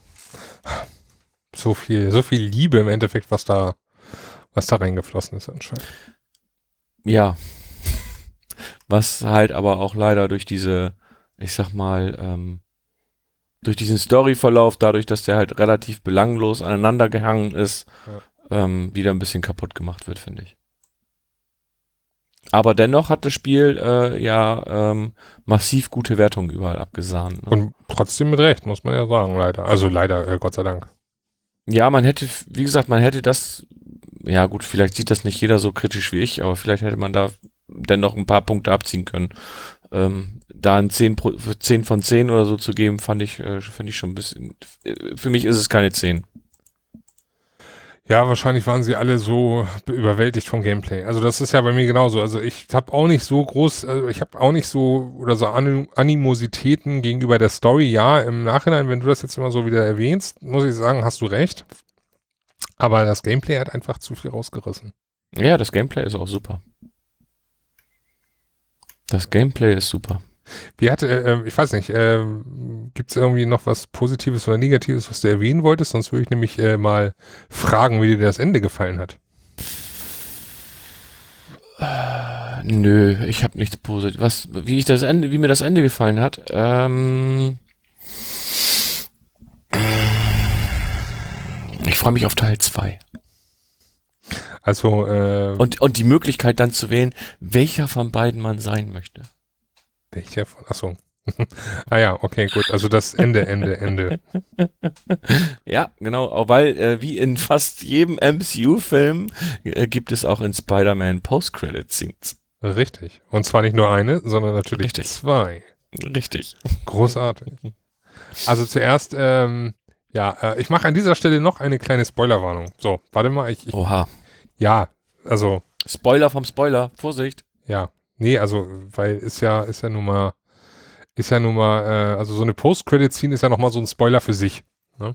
So viel, so viel Liebe im Endeffekt, was da, was da reingeflossen ist anscheinend. Ja, was halt aber auch leider durch diese, ich sag mal, ähm, durch diesen Storyverlauf, dadurch, dass der halt relativ belanglos aneinander gehangen ist, Ja. ähm, wieder ein bisschen kaputt gemacht wird, finde ich. Aber dennoch hat das Spiel äh, ja ähm, massiv gute Wertungen überall abgesahnt. Ne? Und trotzdem mit Recht, muss man ja sagen, leider. Also leider, äh, Gott sei Dank. Ja, man hätte, wie gesagt, man hätte das, ja gut, vielleicht sieht das nicht jeder so kritisch wie ich, aber vielleicht hätte man da dennoch ein paar Punkte abziehen können. Ähm, da ein zehn, Pro, zehn von zehn oder so zu geben, fand ich, äh, finde ich schon ein bisschen, äh, für mich ist es keine zehn. Ja, wahrscheinlich waren sie alle so be- überwältigt vom Gameplay. Also das ist ja bei mir genauso. Also ich habe auch nicht so groß, also ich habe auch nicht so oder so Anim Animositäten gegenüber der Story. Ja, im Nachhinein, wenn du das jetzt immer so wieder erwähnst, muss ich sagen, hast du recht. Aber das Gameplay hat einfach zu viel rausgerissen. Ja, das Gameplay ist auch super. Das Gameplay ist super. Wie hatte, äh, ich weiß nicht, äh, gibt es irgendwie noch was Positives oder Negatives, was du erwähnen wolltest? Sonst würde ich nämlich äh, mal fragen, wie dir das Ende gefallen hat. Äh, nö, ich habe nichts Positives. Was, wie ich das Ende, wie mir das Ende gefallen hat. Ähm, ich freue mich auf Teil zwei. Also, äh, Und, und die Möglichkeit dann zu wählen, welcher von beiden man sein möchte. welcher von, achso. Ah ja, okay, gut. Also das Ende, Ende, Ende. Ja, genau, auch weil äh, wie in fast jedem M C U-Film äh, gibt es auch in Spider-Man Post-Credit-Scenes. Richtig. Und zwar nicht nur eine, sondern natürlich Richtig. zwei. Richtig. Großartig. Also zuerst, ähm, ja, äh, ich mache an dieser Stelle noch eine kleine Spoilerwarnung. So, warte mal, ich, ich Oha. ja, also, Spoiler vom Spoiler. Vorsicht. ja, nee, also, weil ist ja, ist ja nun mal, ist ja nun mal, äh, also so eine Post-Credit-Scene ist ja nochmal so ein Spoiler für sich. Ne?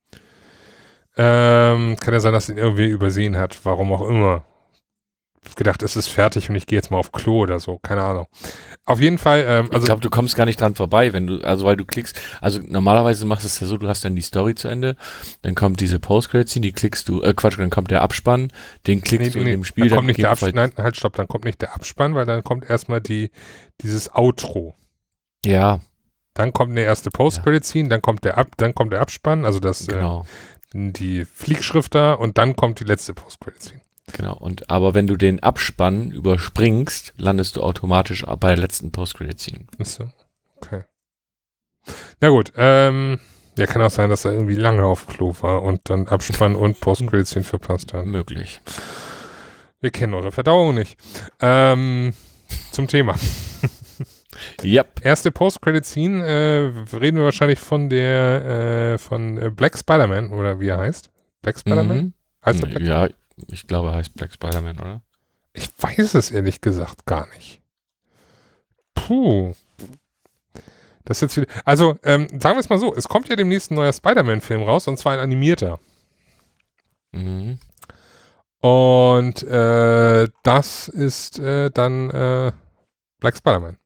Ähm, kann ja sein, dass ihn irgendwie übersehen hat, warum auch immer. Ich hab gedacht, es ist fertig und ich gehe jetzt mal auf Klo oder so, keine Ahnung. Auf jeden Fall, ähm, Ich also, glaube, du kommst gar nicht dran vorbei, wenn du, also weil du klickst, also normalerweise machst du es ja so, du hast dann die Story zu Ende, dann kommt diese Post-Credit-Scene, die klickst du, äh Quatsch, dann kommt der Abspann, den nee, klickst du nee, in nee, dem Spiel dann dann kommt nicht der Abspann, gegebenenfalls. nein, halt, stopp, dann kommt nicht der Abspann, weil dann kommt erstmal die, dieses Outro. Ja, Dann kommt eine erste ja, Post-Credit-Scene, dann kommt der Ab, dann kommt der Abspann, also das, äh, genau, die Fliegschrift da und dann kommt die letzte Post-Credit-Scene. genau. Und aber wenn du den Abspann überspringst, landest du automatisch bei der letzten Post-Credit-Scene. Ist so? Okay. Na gut, ähm, ja, kann auch sein, dass er irgendwie lange auf Klo war und dann Abspann und Post-Credit-Scene verpasst hat. Möglich. Wir kennen eure Verdauung nicht. Ähm, zum Thema. Yep. Erste Post-Credit-Scene, äh, reden wir wahrscheinlich von der, äh, von äh, Black Spider-Man, oder wie er heißt. Black Spider-Man? Mhm. Heißt er Black? Ja, ich glaube, er heißt Black Spider-Man, oder? Ich weiß es ehrlich gesagt gar nicht. Puh. Das ist jetzt wieder, also, ähm, sagen wir es mal so, es kommt ja demnächst ein neuer Spider-Man-Film raus, und zwar ein animierter. Mhm. Und äh, das ist äh, dann äh, Black Spider-Man.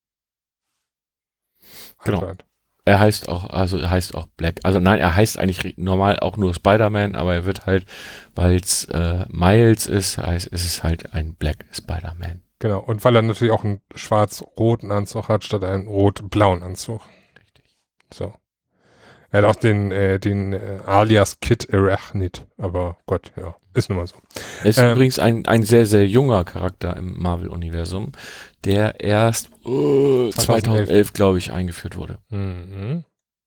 Genau. Anscheinend. Er heißt auch, also er heißt auch Black. Also nein, er heißt eigentlich normal auch nur Spider-Man, aber er wird halt, weil es äh, Miles ist, heißt, ist es halt ein Black Spider-Man. Genau. Und weil er natürlich auch einen schwarz-roten Anzug hat, statt einen rot-blauen Anzug. Richtig. So. Er hat auch den, äh, den äh, Alias Kid Arachnid. Aber Gott, ja, ist nun mal so. Er ist Ähm, übrigens ein, ein sehr, sehr junger Charakter im Marvel-Universum, der erst uh, zweitausendelf, glaube ich, eingeführt wurde. Mhm.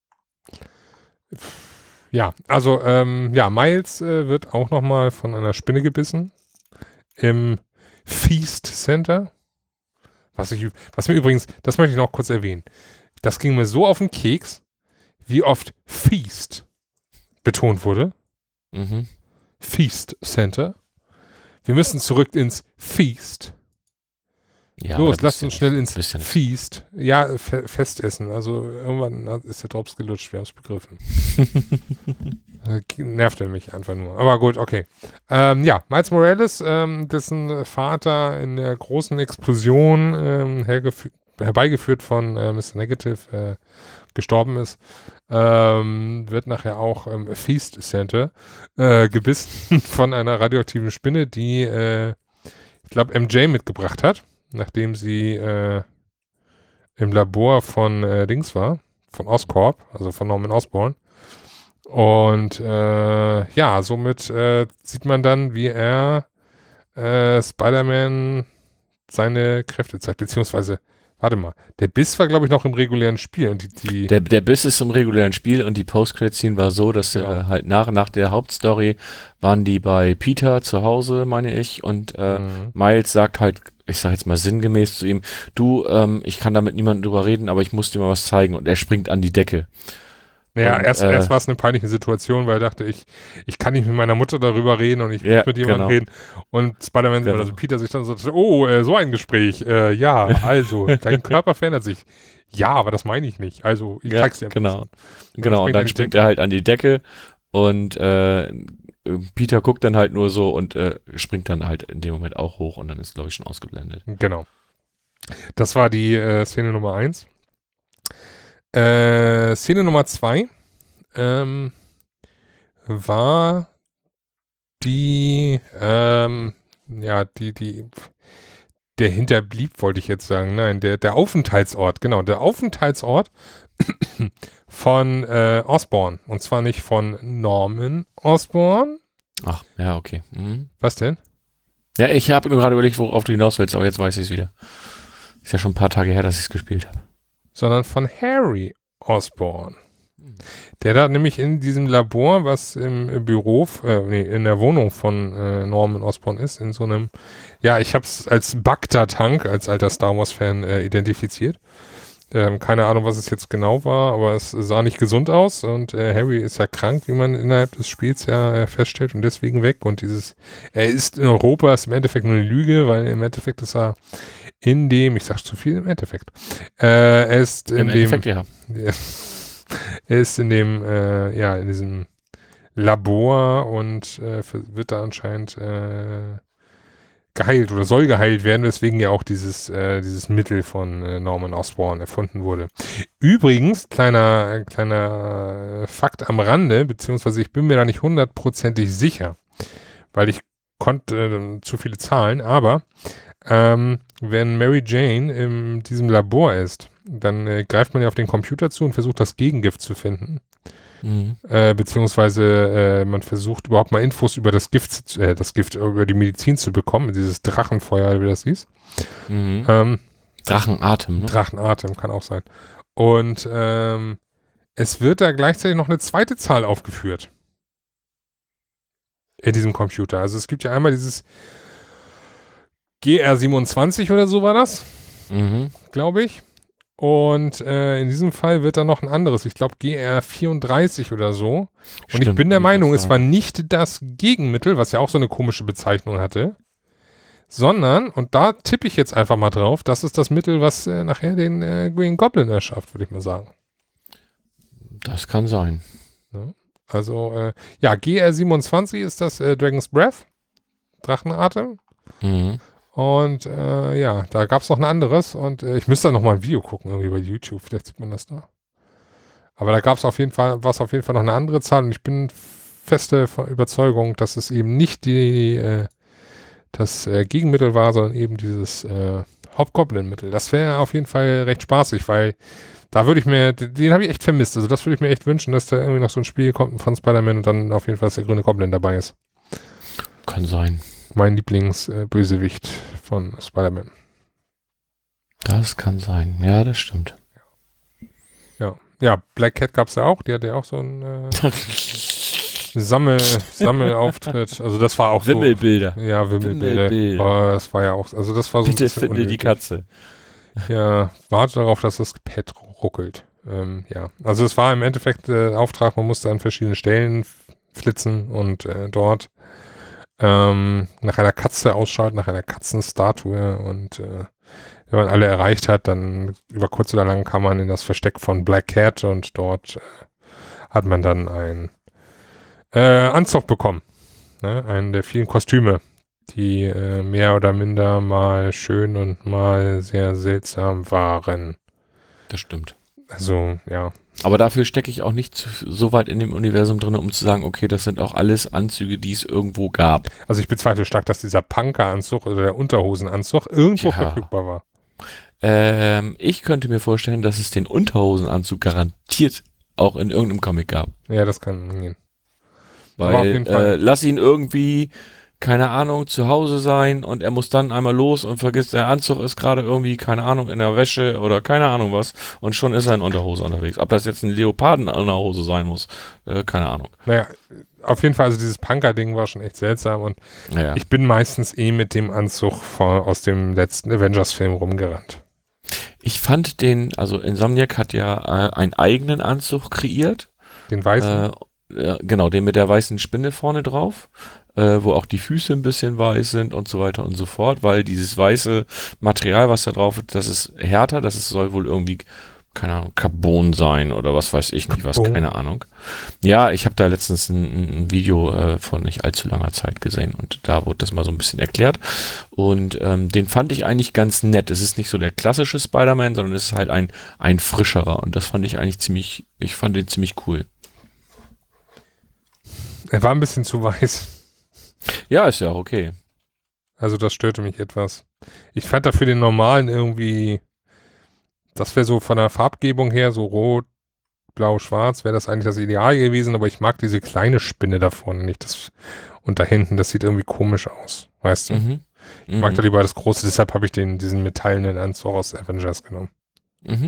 Ja, also ähm, ja, Miles äh, wird auch nochmal von einer Spinne gebissen im Feast Center. Was, ich, was mir übrigens, das möchte ich noch kurz erwähnen. Das ging mir so auf den Keks, wie oft Feast betont wurde. Mhm. Feast Center. Wir müssen zurück ins Feast. Ja, Los, aber lasst das uns ist ja schnell nicht- ins das ist ja nicht- Feast. Ja, fe festessen. Also irgendwann ist der Drops gelutscht, wir haben es begriffen. Äh, Nervt er mich einfach nur. Aber gut, okay. Ähm, ja, Miles Morales, ähm, dessen Vater in der großen Explosion ähm, herbeigeführt von äh, Mister Negative äh, gestorben ist, ähm, wird nachher auch im Feast Center äh, gebissen von einer radioaktiven Spinne, die, äh, ich glaube, M J mitgebracht hat, nachdem sie äh, im Labor von äh, Dings war, von Oscorp, also von Norman Osborn. Und äh, ja, somit äh, sieht man dann, wie er äh, Spider-Man seine Kräfte zeigt, beziehungsweise, warte mal, der Biss war, glaube ich, noch im regulären Spiel. Und die, die Der, der Biss ist im regulären Spiel und die Post-Credit-Scene war so, dass Genau. äh, halt nach, nach der Hauptstory waren die bei Peter zu Hause, meine ich, und äh, Mhm. Miles sagt halt, ich sag jetzt mal sinngemäß zu ihm, du, ähm, ich kann da mit niemandem drüber reden, aber ich muss dir mal was zeigen und er springt an die Decke. Ja, Und, erst, äh, erst war es eine peinliche Situation, weil er dachte, ich, ich kann nicht mit meiner Mutter darüber reden und ich Ja, muss mit jemandem genau. reden. Und Spider-Man, Genau. also Peter sich dann so, oh, äh, so ein Gespräch. Äh, ja, also, dein Körper verändert sich. Ja, aber das meine ich nicht. Also, ich Ja, zeig's dir. genau. Und Genau, dann und dann springt springt er er halt an die Decke und äh, äh, Peter guckt dann halt nur so und äh, springt dann halt in dem Moment auch hoch und dann ist, glaube ich, schon ausgeblendet. Genau. Das war die äh, Szene Nummer eins. Äh, Szene Nummer zwei ähm, war die, ähm, ja, die, die, der hinterblieb, wollte ich jetzt sagen. Nein, der, der Aufenthaltsort, genau, der Aufenthaltsort von äh, Osborn. Und zwar nicht von Norman Osborn. Ach, ja, okay. Mhm. Was denn? Ja, ich habe nur gerade überlegt, worauf du hinaus willst, aber jetzt weiß ich es wieder. Ist ja schon ein paar Tage her, dass ich es gespielt habe. Sondern von Harry Osborn. Der da nämlich in diesem Labor, was im Büro, äh, nee, in der Wohnung von äh, Norman Osborn ist, in so einem, ja, ich habe es als Bacta-Tank, als alter Star Wars-Fan äh, identifiziert. Ähm, keine Ahnung, was es jetzt genau war, aber es sah nicht gesund aus und äh, Harry ist ja krank, wie man innerhalb des Spiels ja äh, feststellt und deswegen weg und dieses, er ist in Europa, ist im Endeffekt nur eine Lüge, weil im Endeffekt ist er in dem, ich sag zu viel im Endeffekt, äh, er ist in Im dem, Endeffekt, ja. ja, er ist in dem, äh, ja, in diesem Labor und äh, wird da anscheinend äh, geheilt oder soll geheilt werden, weswegen ja auch dieses, äh, dieses Mittel von äh, Norman Osborn erfunden wurde. Übrigens, kleiner, kleiner äh, Fakt am Rande, beziehungsweise ich bin mir da nicht hundertprozentig sicher, weil ich konnte äh, zu viele Zahlen, aber ähm, wenn Mary Jane in diesem Labor ist, dann äh, greift man ja auf den Computer zu und versucht das Gegengift zu finden. Mhm. Äh, beziehungsweise äh, man versucht überhaupt mal Infos über das Gift, zu- äh, das Gift, über die Medizin zu bekommen, dieses Drachenfeuer, wie das hieß. Mhm. Ähm, Drachenatem, ne? Drachenatem kann auch sein. Und ähm, es wird da gleichzeitig noch eine zweite Zahl aufgeführt in diesem Computer. Also es gibt ja einmal dieses G R siebenundzwanzig oder so war das, Mhm. glaube ich. Und äh, in diesem Fall wird da noch ein anderes, ich glaube G R vierunddreißig oder so. Und ich Stimmt, bin der wollte ich Meinung, auch es war sagen. nicht das Gegenmittel, was ja auch so eine komische Bezeichnung hatte, sondern, und da tippe ich jetzt einfach mal drauf, das ist das Mittel, was äh, nachher den äh, Green Goblin erschafft, würde ich mal sagen. Das kann sein. Ja. Also, äh, ja, G R siebenundzwanzig ist das äh, Dragon's Breath, Drachenatem. Mhm. Und äh, ja, da gab es noch ein anderes und äh, ich müsste da noch mal ein Video gucken, irgendwie bei YouTube, vielleicht sieht man das da. Aber da gab es auf jeden Fall, war es auf jeden Fall noch eine andere Zahl und ich bin feste Ver- Überzeugung, dass es eben nicht die, äh, das äh, Gegenmittel war, sondern eben dieses äh, Hobgoblin-Mittel. Das wäre auf jeden Fall recht spaßig, weil da würde ich mir, d- den habe ich echt vermisst. Also das würde ich mir echt wünschen, dass da irgendwie noch so ein Spiel kommt von Spider-Man und dann auf jeden Fall, dass der grüne Goblin dabei ist. Kann sein. Mein Lieblingsbösewicht von Spider-Man. Das kann sein. Ja, das stimmt. Ja. Ja, Black Cat gab es ja auch, die hatte ja auch so einen äh, Sammel, Sammelauftritt. Also das war auch so. Wimmelbilder. Ja, Wimmelbilder. Wimmelbilder. Oh, das war ja auch, also das war so ein Bitte bisschen finde die unnötig. Katze. Ja, warte darauf, dass das Pad ruckelt. Ähm, ja, also es war im Endeffekt äh, Auftrag, man musste an verschiedene Stellen f- flitzen und äh, dort ähm, nach einer Katze ausschalten, nach einer Katzenstatue und äh, wenn man alle erreicht hat, dann über kurz oder lang kam man in das Versteck von Black Cat und dort äh, hat man dann einen äh, Anzug bekommen. Ne? Einen der vielen Kostüme, die äh, mehr oder minder mal schön und mal sehr seltsam waren. Das stimmt. Also, ja. Aber dafür stecke ich auch nicht zu- so weit in dem Universum drin, um zu sagen, okay, das sind auch alles Anzüge, die es irgendwo gab. Also ich bezweifle stark, dass dieser Punkeranzug oder der Unterhosenanzug irgendwo Ja. verfügbar war. Ähm, ich könnte mir vorstellen, dass es den Unterhosenanzug garantiert auch in irgendeinem Comic gab. Ja, das kann gehen. Aber auf Weil jeden Fall. äh, lass ihn irgendwie, keine Ahnung, zu Hause sein und er muss dann einmal los und vergisst, der Anzug ist gerade irgendwie, keine Ahnung, in der Wäsche oder keine Ahnung was und schon ist er in Unterhose unterwegs. Ob das jetzt ein Leoparden in der Hose sein muss, äh, keine Ahnung. Naja, auf jeden Fall, also dieses Punker-Ding war schon echt seltsam und Naja. ich bin meistens eh mit dem Anzug von, aus dem letzten Avengers-Film rumgerannt. Ich fand den, also Insomniac hat ja äh, einen eigenen Anzug kreiert. Den weißen. Äh, ja, genau, den mit der weißen Spinne vorne drauf, äh, wo auch die Füße ein bisschen weiß sind und so weiter und so fort, weil dieses weiße Material, was da drauf ist, das ist härter, das ist, soll wohl irgendwie keine Ahnung, Carbon sein oder was weiß ich nicht was, Carbon. keine Ahnung. Ja, ich habe da letztens ein, ein Video äh, von nicht allzu langer Zeit gesehen und da wurde das mal so ein bisschen erklärt und ähm, den fand ich eigentlich ganz nett. Es ist nicht so der klassische Spider-Man, sondern es ist halt ein, ein frischerer und das fand ich eigentlich ziemlich, ich fand den ziemlich cool. Er war ein bisschen zu weiß. Ja, ist ja auch okay. Also das störte mich etwas. Ich fand dafür den normalen irgendwie, das wäre so von der Farbgebung her, so rot, blau, schwarz, wäre das eigentlich das Ideal gewesen, aber ich mag diese kleine Spinne da vorne nicht. Das, und da hinten, das sieht irgendwie komisch aus, weißt du? Mhm. Ich mag da Mhm. lieber das große, deshalb habe ich den, diesen metallenen Anzug aus Avengers genommen. Mhm.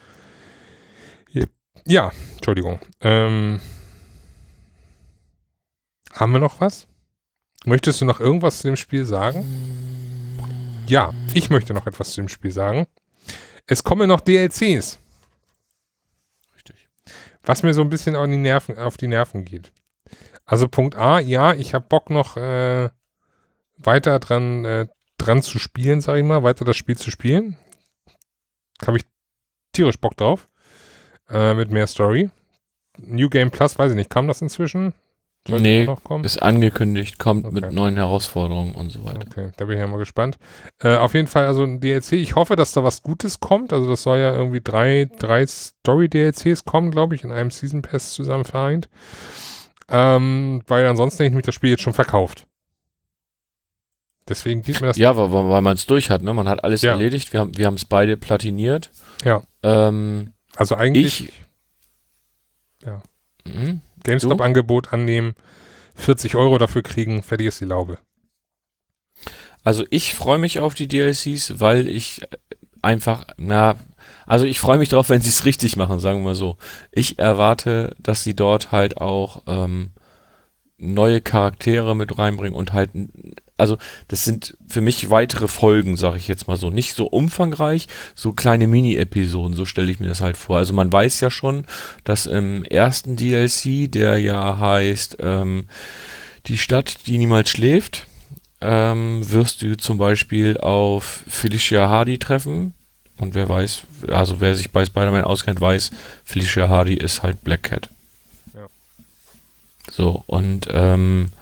Ja, Entschuldigung. Ähm, haben wir noch was? Möchtest du noch irgendwas zu dem Spiel sagen? Ja, ich möchte noch etwas zu dem Spiel sagen. Es kommen noch D L Cs, Richtig. was mir so ein bisschen auf die Nerven, auf die Nerven geht. Also Punkt A, ja, ich habe Bock noch äh, weiter dran, äh, dran zu spielen, sag ich mal, weiter das Spiel zu spielen. Habe ich tierisch Bock drauf. Äh, mit mehr Story. New Game Plus, weiß ich nicht, kam das inzwischen? Soll das auch Nee, noch kommen? ist angekündigt, kommt Okay. mit neuen Herausforderungen und so weiter. Okay, da bin ich ja mal gespannt. Äh, auf jeden Fall also ein D L C. Ich hoffe, dass da was Gutes kommt. Also das soll ja irgendwie drei, drei Story-D L Cs kommen, glaube ich, in einem Season Pass zusammen vereint. Ähm, weil ansonsten hätte ich mich das Spiel jetzt schon verkauft. Deswegen geht mir das. Ja, weil, weil man es durch hat, ne? Man hat alles Ja. erledigt. Wir haben wir haben es beide platiniert. Ja. Ähm, Also eigentlich ich, mh, GameStop-Angebot annehmen, vierzig Euro dafür kriegen, fertig ist die Laube. also ich freue mich auf die D L Cs, weil ich einfach, na, also ich freue mich drauf, wenn sie es richtig machen, sagen wir mal so. Ich erwarte, dass sie dort halt auch ähm, neue Charaktere mit reinbringen und halt, also das sind für mich weitere Folgen, sage ich jetzt mal so. Nicht so umfangreich, so kleine Mini-Episoden, so stelle ich mir das halt vor. Also man weiß ja schon, dass im ersten D L C, der ja heißt ähm, Die Stadt, die niemals schläft, ähm, wirst du zum Beispiel auf Felicia Hardy treffen. Und wer weiß, also wer sich bei Spider-Man auskennt, weiß, Felicia Hardy ist halt Black Cat. Ja. So, und ähm,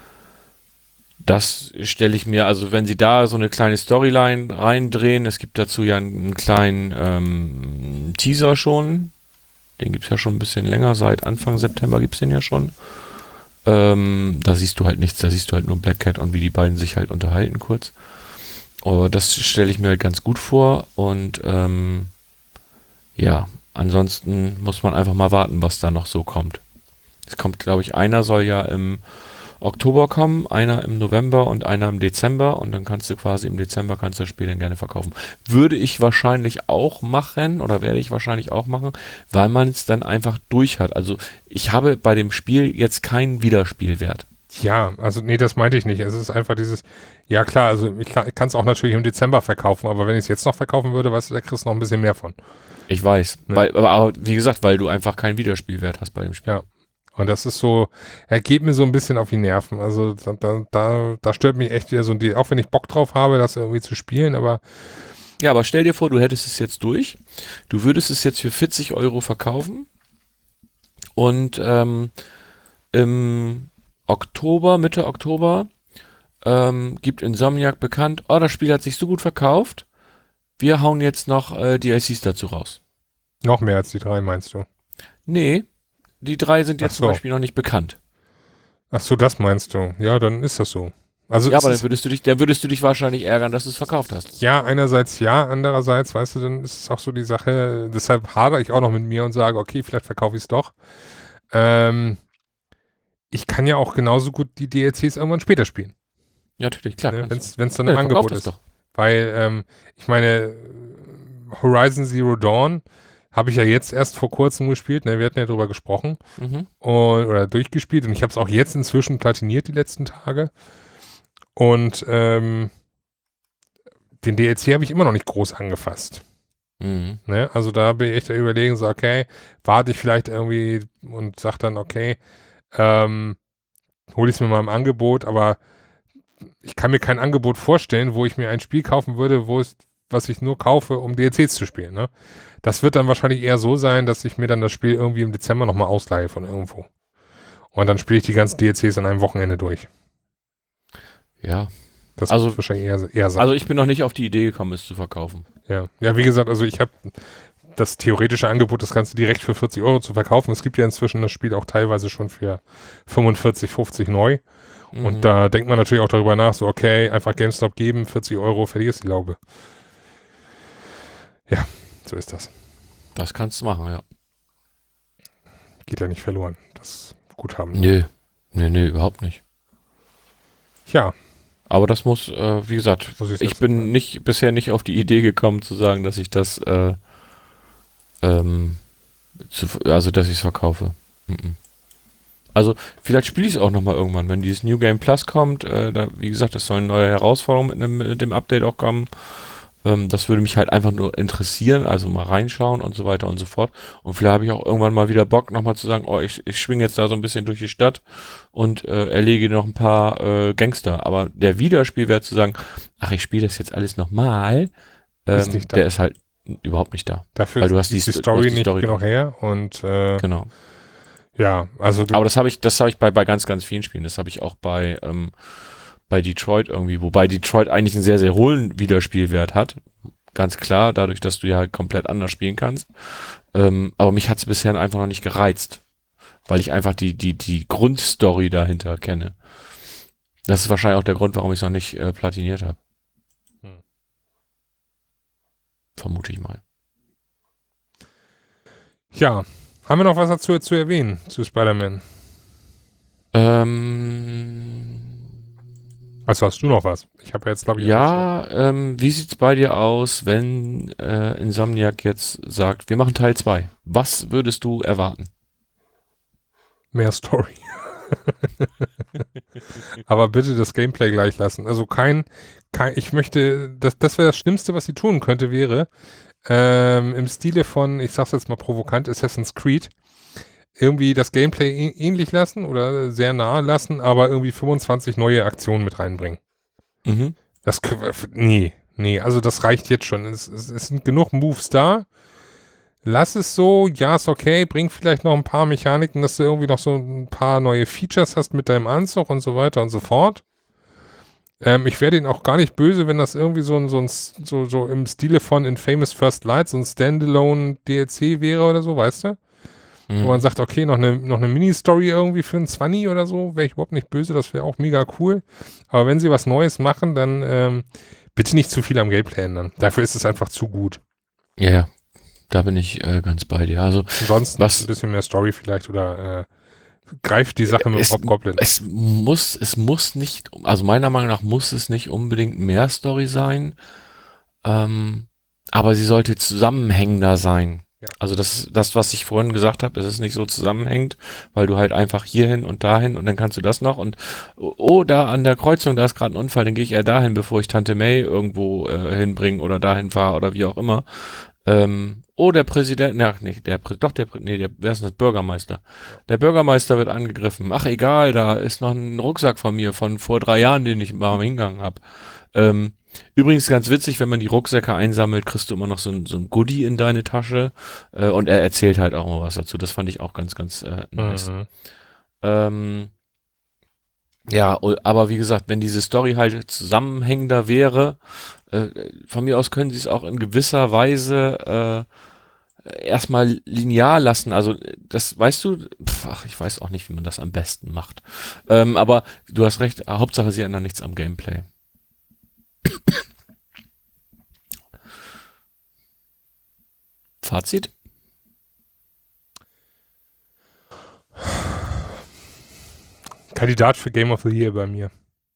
das stelle ich mir, also wenn sie da so eine kleine Storyline reindrehen, es gibt dazu ja einen, einen kleinen ähm, Teaser schon, den gibt's ja schon ein bisschen länger, seit Anfang September gibt's den ja schon. Ähm, da siehst du halt nichts, da siehst du halt nur Black Cat und wie die beiden sich halt unterhalten kurz. Aber das stelle ich mir halt ganz gut vor und ähm, ja, ansonsten muss man einfach mal warten, was da noch so kommt. Es kommt, glaube ich, einer soll ja im Oktober kommen, einer im November und einer im Dezember und dann kannst du quasi im Dezember kannst du das Spiel dann gerne verkaufen. Würde ich wahrscheinlich auch machen oder werde ich wahrscheinlich auch machen, weil man es dann einfach durch hat. Also ich habe bei dem Spiel jetzt keinen Wiederspielwert. Ja, also nee, das meinte ich nicht. Es ist einfach dieses, ja klar, also ich kann es auch natürlich im Dezember verkaufen, aber wenn ich es jetzt noch verkaufen würde, weißt du, da kriegst du noch ein bisschen mehr von. Ich weiß, Ne? weil, aber, aber wie gesagt, weil du einfach keinen Wiederspielwert hast bei dem Spiel. Ja. Und das ist so, er geht mir so ein bisschen auf die Nerven. Also da, da, da, da stört mich echt wieder so ein Deal. Auch wenn ich Bock drauf habe, das irgendwie zu spielen, aber Ja, aber stell dir vor, du hättest es jetzt durch, du würdest es jetzt für vierzig Euro verkaufen und ähm, im Oktober, Mitte Oktober, ähm, gibt Insomniac bekannt, oh, das Spiel hat sich so gut verkauft, wir hauen jetzt noch äh, D L Cs dazu raus. noch mehr als die drei, meinst du? Nee, die drei sind Ach jetzt zum so. Beispiel noch nicht bekannt. Ach so, das meinst du. Ja, dann ist das so. Also Ja, es aber dann ist, würdest du dich, dann würdest du dich wahrscheinlich ärgern, dass du es verkauft hast. ja, einerseits ja, andererseits, weißt du, dann ist es auch so die Sache, deshalb hadere ich auch noch mit mir und sage, okay, vielleicht verkaufe ich es doch. Ähm, ich kann ja auch genauso gut die D L Cs irgendwann später spielen, Ja, natürlich, klar. ne? kannst Wenn es dann du. im Ja, verkauf Angebot das ist. doch. Weil, ähm, ich meine, Horizon Zero Dawn habe ich ja jetzt erst vor kurzem gespielt, ne? Wir hatten ja drüber gesprochen Mhm. und, oder durchgespielt und ich habe es auch jetzt inzwischen platiniert die letzten Tage. Und ähm, den D L C habe ich immer noch nicht groß angefasst. Mhm. Ne? Also da bin ich echt der Überlegen, so, okay, warte ich vielleicht irgendwie und sag dann, okay, ähm, hole ich es mir mal im Angebot, aber ich kann mir kein Angebot vorstellen, wo ich mir ein Spiel kaufen würde, wo es was ich nur kaufe, um D L Cs zu spielen, ne? Das wird dann wahrscheinlich eher so sein, dass ich mir dann das Spiel irgendwie im Dezember nochmal ausleihe von irgendwo. Und dann spiele ich die ganzen D L Cs an einem Wochenende durch. Ja. Das Also, wird wahrscheinlich eher, eher sein. also ich bin noch nicht auf die Idee gekommen, es zu verkaufen. Ja. Ja, wie gesagt, also ich habe das theoretische Angebot, das Ganze direkt für vierzig Euro zu verkaufen. Es gibt ja inzwischen das Spiel auch teilweise schon für fünfundvierzig, fünfzig neu. Mhm. Und da denkt man natürlich auch darüber nach, so okay, einfach GameStop geben, vierzig Euro, fertig ist die Laube. Ja, so ist das. Das kannst du machen, ja. Geht ja nicht verloren, das Guthaben. Nö. Nee, nee, überhaupt nicht. Ja, Aber das muss, äh, wie gesagt, muss ich ich jetzt bin machen. nicht bisher nicht auf die Idee gekommen zu sagen, dass ich das, äh, ähm, zu, also dass ich es verkaufe. Mhm. Also vielleicht spiele ich es auch nochmal irgendwann, wenn dieses New Game Plus kommt. Äh, da, wie gesagt, das soll eine neue Herausforderung mit, einem, mit dem Update auch kommen. Ähm, das würde mich halt einfach nur interessieren, also mal reinschauen und so weiter und so fort. Und vielleicht habe ich auch irgendwann mal wieder Bock, nochmal zu sagen, oh, ich, ich schwinge jetzt da so ein bisschen durch die Stadt und äh, erlege noch ein paar äh, Gangster. Aber der Wiederspielwert zu sagen, ach, ich spiele das jetzt alles nochmal, Ist ähm, nicht da. der ist halt überhaupt nicht da. Dafür Weil du hast ist die, die Sto- du hast Story die nicht Story genug drin. her und äh, Genau. ja, also du, Aber das habe ich, das habe ich bei, bei ganz, ganz vielen Spielen. Das habe ich auch bei, ähm, bei Detroit irgendwie, wobei Detroit eigentlich einen sehr, sehr hohen Wiederspielwert hat. Ganz klar, dadurch, dass du ja halt komplett anders spielen kannst. Ähm, aber mich hat es bisher einfach noch nicht gereizt, weil ich einfach die, die, die Grundstory dahinter kenne. Das ist wahrscheinlich auch der Grund, warum ich es noch nicht äh, platiniert habe. Hm. Vermute ich mal. ja, haben wir noch was dazu zu erwähnen, zu Spider-Man? Ähm, Also hast du noch was? Ich habe ja jetzt, glaube ich, alles schon. ja, ähm, wie sieht's bei dir aus, wenn äh, Insomniac jetzt sagt, wir machen Teil zwei? Was würdest du erwarten? Mehr Story. Aber bitte das Gameplay gleich lassen. Also kein, kein ich möchte, das, das wäre das Schlimmste, was sie tun könnte, wäre, ähm, im Stile von, ich sag's jetzt mal provokant, Assassin's Creed, irgendwie das Gameplay ä- ähnlich lassen oder sehr nah lassen, aber irgendwie fünfundzwanzig neue Aktionen mit reinbringen. Mhm. Das können wir, nee, nee, also das reicht jetzt schon. Es, es, es sind genug Moves da. Lass es so, ja, ist okay, bring vielleicht noch ein paar Mechaniken, dass du irgendwie noch so ein paar neue Features hast mit deinem Anzug und so weiter und so fort. Ähm, ich wäre denen auch gar nicht böse, wenn das irgendwie so ein, so ein, so, so im Stile von Infamous First Light, so ein Standalone-D L C wäre oder so, weißt du? Wo man Mhm. sagt, okay, noch eine, noch eine Mini-Story irgendwie für einen zwanzig oder so, wäre ich überhaupt nicht böse, das wäre auch mega cool. Aber wenn sie was Neues machen, dann ähm, bitte nicht zu viel am Gameplay ändern. Dafür ist es einfach zu gut. Ja, ja, da bin ich äh, ganz bei dir. Also Ansonsten ein was bisschen mehr Story vielleicht oder äh, greift die Sache mit dem es, Hobgoblin. es muss, es muss nicht, also meiner Meinung nach muss es nicht unbedingt mehr Story sein, ähm, aber sie sollte zusammenhängender sein. Ja. Also das, das, was ich vorhin gesagt habe, es ist nicht so zusammenhängend, weil du halt einfach hierhin und dahin und dann kannst du das noch und oh, da an der Kreuzung, da ist gerade ein Unfall, dann gehe ich eher dahin, bevor ich Tante May irgendwo äh, hinbringe oder dahin fahre oder wie auch immer. Ähm, oh, der Präsident, na, nicht der, Prä- doch der, Prä- nee, der, wer ist denn das? Bürgermeister. Der Bürgermeister wird angegriffen. Ach, egal, da ist noch ein Rucksack von mir von vor drei Jahren, den ich mal hingegangen habe. Ähm, übrigens ganz witzig, wenn man die Rucksäcke einsammelt, kriegst du immer noch so ein, so ein Goodie in deine Tasche. Äh, und er erzählt halt auch mal was dazu. Das fand ich auch ganz, ganz äh, nice. Mhm. Ähm, ja, o- aber wie gesagt, wenn diese Story halt zusammenhängender wäre, äh, von mir aus können sie es auch in gewisser Weise äh, erstmal linear lassen. Also äh, das weißt du, pf, ach, ich weiß auch nicht, wie man das am besten macht. Ähm, aber du hast recht, Hauptsache sie ändern nichts am Gameplay. Fazit? Kandidat für Game of the Year bei mir.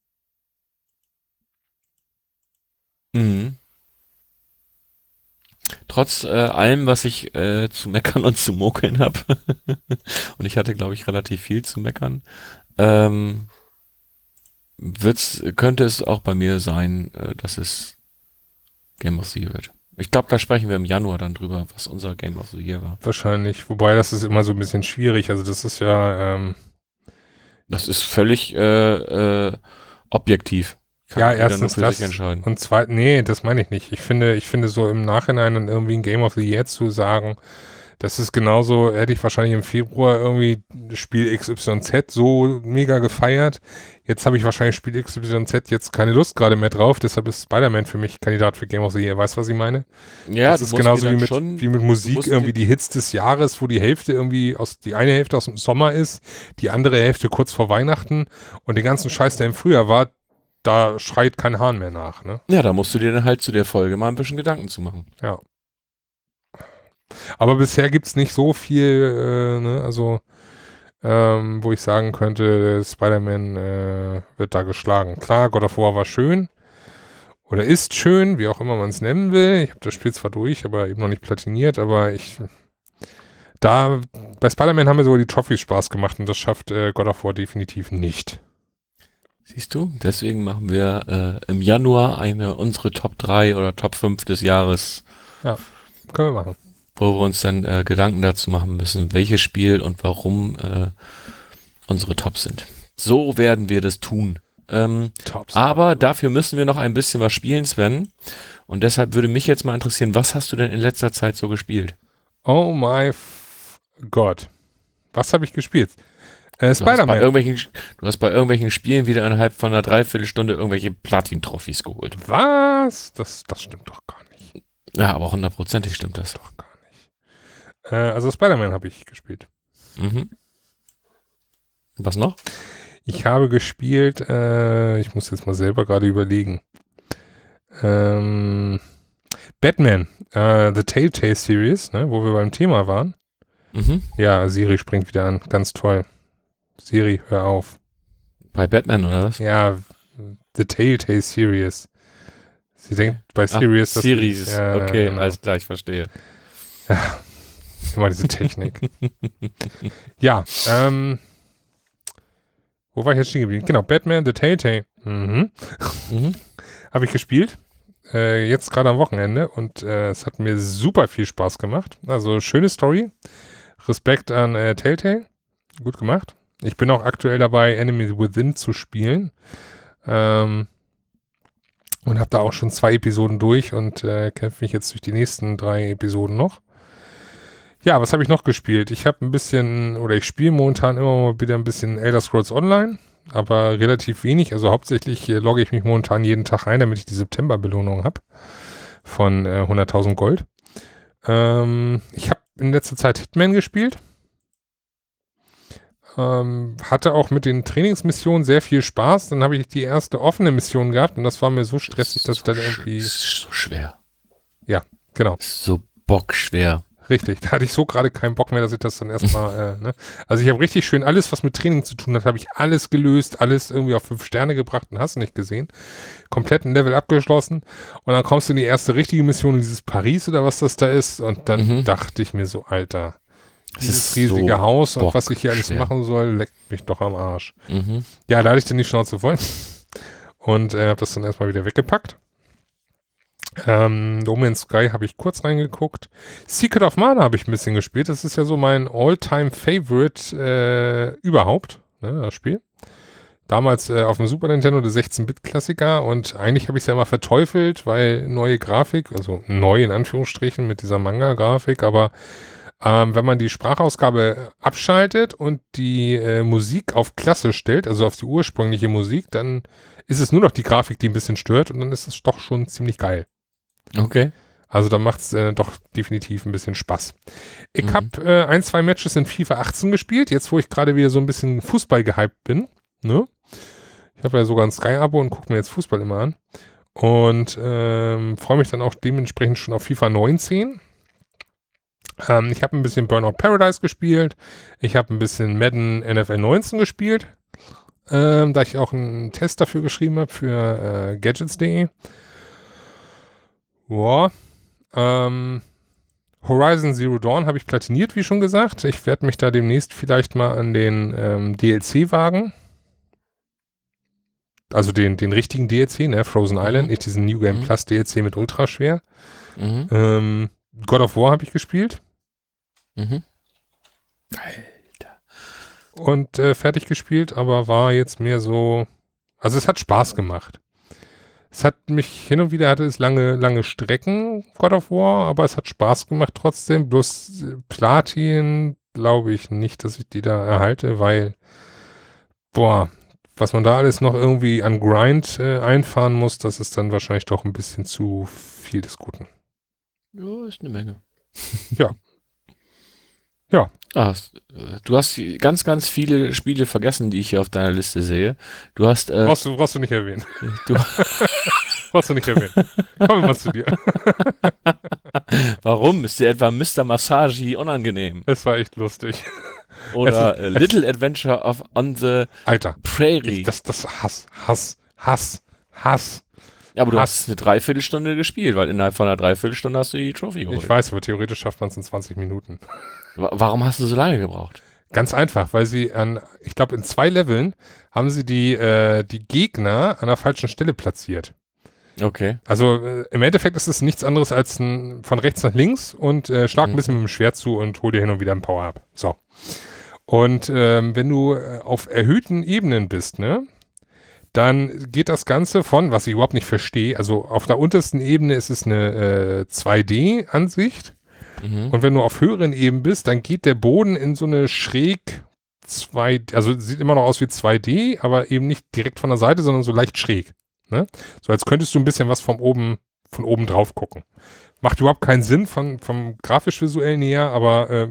Mhm. Trotz äh, allem, was ich äh, zu meckern und zu mokeln habe, und ich hatte, glaube ich, relativ viel zu meckern, ähm, wird's, könnte es auch bei mir sein, äh, dass es Game of the Year wird. Ich glaube, da sprechen wir im Januar dann drüber, was unser Game of the Year war. Wahrscheinlich. Wobei das ist immer so ein bisschen schwierig. Also das ist ja, ähm, Das ist völlig äh, äh, objektiv. Kann Ja, jeder nur erstens für das sich entscheiden. und zweitens, nee, das meine ich nicht. Ich finde, ich finde so im Nachhinein dann irgendwie ein Game of the Year zu sagen, das ist genauso, hätte ich wahrscheinlich im Februar irgendwie Spiel X Y Z so mega gefeiert. Jetzt habe ich wahrscheinlich Spiel X Y Z jetzt keine Lust gerade mehr drauf, deshalb ist Spider-Man für mich Kandidat für Game of the Year. Weißt du, was ich meine? Ja, Das du ist musst dir genauso wie dann mit, schon, wie mit du Musik musst dir, irgendwie die Hits des Jahres, wo die Hälfte irgendwie aus, die eine Hälfte aus dem Sommer ist, die andere Hälfte kurz vor Weihnachten und den ganzen Scheiß, der im Frühjahr war, da schreit kein Hahn mehr nach, ne? ja, da musst du dir dann halt zu der Folge mal ein bisschen Gedanken zu machen. Ja. Aber bisher gibt's nicht so viel, äh, ne, also, ähm, wo ich sagen könnte, Spider-Man äh, wird da geschlagen. Klar, God of War war schön oder ist schön, wie auch immer man es nennen will. Ich habe das Spiel zwar durch, aber eben noch nicht platiniert, aber ich, da, bei Spider-Man haben mir sogar die Trophys Spaß gemacht und das schafft äh, God of War definitiv nicht. Siehst du? Deswegen machen wir äh, im Januar eine unsere Top drei oder Top fünf des Jahres, Ja, können wir machen. wo wir uns dann äh, Gedanken dazu machen müssen, welches Spiel und warum äh, unsere Tops sind. So werden wir das tun. Ähm, Tops. aber dafür müssen wir noch ein bisschen was spielen, Sven. Und deshalb würde mich jetzt mal interessieren, was hast du denn in letzter Zeit so gespielt? Oh my f- Gott. Was habe ich gespielt? Äh, Du hast bei Spider-Man. irgendwelchen, du hast bei irgendwelchen Spielen wieder innerhalb von einer Dreiviertelstunde irgendwelche Platin-Trophys geholt. Was? Das, das stimmt doch gar nicht. Ja, aber hundertprozentig stimmt das. Doch gar nicht. Äh, also Spider-Man habe ich gespielt. Mhm. Was noch? Ich habe gespielt, äh, ich muss jetzt mal selber gerade überlegen. Ähm, Batman, äh, The Telltale Series, ne, wo wir beim Thema waren. Mhm. Ja, Siri springt wieder an. Ganz toll. Siri, hör auf. Bei Batman oder was? Ja, The Telltale Series. Sie denkt bei Ach, Sirius, dass Series. ich, ja, Okay, genau. alles klar, ich verstehe. Ja, immer diese Technik. Ja, ähm, wo war ich jetzt stehen geblieben? Genau, Batman, The Telltale. Mhm. Mhm. Habe ich gespielt. Äh, jetzt gerade am Wochenende und äh, es hat mir super viel Spaß gemacht. Also schöne Story. Respekt an äh, Telltale. Gut gemacht. Ich bin auch aktuell dabei, Enemy Within zu spielen. Ähm, und habe da auch schon zwei Episoden durch und äh, kämpfe mich jetzt durch die nächsten drei Episoden noch. Ja, was habe ich noch gespielt? Ich habe ein bisschen, oder ich spiele momentan immer mal wieder ein bisschen Elder Scrolls Online, aber relativ wenig. Also hauptsächlich äh, logge ich mich momentan jeden Tag ein, damit ich die September-Belohnung habe von äh, hunderttausend Gold. Ähm, ich habe in letzter Zeit Hitman gespielt. Ähm, hatte auch mit den Trainingsmissionen sehr viel Spaß. Dann habe ich die erste offene Mission gehabt und das war mir so stressig, dass ich dann irgendwie... Ist so schwer. Ja, genau. Ist so bockschwer. Richtig, da hatte ich so gerade keinen Bock mehr, dass ich das dann erstmal, äh, ne? Also ich habe richtig schön alles, was mit Training zu tun hat, habe ich alles gelöst, alles irgendwie auf fünf Sterne gebracht und hast du nicht gesehen. Komplett ein Level abgeschlossen und dann kommst du in die erste richtige Mission in dieses Paris oder was das da ist und dann Mhm. dachte ich mir so, Alter, Es dieses ist riesige so Haus und was ich hier alles bockschwer. machen soll, leckt mich doch am Arsch. Mhm. Ja, da hatte ich dann die Schnauze voll und äh, habe das dann erstmal wieder weggepackt. Ähm, No Man's Sky habe ich kurz reingeguckt. Secret of Mana habe ich ein bisschen gespielt. Das ist ja so mein All-Time-Favorite äh, überhaupt, ne, das Spiel. Damals äh, auf dem Super Nintendo der sechzehn-Bit-Klassiker und eigentlich habe ich es ja immer verteufelt, weil neue Grafik, also neu in Anführungsstrichen mit dieser Manga-Grafik, aber ähm, wenn man die Sprachausgabe abschaltet und die äh, Musik auf Klasse stellt, also auf die ursprüngliche Musik, dann ist es nur noch die Grafik, die ein bisschen stört und dann ist es doch schon ziemlich geil. Okay. Also da macht es äh, doch definitiv ein bisschen Spaß. Ich Mhm. habe äh, ein, zwei Matches in FIFA achtzehn gespielt, jetzt wo ich gerade wieder so ein bisschen Fußball gehypt bin. Ne? Ich habe ja sogar ein Sky-Abo und gucke mir jetzt Fußball immer an. Und ähm, freue mich dann auch dementsprechend schon auf FIFA neunzehn. Ähm, ich habe ein bisschen Burnout Paradise gespielt. Ich habe ein bisschen Madden N F L neunzehn gespielt. Ähm, da ich auch einen Test dafür geschrieben habe für äh, gadgets punkt de. Ja, ähm, Horizon Zero Dawn habe ich platiniert, wie schon gesagt. Ich werde mich da demnächst vielleicht mal an den ähm, D L C wagen. Also den, den richtigen D L C, ne? Frozen Mhm. Island, nicht diesen New Game Mhm. Plus D L C mit ultraschwer. Mhm. Ähm, God of War habe ich gespielt Mhm. Alter. und äh, fertig gespielt, aber war jetzt mehr so, also es hat Spaß gemacht. Es hat mich hin und wieder, hatte es lange, lange Strecken, God of War, aber es hat Spaß gemacht trotzdem. Bloß äh, Platin glaube ich nicht, dass ich die da erhalte, weil, boah, was man da alles noch irgendwie an Grind äh, einfahren muss, das ist dann wahrscheinlich doch ein bisschen zu viel des Guten. Ja, ist eine Menge. Ja. Ja. Ah, s- äh, du hast die- ganz, ganz viele Spiele vergessen, die ich hier auf deiner Liste sehe. Du hast, äh, Brauchst du, brauchst du nicht erwähnen. du, Brauchst du nicht erwähnen. Kommen wir mal zu dir. warum? Ist dir etwa Mister Massage unangenehm? Es war echt lustig. Oder Es äh, ist- Little Adventure of on the Alter, Prairie? ich, das, das Hass, Hass, Hass, Hass. Ja, aber du Hass. hast eine Dreiviertelstunde gespielt, weil innerhalb von einer Dreiviertelstunde hast du die Trophy geholt. Ich weiß, aber theoretisch schafft man es in zwanzig Minuten. Wa- Warum hast du so lange gebraucht? Ganz einfach, weil sie an, ich glaube, in zwei Leveln haben sie die, äh, die Gegner an der falschen Stelle platziert. Okay. Also äh, im Endeffekt ist es nichts anderes als ein, von rechts nach links und äh, schlag ein Mhm. bisschen mit dem Schwert zu und hol dir hin und wieder ein Power-Up. So. Und ähm, wenn du äh, auf erhöhten Ebenen bist, ne, dann geht das Ganze von, was ich überhaupt nicht verstehe, also auf der untersten Ebene ist es eine äh, zwei D-Ansicht. Mhm. Und wenn du auf höheren Ebenen bist, dann geht der Boden in so eine schräg zwei, also sieht immer noch aus wie zwei D, aber eben nicht direkt von der Seite, sondern so leicht schräg. Ne? So als könntest du ein bisschen was von oben, von oben drauf gucken. Macht überhaupt keinen Sinn von, vom grafisch-visuellen her, aber äh,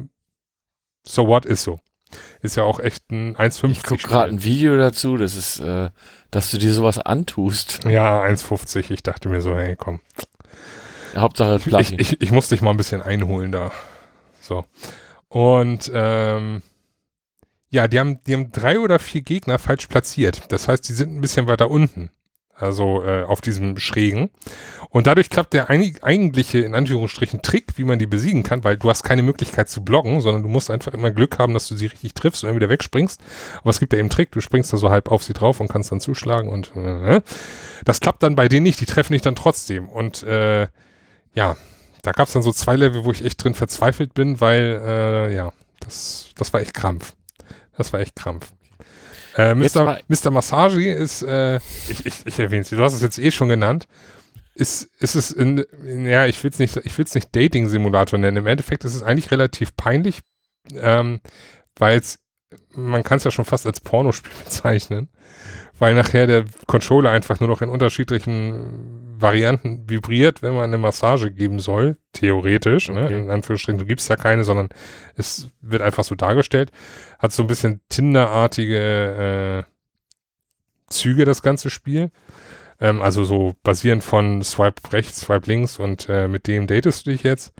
so what ist so. Ist ja auch echt ein eins Ich fünfzig. gucke gerade ein Video dazu, das ist, äh, dass du dir sowas antust. Ja, eins fünfzig. Ich dachte mir so, hey, komm. Hauptsache Ich, Platin. ich, ich muss dich mal ein bisschen einholen da. So. Und ähm, ja, die haben, die haben drei oder vier Gegner falsch platziert. Das heißt, die sind ein bisschen weiter unten. Also äh, auf diesem Schrägen. Und dadurch klappt der einig, eigentliche, in Anführungsstrichen, Trick, wie man die besiegen kann, weil du hast keine Möglichkeit zu blocken, sondern du musst einfach immer Glück haben, dass du sie richtig triffst und dann wieder wegspringst. Aber es gibt ja eben einen Trick, du springst da so halb auf sie drauf und kannst dann zuschlagen und äh, das klappt dann bei denen nicht, die treffen dich dann trotzdem. Und äh, ja, da gab es dann so zwei Level, wo ich echt drin verzweifelt bin, weil äh, ja, das, das war echt Krampf. Das war echt Krampf. Äh, Jetzt Mister mal- Mister Massage ist, äh, ich, ich, ich erwähne es, du hast es jetzt eh schon genannt, ist, ist es in, in ja, ich will es nicht, ich will es nicht Dating-Simulator nennen. Im Endeffekt ist es eigentlich relativ peinlich, ähm, weil es, man kann es ja schon fast als Pornospiel bezeichnen, weil nachher der Controller einfach nur noch in unterschiedlichen Varianten vibriert, wenn man eine Massage geben soll, theoretisch, ne? Okay. In Anführungsstrichen, du gibst ja keine, sondern es wird einfach so dargestellt. Hat so ein bisschen Tinder-artige äh, Züge, das ganze Spiel. Ähm, also so basierend von Swipe rechts, Swipe links und äh, mit dem datest du dich jetzt.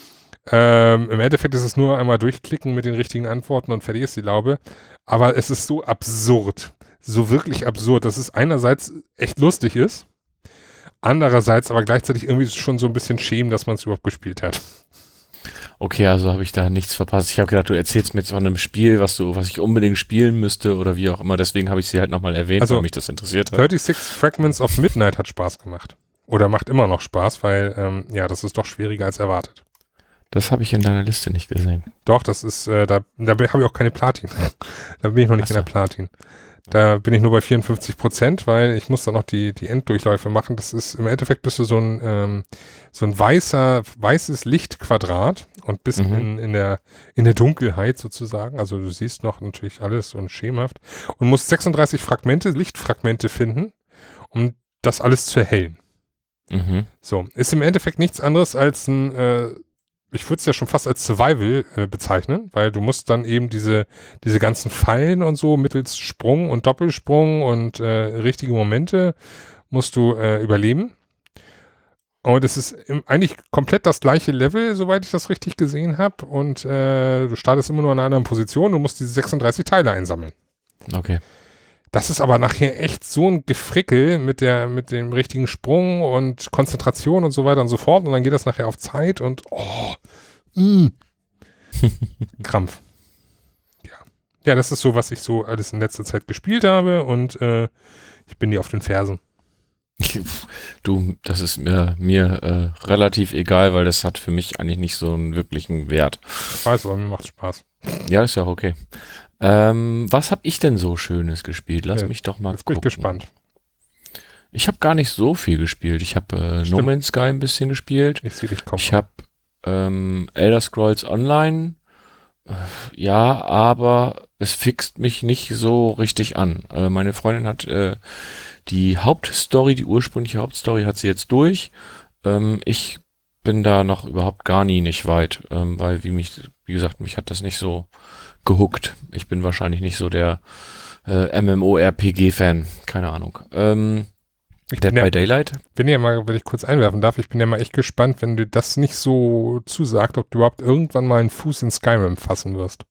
Ähm, Im Endeffekt ist es nur einmal durchklicken mit den richtigen Antworten und fertig ist die Laube. Aber es ist so absurd. So wirklich absurd, dass es einerseits echt lustig ist, andererseits aber gleichzeitig irgendwie schon so ein bisschen schämen, dass man es überhaupt gespielt hat. Okay, also habe ich da nichts verpasst. Ich habe gedacht, du erzählst mir jetzt von einem Spiel, was du, was ich unbedingt spielen müsste oder wie auch immer. Deswegen habe ich sie halt nochmal erwähnt, Also, weil mich das interessiert hat. dreiunddreißig Fragments of Midnight hat Spaß gemacht. Oder macht immer noch Spaß, weil, ähm, ja, das ist doch schwieriger als erwartet. Das habe ich in deiner Liste nicht gesehen. Doch, das ist, äh, da, da habe ich auch keine Platin. Da bin ich noch nicht Ach in der so. Platin. Da bin ich nur bei vierundfünfzig Prozent, weil ich muss dann noch die, die Enddurchläufe machen. Das ist, im Endeffekt bist du so ein, ähm, so ein weißer, weißes Lichtquadrat und bist Mhm. in, in der, in der Dunkelheit sozusagen. Also du siehst noch natürlich alles und schemenhaft und musst sechsunddreißig Fragmente, Lichtfragmente finden, um das alles zu erhellen. Mhm. So, ist im Endeffekt nichts anderes als ein, äh, ich würde es ja schon fast als Survival äh, bezeichnen, weil du musst dann eben diese, diese ganzen Fallen und so mittels Sprung und Doppelsprung und äh, richtige Momente musst du äh, überleben. Und es ist im, eigentlich komplett das gleiche Level, soweit ich das richtig gesehen habe. Und äh, du startest immer nur an einer anderen Position, du musst diese sechsunddreißig Teile einsammeln. Okay. Das ist aber nachher echt so ein Gefrickel mit der, mit dem richtigen Sprung und Konzentration und so weiter und so fort. Und dann geht das nachher auf Zeit und oh, mm. Krampf. Ja. Ja, das ist so, was ich so alles in letzter Zeit gespielt habe und äh, ich bin dir auf den Fersen. Du, das ist mir, mir äh, relativ egal, weil das hat für mich eigentlich nicht so einen wirklichen Wert. Ich weiß, aber mir macht Spaß. Ja, ist ja auch okay. Ähm, was habe ich denn so Schönes gespielt? Lass Ja, mich doch mal Jetzt bin ich gucken. gespannt. Ich habe gar nicht so viel gespielt. Ich habe äh, No Stimmt. Man's Sky ein bisschen gespielt. Ich sehe dich kommen. Ich habe ähm, Elder Scrolls Online. Äh, ja, aber es fixt mich nicht so richtig an. Äh, meine Freundin hat äh, die Hauptstory, die ursprüngliche Hauptstory hat sie jetzt durch. Ähm, ich bin da noch überhaupt gar nie nicht weit, ähm, weil wie mich, wie gesagt, mich hat das nicht so gehuckt. Ich bin wahrscheinlich nicht so der äh, MMORPG-Fan. Keine Ahnung. Ähm, Ich Dead bin ja, by Daylight? bin ja mal, wenn ich kurz einwerfen darf, ich bin ja mal echt gespannt, wenn dir das nicht so zusagt, ob du überhaupt irgendwann mal einen Fuß in Skyrim fassen wirst.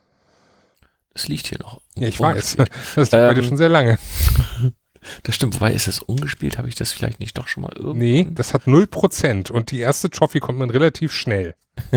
Das liegt hier noch. Ja, ich weiß. ungespielt. Das liegt bei dir Ähm, schon sehr lange. Das stimmt, wobei ist das ungespielt? Habe ich das vielleicht nicht doch schon mal irgendwann? Nee, das hat null Prozent und die erste Trophy kommt man relativ schnell.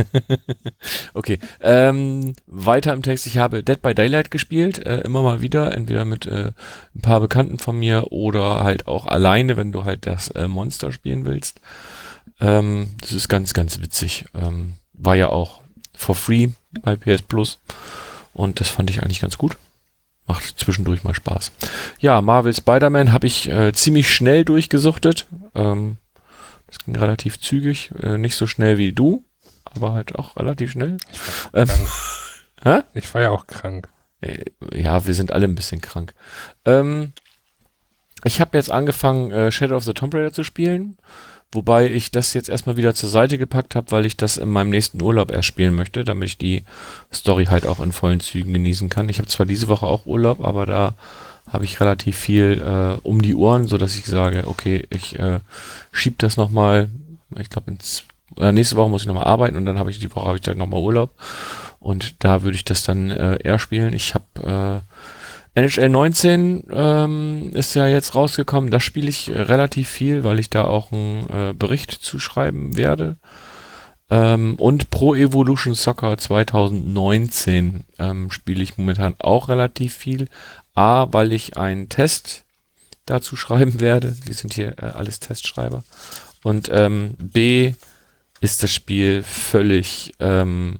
Okay, ähm, weiter im Text. Ich habe Dead by Daylight gespielt, äh, immer mal wieder, entweder mit äh, ein paar Bekannten von mir oder halt auch alleine, wenn du halt das äh, Monster spielen willst. Ähm, das ist ganz, ganz witzig. Ähm, war ja auch for free bei P S Plus und das fand ich eigentlich ganz gut. Macht zwischendurch mal Spaß. Ja, Marvel Spider-Man habe ich äh, ziemlich schnell durchgesuchtet. Ähm, das ging relativ zügig, äh, nicht so schnell wie du, aber halt auch relativ schnell. Ähm, hä? Ich war ja auch krank. Äh, Ja, wir sind alle ein bisschen krank. Ähm, ich habe jetzt angefangen, äh, Shadow of the Tomb Raider zu spielen, wobei ich das jetzt erstmal wieder zur Seite gepackt habe, weil ich das in meinem nächsten Urlaub erst spielen möchte, damit ich die Story halt auch in vollen Zügen genießen kann. Ich habe zwar diese Woche auch Urlaub, aber da habe ich relativ viel äh, um die Ohren, so dass ich sage, okay, ich äh, schieb das nochmal, ich glaube, äh, nächste Woche muss ich nochmal arbeiten und dann habe ich die Woche habe ich dann nochmal Urlaub und da würde ich das dann äh, eher spielen. Ich habe äh, N H L neunzehn ähm, ist ja jetzt rausgekommen. Das spiele ich äh, relativ viel, weil ich da auch einen äh, Bericht zuschreiben werde. Ähm, und Pro Evolution Soccer zwanzig neunzehn ähm, spiele ich momentan auch relativ viel. A, weil ich einen Test dazu schreiben werde. Wir sind hier äh, alles Testschreiber. Und ähm, B, ist das Spiel völlig ähm,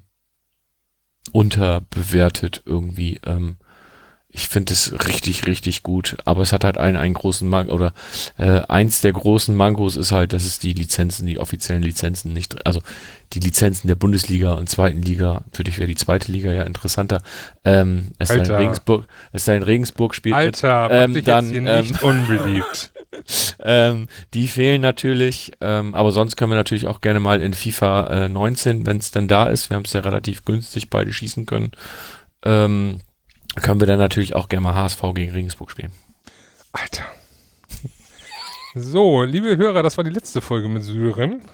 unterbewertet irgendwie. Ähm, Ich finde es richtig, richtig gut, aber es hat halt einen, einen großen Manko, oder äh, eins der großen Mankos ist halt, dass es die Lizenzen, die offiziellen Lizenzen nicht, also die Lizenzen der Bundesliga und zweiten Liga, natürlich wäre die zweite Liga ja interessanter, ähm, es sei in Alter. Regensburg, es sei in Regensburg spielt mit, Alter, mach ähm, dich dann, jetzt hier ähm, nicht unbeliebt. ähm, die fehlen natürlich, ähm, aber sonst können wir natürlich auch gerne mal in FIFA äh, neunzehn, wenn es dann da ist, wir haben es ja relativ günstig beide schießen können, ähm, können wir dann natürlich auch gerne mal H S V gegen Regensburg spielen. Alter. So, liebe Hörer, das war die letzte Folge mit Syrien.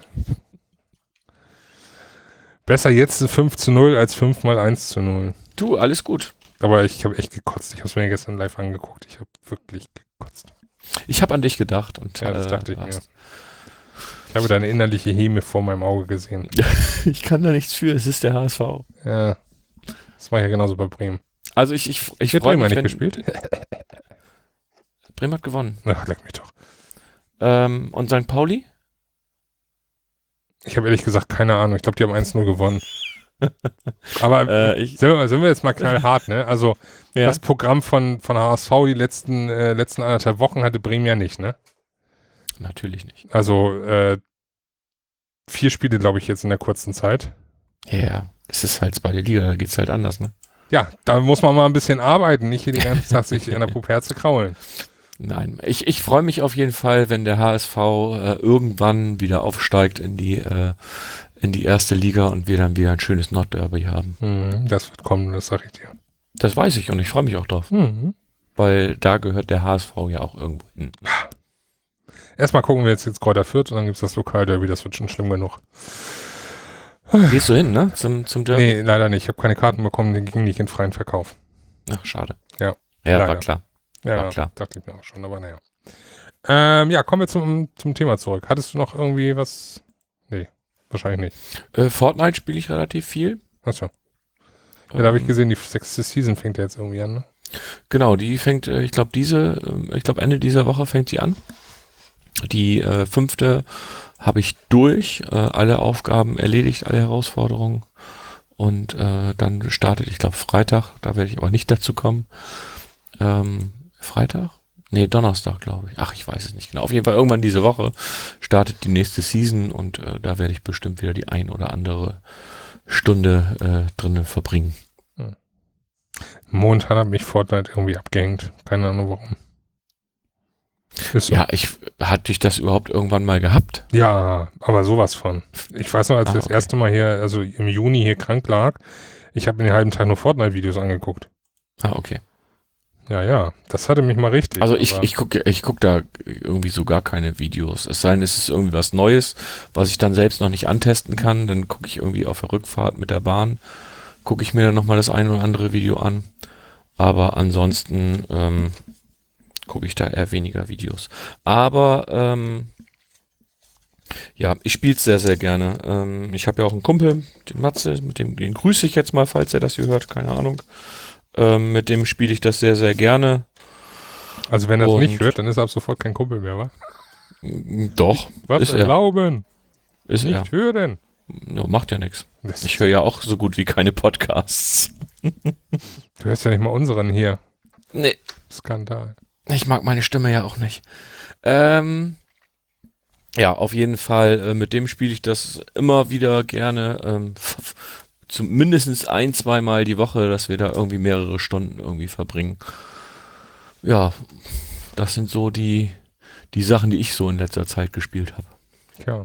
Besser jetzt fünf zu null als fünf mal eins zu null. Du, alles gut. Aber ich habe echt gekotzt. Ich habe es mir gestern live angeguckt. Ich habe wirklich gekotzt. Ich habe an dich gedacht. Und, Ja, das äh, dachte ich mir. hast- Ich habe deine innerliche Häme vor meinem Auge gesehen. Ich kann da nichts für, es ist der H S V. Ja, das war ja genauso bei Bremen. Also ich, ich, ich Wird freue Bremen mich, nicht wenn, gespielt? Bremen hat gewonnen. Ach, leck mich doch. Ähm, und Sankt Pauli? Ich habe ehrlich gesagt keine Ahnung. Ich glaube, die haben eins null gewonnen. Aber Äh, ich, sind, wir, sind wir jetzt mal knallhart, ne? Also ja, das Programm von, von H S V die letzten, äh, letzten anderthalb Wochen hatte Bremen ja nicht, ne? natürlich nicht. Also äh, vier Spiele, glaube ich, jetzt in der kurzen Zeit. Ja, ja, es ist halt bei der Liga, da geht's halt anders, ne? Ja, da muss man mal ein bisschen arbeiten, nicht hier die ganze Zeit sich in der Puperze kraulen. Nein, ich, ich freue mich auf jeden Fall, wenn der H S V äh, irgendwann wieder aufsteigt in die, äh, in die erste Liga und wir dann wieder ein schönes Nordderby haben. Mhm, das wird kommen, das sag ich dir. Das weiß ich und ich freue mich auch drauf, Mhm. weil da gehört der H S V ja auch irgendwo hin. Erstmal gucken wir jetzt jetzt Kräuter Fürth und dann gibt es das Lokalderby, das wird schon schlimm genug. Gehst du hin, ne? Zum, zum Derby? Nee, leider nicht. Ich habe keine Karten bekommen, die gingen nicht in freien Verkauf. Ach, schade. Ja, Ja, war leider. klar. Ja, War klar. dachte ich mir auch schon, aber naja. Ähm, ja, kommen wir zum, zum Thema zurück. Hattest du noch irgendwie was? Nee, wahrscheinlich nicht. Äh, Fortnite spiele ich relativ viel. Achso. Ja, da habe ich Ähm, gesehen, die sechste Season fängt ja jetzt irgendwie an, ne? Genau, die fängt, äh, ich glaube, diese, äh, ich glaube, Ende dieser Woche fängt die an. Die äh, fünfte habe ich durch, äh, alle Aufgaben erledigt, alle Herausforderungen. Und äh, dann startet, ich glaube, Freitag, da werde ich aber nicht dazu kommen. Ähm, Freitag? Nee, Donnerstag, glaube ich. Ach, ich weiß es nicht genau. Auf jeden Fall irgendwann diese Woche startet die nächste Season und äh, da werde ich bestimmt wieder die ein oder andere Stunde äh, drinnen verbringen. Hm. Momentan hat mich Fortnite irgendwie abgehängt. Keine Ahnung warum. Ist so. Ja, ich hatte ich das überhaupt irgendwann mal gehabt? Ja, aber sowas von. Ich weiß noch, als Ah, ich das okay. erste Mal hier, also im Juni hier krank lag, ich habe mir den halben Tag nur Fortnite-Videos angeguckt. Ah, okay. Ja, ja, das hatte mich mal richtig. Also ich, aber, ich gucke ich guck da irgendwie so gar keine Videos. Es sei denn, es ist irgendwie was Neues, was ich dann selbst noch nicht antesten kann. Dann gucke ich irgendwie auf der Rückfahrt mit der Bahn, gucke ich mir dann nochmal das ein oder andere Video an. Aber ansonsten ähm, gucke ich da eher weniger Videos. Aber ähm, ja, ich spiele es sehr, sehr gerne. Ähm, ich habe ja auch einen Kumpel, den Matze, mit dem den grüße ich jetzt mal, falls er das hier hört, keine Ahnung. Ähm, mit dem spiele ich das sehr, sehr gerne. also wenn er es nicht Und hört, dann ist er ab sofort kein Kumpel mehr, wa? mm, doch, Was ist er er. glauben, Ist er. nicht hören. Ja, macht ja nichts. Das, Ich höre ja auch so gut wie keine Podcasts. du hörst ja nicht mal unseren hier. Nee, Skandal. ich mag meine Stimme ja auch nicht. Ähm, ja, auf jeden Fall, äh, mit dem spiele ich das immer wieder gerne. Ähm, f- f- zum mindestens ein, zweimal die Woche, dass wir da irgendwie mehrere Stunden irgendwie verbringen. Ja, das sind so die, die Sachen, die ich so in letzter Zeit gespielt habe. Tja.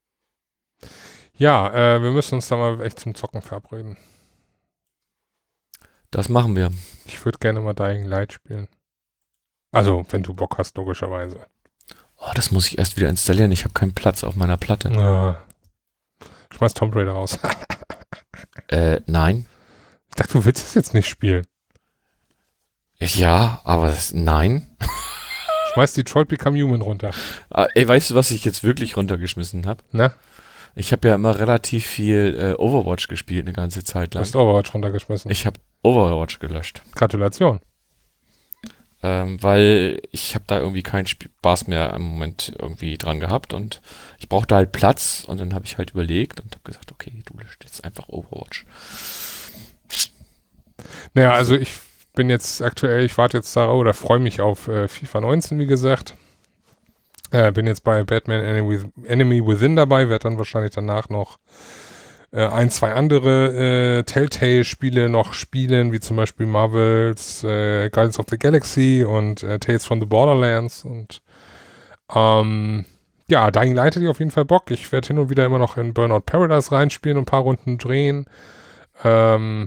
Ja, äh, wir müssen uns da mal echt zum Zocken verabreden. Das machen wir. Ich würde gerne mal Dying Light spielen. Also, wenn du Bock hast, logischerweise. Oh, das muss ich erst wieder installieren. Ich habe keinen Platz auf meiner Platte. Ja. Schmeiß Tomb Raider raus. Äh, nein. Ich dachte, du willst es jetzt nicht spielen. Ja, aber das, nein. Schmeiß Detroit Become Human runter. Ah, ey, weißt du, was ich jetzt wirklich runtergeschmissen habe? Na, Ich habe ja immer relativ viel äh, Overwatch gespielt, eine ganze Zeit du lang. hast Overwatch runtergeschmissen. Ich habe Overwatch gelöscht, Gratulation. ähm, weil ich habe da irgendwie keinen Spaß mehr im Moment irgendwie dran gehabt und ich brauchte halt Platz und dann habe ich halt überlegt und habe gesagt, okay, du löscht jetzt einfach Overwatch. Naja, also ich bin jetzt aktuell, ich warte jetzt da oder freue mich auf äh, FIFA neunzehn, wie gesagt. Äh, bin jetzt bei Batman Enemy, Enemy Within dabei, werde dann wahrscheinlich danach noch äh, ein, zwei andere äh, Telltale-Spiele noch spielen, wie zum Beispiel Marvels äh, Guardians of the Galaxy und äh, Tales from the Borderlands und ähm, ja, Dying Light hätte ich auf jeden Fall Bock. Ich werde hin und wieder immer noch in Burnout Paradise reinspielen und ein paar Runden drehen. Ähm,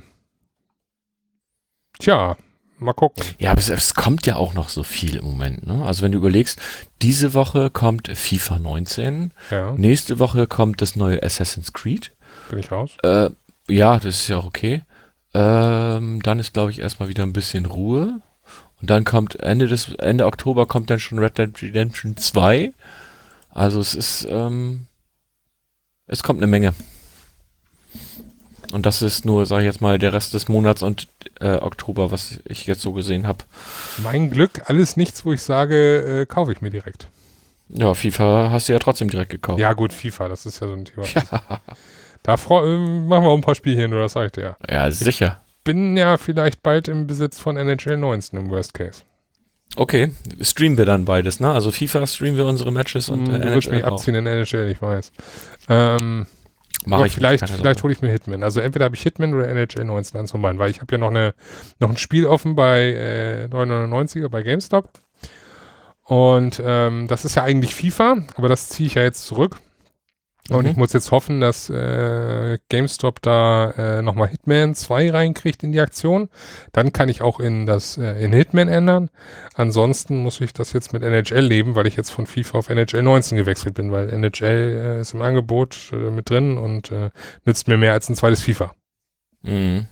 tja, mal gucken. Ja, aber es, es kommt ja auch noch so viel im Moment, ne? Also wenn du überlegst, diese Woche kommt FIFA neunzehn, Ja, nächste Woche kommt das neue Assassin's Creed. bin ich raus. Äh, ja, das ist ja auch okay. Ähm, dann ist, glaube ich, erstmal wieder ein bisschen Ruhe. Und dann kommt Ende des, Ende Oktober kommt dann schon Red Dead Redemption zwei. Also es ist, ähm, es kommt eine Menge. Und das ist nur, sage ich jetzt mal, der Rest des Monats und äh, Oktober, was ich jetzt so gesehen habe. Mein Glück, alles nichts, wo ich sage, äh, kaufe ich mir direkt. Ja, FIFA hast du ja trotzdem direkt gekauft. Ja, gut, FIFA, das ist ja so ein Thema. Ja, Da freu, äh, machen wir auch ein paar Spielchen, oder das sag ich dir ja. ja, sicher. Bin ja vielleicht bald im Besitz von N H L neunzehn im Worst Case. Okay, streamen wir dann beides, ne? Also FIFA streamen wir unsere Matches und Hm, äh, du wirst mich N H L auch. abziehen in N H L, ich weiß. Ähm, Mach aber ich vielleicht, nicht, keine vielleicht Sorge. hole ich mir Hitman. Also entweder habe ich Hitman oder N H L neunzehn eins von beiden, weil ich habe ja noch eine noch ein Spiel offen bei äh, neun neunundneunziger bei GameStop. Und ähm, das ist ja eigentlich FIFA, aber das ziehe ich ja jetzt zurück. Und Mhm. ich muss jetzt hoffen, dass äh, GameStop da äh, nochmal Hitman zwei reinkriegt in die Aktion. Dann kann ich auch in das äh, in Hitman ändern. Ansonsten muss ich das jetzt mit N H L leben, weil ich jetzt von FIFA auf N H L neunzehn gewechselt bin, weil N H L äh, ist im Angebot äh, mit drin und äh, nützt mir mehr als ein zweites FIFA. Mhm.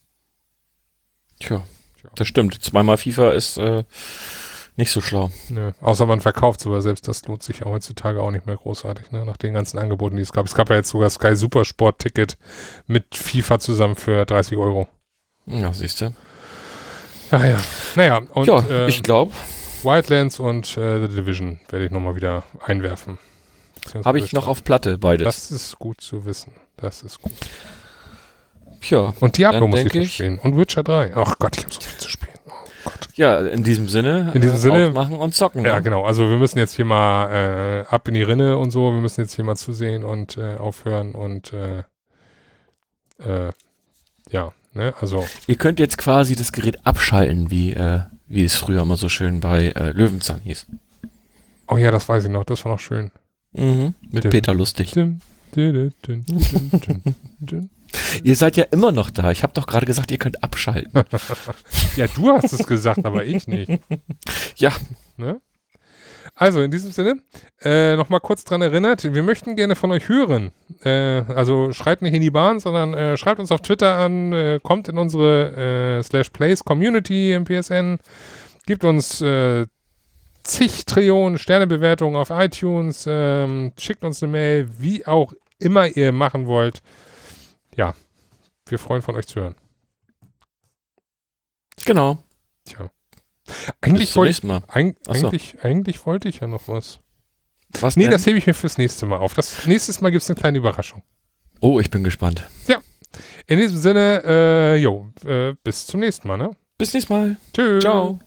Tja, das stimmt. Zweimal FIFA ist äh, nicht so schlau. Nö. Außer man verkauft es, aber selbst das lohnt sich ja heutzutage auch nicht mehr großartig, ne? Nach den ganzen Angeboten, die es gab. Es gab ja jetzt sogar Sky Supersport Ticket mit FIFA zusammen für dreißig Euro. Ja, siehst du. Ach ja. Naja, und Ja, ähm, ich glaube, Wildlands und äh, The Division werde ich nochmal wieder einwerfen. habe ich noch auf Platte beides. Das ist gut zu wissen. Das ist gut. Tja, Und Diablo dann muss ich denke noch ich- spielen. Und Witcher drei. Ach Gott, ich habe so viel zu spielen. Oh Gott. Ja, in diesem Sinne, In diesem äh, Sinne- aufmachen und zocken. Ja, ne? genau. Also wir müssen jetzt hier mal äh, ab in die Rinne und so. Wir müssen jetzt hier mal zusehen und äh, aufhören und äh, äh, ja, ne, also Ihr könnt jetzt quasi das Gerät abschalten, wie, äh, wie es früher mal so schön bei äh, Löwenzahn hieß. oh ja, das weiß ich noch, das war noch schön. Mhm. Mit Dim, Peter Lustig. Dim, dim, dim, dim, dim, dim. Ihr seid ja immer noch da. Ich habe doch gerade gesagt, ihr könnt abschalten. Ja, du hast es gesagt, aber ich nicht. Ja. Ne? Also in diesem Sinne, äh, nochmal kurz dran erinnert, wir möchten gerne von euch hören. Äh, also schreibt nicht in die Bahn, sondern äh, schreibt uns auf Twitter an, äh, kommt in unsere äh, Slash Plays Community im P S N, gibt uns äh, zig Trillionen Sternebewertungen auf iTunes, ähm, schickt uns eine Mail, wie auch immer ihr machen wollt. Ja, wir freuen von euch zu hören. Genau. Tja. Bis Eigentlich zum wollte nächsten Mal. eig Ach so. eigentlich, eigentlich wollte ich ja noch was. Was Nee, denn? das hebe ich mir fürs nächste Mal auf. Das nächstes Mal gibt es eine kleine Überraschung. Oh, ich bin gespannt. In diesem Sinne, äh, jo, äh, bis zum nächsten Mal, ne? Bis nächstes Mal. Tschüss. Ciao.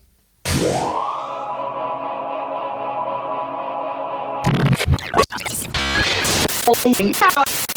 Ciao.